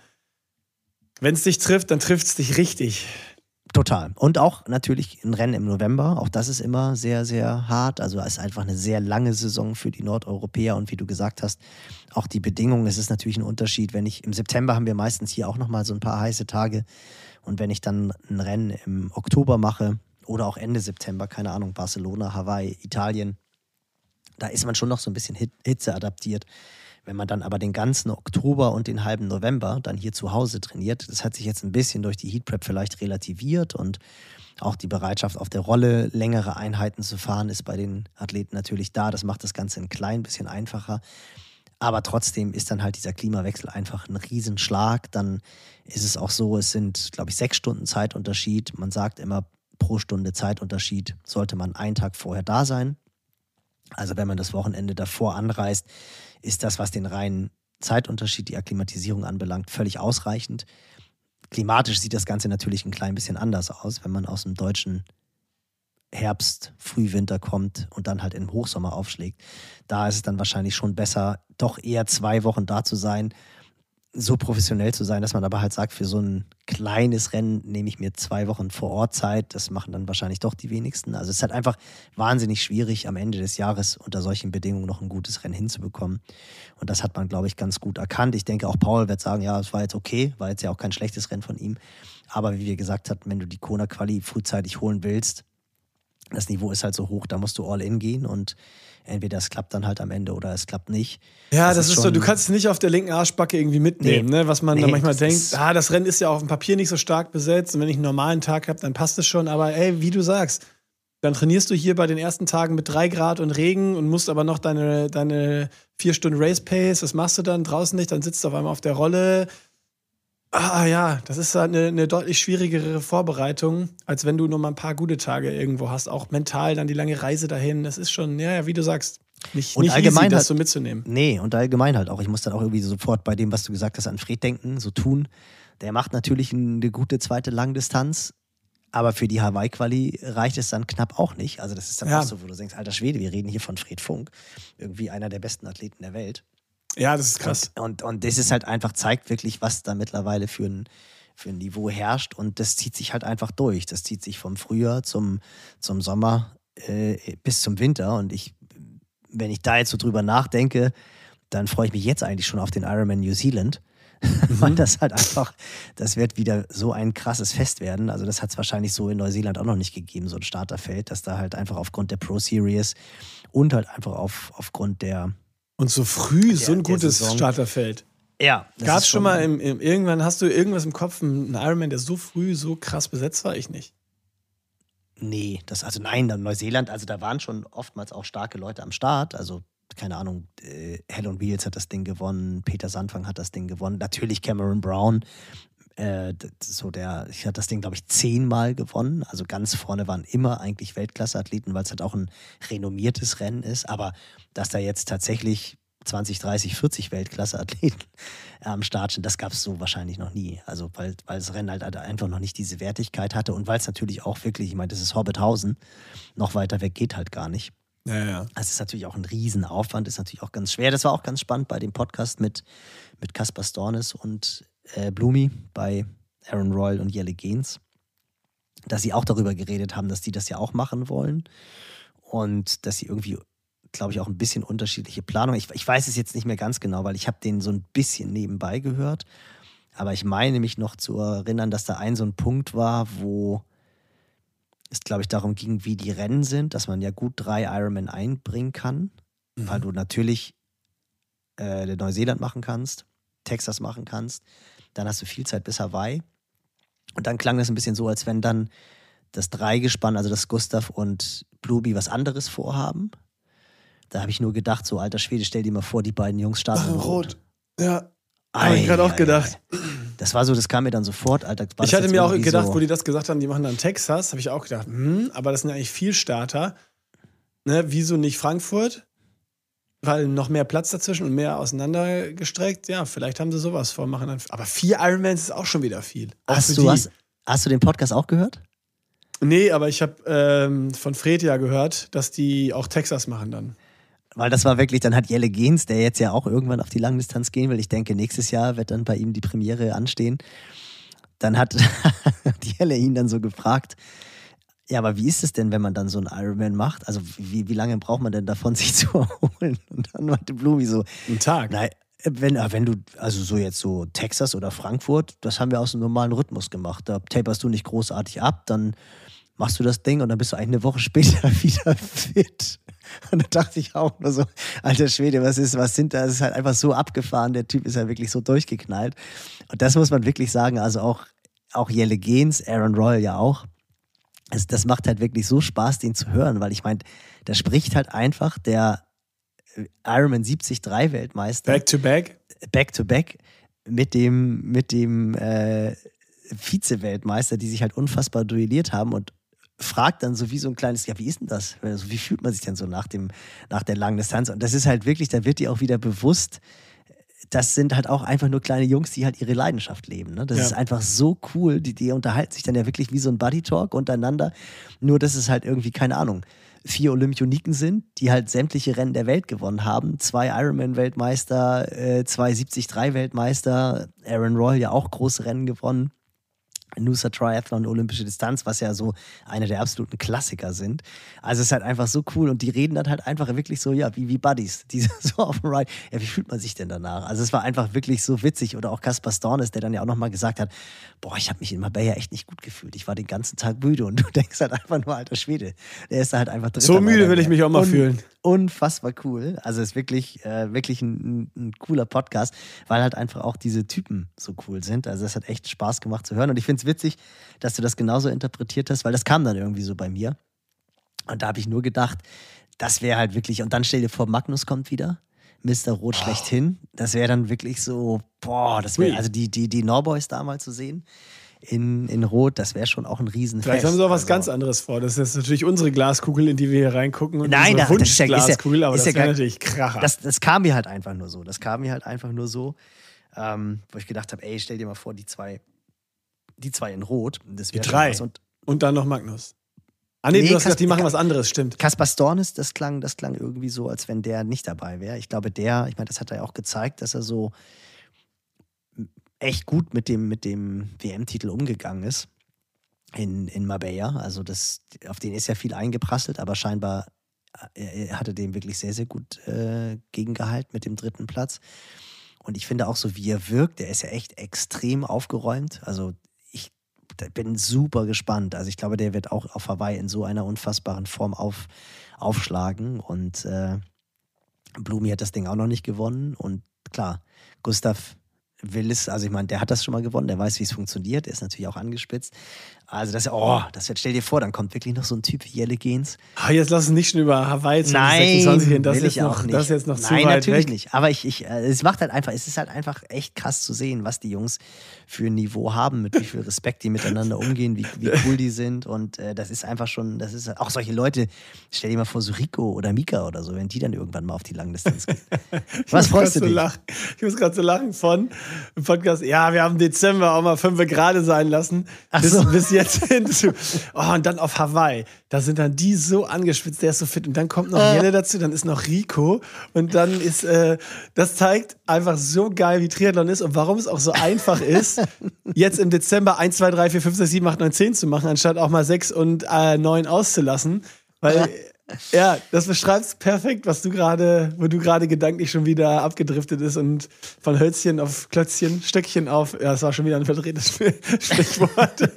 es dich trifft, dann trifft es dich richtig. Total. Und auch natürlich ein Rennen im November. Auch das ist immer sehr, sehr hart. Also es ist einfach eine sehr lange Saison für die Nordeuropäer. Und wie du gesagt hast, auch die Bedingungen, es ist natürlich ein Unterschied. Im September haben wir meistens hier auch nochmal so ein paar heiße Tage. Und wenn ich dann ein Rennen im Oktober mache oder auch Ende September, keine Ahnung, Barcelona, Hawaii, Italien, da ist man schon noch so ein bisschen Hitze adaptiert. Wenn man dann aber den ganzen Oktober und den halben November dann hier zu Hause trainiert, das hat sich jetzt ein bisschen durch die Heatprep vielleicht relativiert und auch die Bereitschaft auf der Rolle, längere Einheiten zu fahren, ist bei den Athleten natürlich da. Das macht das Ganze ein klein bisschen einfacher. Aber trotzdem ist dann halt dieser Klimawechsel einfach ein Riesenschlag. Dann ist es auch so, es sind, glaube ich, 6 Stunden Zeitunterschied. Man sagt immer, pro Stunde Zeitunterschied sollte man einen Tag vorher da sein. Also wenn man das Wochenende davor anreist, ist das, was den reinen Zeitunterschied, die Akklimatisierung anbelangt, völlig ausreichend. Klimatisch sieht das Ganze natürlich ein klein bisschen anders aus, wenn man aus dem deutschen Herbst, Frühwinter kommt und dann halt im Hochsommer aufschlägt. Da ist es dann wahrscheinlich schon besser, doch eher 2 Wochen da zu sein, so professionell zu sein, dass man aber halt sagt, für so ein kleines Rennen nehme ich mir 2 Wochen vor Ort Zeit. Das machen dann wahrscheinlich doch die wenigsten. Also es ist halt einfach wahnsinnig schwierig, am Ende des Jahres unter solchen Bedingungen noch ein gutes Rennen hinzubekommen. Und das hat man, glaube ich, ganz gut erkannt. Ich denke, auch Paul wird sagen, ja, es war jetzt okay, war jetzt ja auch kein schlechtes Rennen von ihm. Aber wie wir gesagt hatten, wenn du die Kona-Quali frühzeitig holen willst, das Niveau ist halt so hoch, da musst du all in gehen und entweder es klappt dann halt am Ende oder es klappt nicht. Ja, das ist so, du kannst es nicht auf der linken Arschbacke irgendwie mitnehmen, ne? Was man dann manchmal denkt, das Rennen ist ja auf dem Papier nicht so stark besetzt und wenn ich einen normalen Tag habe, dann passt es schon, aber ey, wie du sagst, dann trainierst du hier bei den ersten Tagen mit 3 Grad und Regen und musst aber noch deine 4 Stunden Race Pace, was machst du dann draußen nicht, dann sitzt du auf einmal auf der Rolle. Ja, das ist halt eine deutlich schwierigere Vorbereitung, als wenn du nur mal ein paar gute Tage irgendwo hast. Auch mental dann die lange Reise dahin. Das ist schon, ja, wie du sagst, nicht allgemein easy, das halt, so mitzunehmen. Nee, und allgemein halt auch. Ich muss dann auch irgendwie sofort bei dem, was du gesagt hast, an Fred denken, so tun. Der macht natürlich eine gute zweite Langdistanz, aber für die Hawaii-Quali reicht es dann knapp auch nicht. Also das ist dann auch so, wo du denkst, alter Schwede, wir reden hier von Fred Funk. Irgendwie einer der besten Athleten der Welt. Ja, das ist krass. Und das ist halt einfach, zeigt wirklich, was da mittlerweile für für ein Niveau herrscht und das zieht sich halt einfach durch. Das zieht sich vom Frühjahr zum Sommer bis zum Winter und wenn ich da jetzt so drüber nachdenke, dann freue ich mich jetzt eigentlich schon auf den Ironman New Zealand, weil das halt einfach, das wird wieder so ein krasses Fest werden. Also das hat es wahrscheinlich so in Neuseeland auch noch nicht gegeben, so ein Starterfeld, dass da halt einfach aufgrund der Pro Series und halt einfach aufgrund der Und so früh so ein der gutes Saison. Starterfeld. Ja. Gab es schon mal irgendwann, hast du irgendwas im Kopf, einen Ironman, der so früh so krass besetzt war? Ich nicht. Nee, nein, Neuseeland, also da waren schon oftmals auch starke Leute am Start, also keine Ahnung, Hell on Wheels hat das Ding gewonnen, Peter Sandfang hat das Ding gewonnen, natürlich Cameron Brown, hat das Ding, glaube ich, 10-mal gewonnen, also ganz vorne waren immer eigentlich Weltklasse-Athleten, weil es halt auch ein renommiertes Rennen ist, aber dass da jetzt tatsächlich 20, 30, 40 Weltklasse-Athleten am Start sind, das gab es so wahrscheinlich noch nie. Also weil das Rennen halt einfach noch nicht diese Wertigkeit hatte und weil es natürlich auch wirklich, ich meine, das ist Hobbithausen, noch weiter weg geht halt gar nicht. Ja. Das ist natürlich auch ein Riesenaufwand, ist natürlich auch ganz schwer. Das war auch ganz spannend bei dem Podcast mit Caspar Stornes und Blumi bei Aaron Royal und Jelle Gens, dass sie auch darüber geredet haben, dass die das ja auch machen wollen und dass sie irgendwie, glaube ich, auch ein bisschen unterschiedliche Planung. Ich weiß es jetzt nicht mehr ganz genau, weil ich habe den so ein bisschen nebenbei gehört. Aber ich meine mich noch zu erinnern, dass da so ein Punkt war, wo es, glaube ich, darum ging, wie die Rennen sind, dass man ja gut 3 Ironman einbringen kann, weil du natürlich Neuseeland machen kannst, Texas machen kannst. Dann hast du viel Zeit bis Hawaii. Und dann klang das ein bisschen so, als wenn dann das Dreigespann, also das Gustav und Blueby, was anderes vorhaben. Da habe ich nur gedacht, so alter Schwede, stell dir mal vor, die beiden Jungs starten Rot. Ja, habe ich gerade auch gedacht. Das war so, das kam mir dann sofort, Alter. Ich hatte mir auch gedacht, wo die das gesagt haben, die machen dann Texas, habe ich auch gedacht, aber das sind ja eigentlich viel Starter. Ne, wieso nicht Frankfurt? Weil noch mehr Platz dazwischen und mehr auseinandergestreckt. Ja, vielleicht haben sie sowas vor, machen dann. Aber 4 Ironmans ist auch schon wieder viel. Hast du den Podcast auch gehört? Nee, aber ich habe von Fred ja gehört, dass die auch Texas machen dann. Weil das war wirklich, dann hat Jelle Gens, der jetzt ja auch irgendwann auf die Langdistanz gehen will, ich denke, nächstes Jahr wird dann bei ihm die Premiere anstehen. Dann hat Jelle ihn dann so gefragt, ja, aber wie ist es denn, wenn man dann so einen Ironman macht? Also wie lange braucht man denn davon, sich zu erholen? Und dann meinte Blumi so, einen Tag. Nein, wenn du, also so jetzt so Texas oder Frankfurt, das haben wir aus dem normalen Rhythmus gemacht. Da taperst du nicht großartig ab, dann machst du das Ding und dann bist du eigentlich eine Woche später wieder fit. Und da dachte ich auch nur so, alter Schwede, was sind da? Das ist halt einfach so abgefahren, der Typ ist ja wirklich so durchgeknallt. Und das muss man wirklich sagen, also auch Jelle Gens, Aaron Royal ja auch. Das macht halt wirklich so Spaß, den zu hören, weil ich meine, da spricht halt einfach der Ironman 73 Weltmeister. Back to back mit dem Vize-Weltmeister, die sich halt unfassbar duelliert haben und fragt dann so wie so ein kleines, ja, wie ist denn das? Also, wie fühlt man sich denn so nach der langen Distanz? Und das ist halt wirklich, da wird dir auch wieder bewusst, das sind halt auch einfach nur kleine Jungs, die halt ihre Leidenschaft leben. Ne? Das ist einfach so cool. Die unterhalten sich dann ja wirklich wie so ein Buddy-Talk untereinander. Nur, dass es halt irgendwie, keine Ahnung, 4 Olympioniken sind, die halt sämtliche Rennen der Welt gewonnen haben. 2 Ironman-Weltmeister, 2 73-Weltmeister. Aaron Royal ja auch große Rennen gewonnen. Noosa Triathlon, olympische Distanz, was ja so eine der absoluten Klassiker sind. Also es ist halt einfach so cool und die reden dann halt einfach wirklich so, ja, wie Buddies, die so auf dem Ride. Ja, wie fühlt man sich denn danach? Also es war einfach wirklich so witzig. Oder auch Caspar Stornes, der dann ja auch nochmal gesagt hat, boah, ich habe mich in Marbella echt nicht gut gefühlt. Ich war den ganzen Tag müde und du denkst halt einfach nur, alter Schwede, der ist da halt einfach drin. So müde will ich mich auch mal fühlen. Unfassbar cool. Also es ist wirklich ein cooler Podcast, weil halt einfach auch diese Typen so cool sind. Also es hat echt Spaß gemacht zu hören und ich finde es witzig, dass du das genauso interpretiert hast, weil das kam dann irgendwie so bei mir. Und da habe ich nur gedacht, das wäre halt wirklich, und dann stell dir vor, Magnus kommt wieder, Mr. Rot schlechthin. Das wäre dann wirklich so, boah, das wäre, also die Norboys da mal zu sehen in Rot, das wäre schon auch ein Riesenfest. Vielleicht haben sie auch was ganz anderes vor. Das ist natürlich unsere Glaskugel, in die wir hier reingucken. Und nein, unsere Wunschglaskugel, aber das wäre natürlich Kracher. Das kam mir halt einfach nur so. Wo ich gedacht habe, ey, stell dir mal vor, die zwei in Rot. Das die 3. Und dann noch Magnus. Ah nee, du hast gesagt, die machen was anderes, stimmt. Caspar Stornes, das klang irgendwie so, als wenn der nicht dabei wäre. Ich glaube, das hat er ja auch gezeigt, dass er so echt gut mit dem WM-Titel umgegangen ist in Marbella. Also auf den ist ja viel eingeprasselt, aber scheinbar er hatte dem wirklich sehr, sehr gut gegengehalten mit dem 3. Platz. Und ich finde auch so, wie er wirkt, der ist ja echt extrem aufgeräumt. Also ich bin super gespannt. Also ich glaube, der wird auch auf Hawaii in so einer unfassbaren Form aufschlagen. Und Blumi hat das Ding auch noch nicht gewonnen. Und klar, Gustav will es, also ich meine, der hat das schon mal gewonnen, der weiß, wie es funktioniert, der ist natürlich auch angespitzt. Also das wird, stell dir vor, dann kommt wirklich noch so ein Typ wie Jelle Gens. Jetzt lass uns nicht schon über Hawaii 2026 reden, das ist jetzt noch zu weit natürlich weg. Nicht. Aber es macht halt einfach, es ist halt einfach echt krass zu sehen, was die Jungs für ein Niveau haben, mit wie viel Respekt die miteinander umgehen, wie cool die sind. Und das ist einfach schon, das ist auch solche Leute, stell dir mal vor, so Rico oder Mika oder so, wenn die dann irgendwann mal auf die Langdistanz gehen. Was freust du dich? Ich muss gerade so lachen von im Podcast, ja, wir haben Dezember auch mal 5 Grad sein lassen. Bis jetzt hinzu. Und dann auf Hawaii. Da sind dann die so angespitzt, der ist so fit. Und dann kommt noch Jelle dazu, dann ist noch Rico. Und dann ist, das zeigt einfach so geil, wie Triathlon ist und warum es auch so einfach ist, jetzt im Dezember 1, 2, 3, 4, 5, 6, 7, 8, 9, 10 zu machen, anstatt auch mal 6 und 9 auszulassen. Weil, ja, das beschreibt perfekt, wo du gerade gedanklich schon wieder abgedriftet ist und von Hölzchen auf Klötzchen, Stöckchen auf, ja, das war schon wieder ein verdrehtes Stichwort.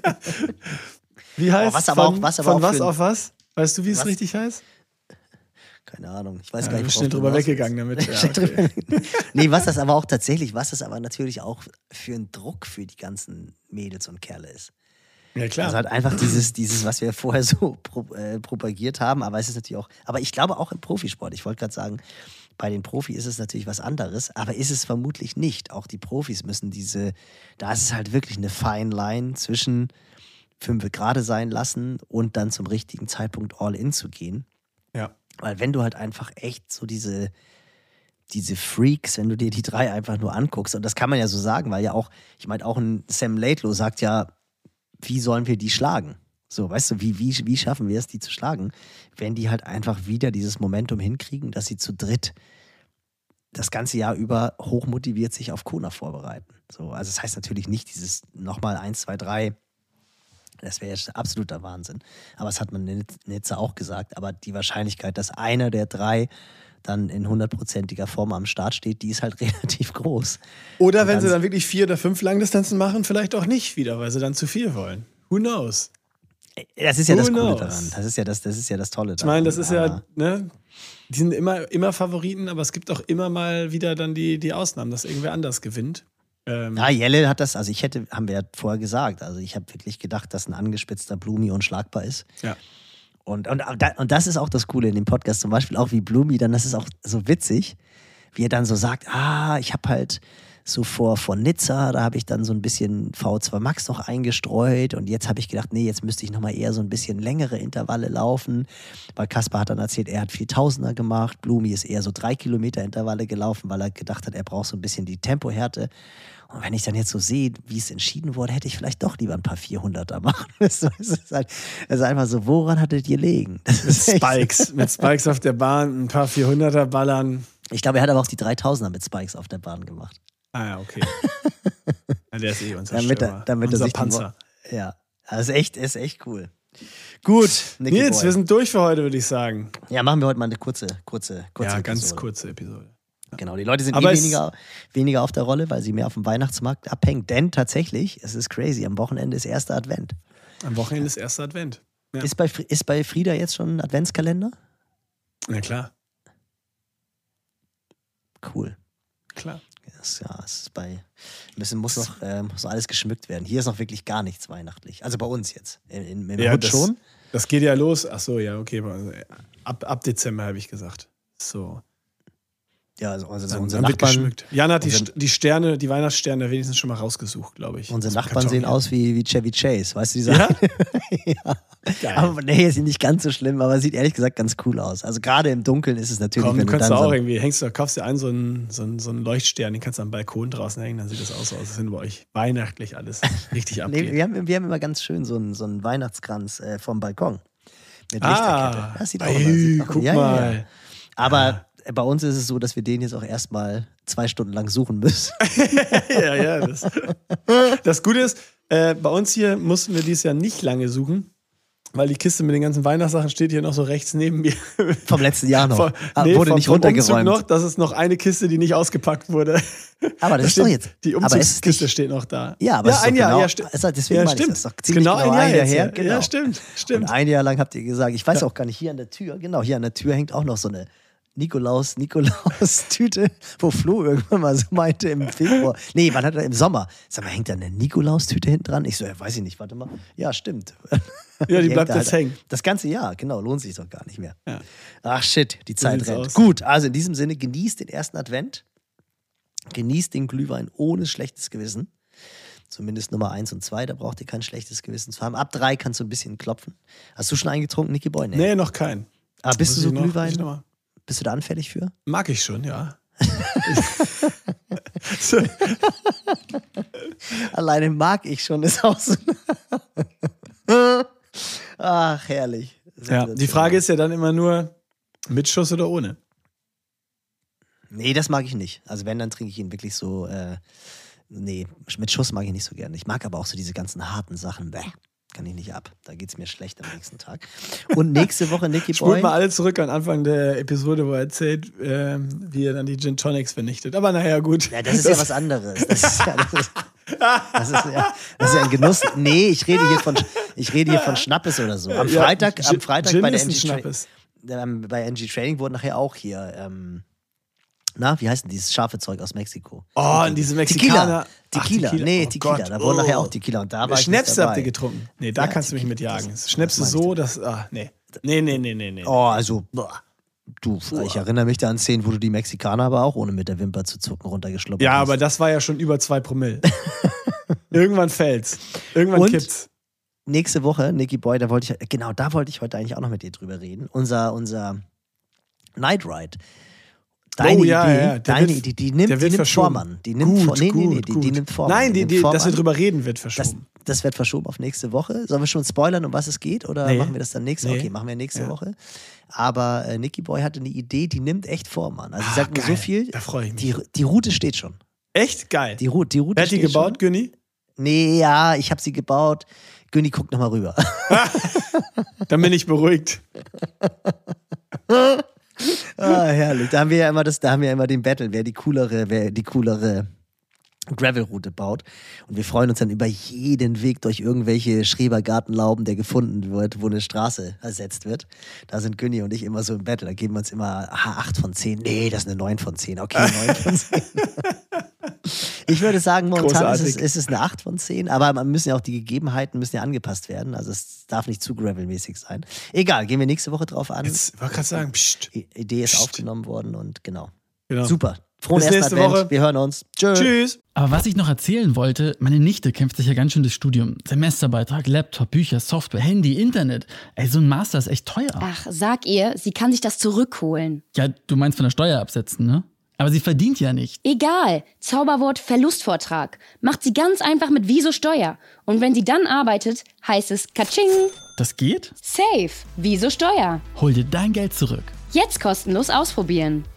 Wie heißt von was auf was? Weißt du, wie es richtig heißt? Keine Ahnung. Ich weiß gar nicht, wir sind drüber weggegangen damit. Ja, okay. Nee, was das aber natürlich auch für ein Druck für die ganzen Mädels und Kerle ist. Ja, klar. Also halt einfach dieses, was wir vorher so propagiert haben, aber es ist natürlich auch, aber ich glaube auch im Profisport, ich wollte gerade sagen, bei den Profis ist es natürlich was anderes, aber ist es vermutlich nicht. Auch die Profis müssen da ist es halt wirklich eine Fine Line zwischen 5 gerade sein lassen und dann zum richtigen Zeitpunkt all in zu gehen. Ja. Weil wenn du halt einfach echt so diese Freaks, wenn du dir die 3 einfach nur anguckst, und das kann man ja so sagen, weil ja auch, ich meine, auch ein Sam Laidlow sagt ja, wie sollen wir die schlagen? So, weißt du, wie schaffen wir es, die zu schlagen, wenn die halt einfach wieder dieses Momentum hinkriegen, dass sie zu dritt das ganze Jahr über hochmotiviert sich auf Kona vorbereiten. So, also das heißt natürlich nicht dieses nochmal 1, 2, 3, das wäre jetzt absoluter Wahnsinn. Aber das hat man in Nizza auch gesagt. Aber die Wahrscheinlichkeit, dass einer der 3 dann in 100%iger Form am Start steht, die ist halt relativ groß. Oder wenn sie dann wirklich 4 oder 5 Langdistanzen machen, vielleicht auch nicht wieder, weil sie dann zu viel wollen. Who knows? Das ist ja das Coole daran. Das ist ja das Tolle daran. Ich meine, das ist ja, ne? Die sind immer Favoriten, aber es gibt auch immer mal wieder dann die Ausnahmen, dass irgendwer anders gewinnt. Ja, Jelle hat das, also haben wir ja vorher gesagt, also ich habe wirklich gedacht, dass ein angespitzter Blumi unschlagbar ist. Ja. Und das ist auch das Coole in dem Podcast, zum Beispiel auch wie Blumi, dann das ist auch so witzig, wie er dann so sagt, ich habe halt so vor Nizza, da habe ich dann so ein bisschen VO2 Max noch eingestreut und jetzt habe ich gedacht, nee, jetzt müsste ich nochmal eher so ein bisschen längere Intervalle laufen, weil Kaspar hat dann erzählt, er hat 4000er gemacht, Blumi ist eher so 3 Kilometer Intervalle gelaufen, weil er gedacht hat, er braucht so ein bisschen die Tempohärte. Und wenn ich dann jetzt so sehe, wie es entschieden wurde, hätte ich vielleicht doch lieber ein paar 400er machen müssen. Es ist einfach so, woran hattet ihr gelegen? Mit Spikes auf der Bahn, ein paar 400er ballern. Ich glaube, er hat aber auch die 3000er mit Spikes auf der Bahn gemacht. Ah ja, okay. Ja, der ist unser unser Panzer. Ja, das ist echt cool. Gut, Nils, wir sind durch für heute, würde ich sagen. Ja, machen wir heute mal eine kurze Ja, ganz kurze Episode. Genau, die Leute sind weniger auf der Rolle, weil sie mehr auf dem Weihnachtsmarkt abhängen. Denn tatsächlich, es ist crazy, am Wochenende ist 1. Advent. Am Wochenende ist 1. Advent. Ja. Ist bei Frieda jetzt schon ein Adventskalender? Na klar. Cool. Klar. Muss noch alles geschmückt werden. Hier ist noch wirklich gar nichts weihnachtlich. Also bei uns jetzt. Im Hut schon. Das geht ja los. Ach so, ja, okay. Ab Dezember habe ich gesagt. So. Ja, also dann unsere wird Nachbarn. geschmückt. Jan hat die Sterne, die Weihnachtssterne wenigstens schon mal rausgesucht, glaube ich. Unsere Nachbarn sehen aus wie Chevy Chase, weißt du, die Sachen? Ja? Ja. Aber nee, ist nicht ganz so schlimm, aber sieht ehrlich gesagt ganz cool aus. Also gerade im Dunkeln ist es natürlich. Komm, kannst du auch irgendwie, kaufst dir so einen Leuchtstern, den kannst du am Balkon draußen hängen, dann sieht das aus, als wenn bei euch weihnachtlich alles richtig abgeht. Nee, wir haben immer ganz schön so einen Weihnachtskranz vom Balkon. Mit Lichterkette. Das sieht auch immer guck mal. Ja. Aber bei uns ist es so, dass wir den jetzt auch erstmal 2 Stunden lang suchen müssen. ja. Das Gute ist, bei uns hier mussten wir dieses Jahr nicht lange suchen, weil die Kiste mit den ganzen Weihnachtssachen steht hier noch so rechts neben mir. Vom letzten Jahr noch. Wurde nicht runtergeräumt. Noch, das ist noch eine Kiste, die nicht ausgepackt wurde. Aber das ist doch jetzt. Die Umzugskiste steht noch da. Ja, aber ein Jahr. Genau, deswegen meine ich, das ist doch ziemlich genau ein Jahr her. Genau. Ja, stimmt. Und ein Jahr lang habt ihr gesagt, ich weiß auch gar nicht, hier an der Tür, hier an der Tür hängt auch noch so eine Nikolaus-Tüte, wo Flo irgendwann mal so meinte im Februar. Nee, wann hat er im Sommer? Sag mal, hängt da eine Nikolaus-Tüte hinten dran? Ich so, weiß ich nicht, warte mal. Ja, stimmt. Ja, die bleibt jetzt hängen. Das ganze Jahr, genau, lohnt sich doch gar nicht mehr. Ja. Ach shit, die Zeit rennt. Aus. Gut, also in diesem Sinne, genießt den ersten Advent. Genießt den Glühwein ohne schlechtes Gewissen. Zumindest Nummer 1 und 2, da braucht ihr kein schlechtes Gewissen zu haben. Ab 3 kannst du ein bisschen klopfen. Hast du schon eingetrunken, Nicky Boy? Nee, noch kein. Aber bist du so Glühwein? Bist du da anfällig für? Mag ich schon, ja. Alleine mag ich schon, ist auch so. Ach, herrlich. Ja, die Frage ist ja dann immer nur, mit Schuss oder ohne? Nee, das mag ich nicht. Also wenn, dann trinke ich ihn wirklich so, nee, mit Schuss mag ich nicht so gerne. Ich mag aber auch so diese ganzen harten Sachen, kann ich nicht ab. Da geht es mir schlecht am nächsten Tag. Und nächste Woche, Nicky Boy. Spult mal alle zurück an Anfang der Episode, wo er erzählt, wie er dann die Gin Tonics vernichtet. Aber naja, gut. Ja, das ist ja was anderes. Das ist ja ein Genuss. Nee, ich rede hier von Schnappes oder so. Am Freitag Gin bei der bei NG Training wurde nachher auch hier, wie heißt denn dieses scharfe Zeug aus Mexiko? Oh, und diese Mexikaner. Tequila. Nee, oh Tequila. Gott. Da wurde nachher auch Tequila. Und da war Schnäpse habt ihr getrunken? Nee, da kannst du mich mit jagen. Schnäpse so, dass. Nee. Nee. Oh, also. Ich erinnere mich da an Szenen, wo du die Mexikaner aber auch ohne mit der Wimper zu zucken runtergeschluppert hast. Ja, aber das war ja schon über 2 Promille. Irgendwann fällt's. Irgendwann kippt's. Nächste Woche, Nicky Boy, da wollte ich heute eigentlich auch noch mit dir drüber reden. Unser Night Ride. Deine Idee, die nimmt Vormann. Die nimmt Vormann. Nein, dass wir drüber reden, wird verschoben. Das wird verschoben auf nächste Woche. Sollen wir schon spoilern, um was es geht? Oder machen wir das dann nächste Woche? Okay, machen wir nächste Woche. Aber Nicky Boy hatte eine Idee, die nimmt echt Vormann. Also ich sag nur so viel. Da freue ich mich. Die Route steht schon. Echt geil. Die Route Wer hat die gebaut, Günni? Nee, ja, ich habe sie gebaut. Günni, guck nochmal rüber. Dann bin ich beruhigt. Herrlich. Da haben wir ja immer den Battle, wer die coolere Gravel-Route baut. Und wir freuen uns dann über jeden Weg durch irgendwelche Schrebergartenlauben, der gefunden wird, wo eine Straße ersetzt wird. Da sind Günni und ich immer so im Battle. Da geben wir uns immer 8 von 10. Nee, das ist eine 9 von 10. Okay, 9 von 10. Ich würde sagen, momentan ist es eine 8 von 10, aber die Gegebenheiten müssen ja angepasst werden. Also es darf nicht zu gravelmäßig sein. Egal, gehen wir nächste Woche drauf an. Jetzt wollte gerade sagen, Idee ist aufgenommen worden und genau. Genau. Super. Frohen ersten Advent. Woche. Wir hören uns. Tschüss. Aber was ich noch erzählen wollte, meine Nichte kämpft sich ja ganz schön das Studium. Semesterbeitrag, Laptop, Bücher, Software, Handy, Internet. Ey, so ein Master ist echt teuer. Ach, sag ihr, sie kann sich das zurückholen. Ja, du meinst von der Steuer absetzen, ne? Aber sie verdient ja nicht. Egal. Zauberwort Verlustvortrag. Macht sie ganz einfach mit Wieso Steuer. Und wenn sie dann arbeitet, heißt es Katsching. Das geht? Safe. Wieso Steuer. Hol dir dein Geld zurück. Jetzt kostenlos ausprobieren.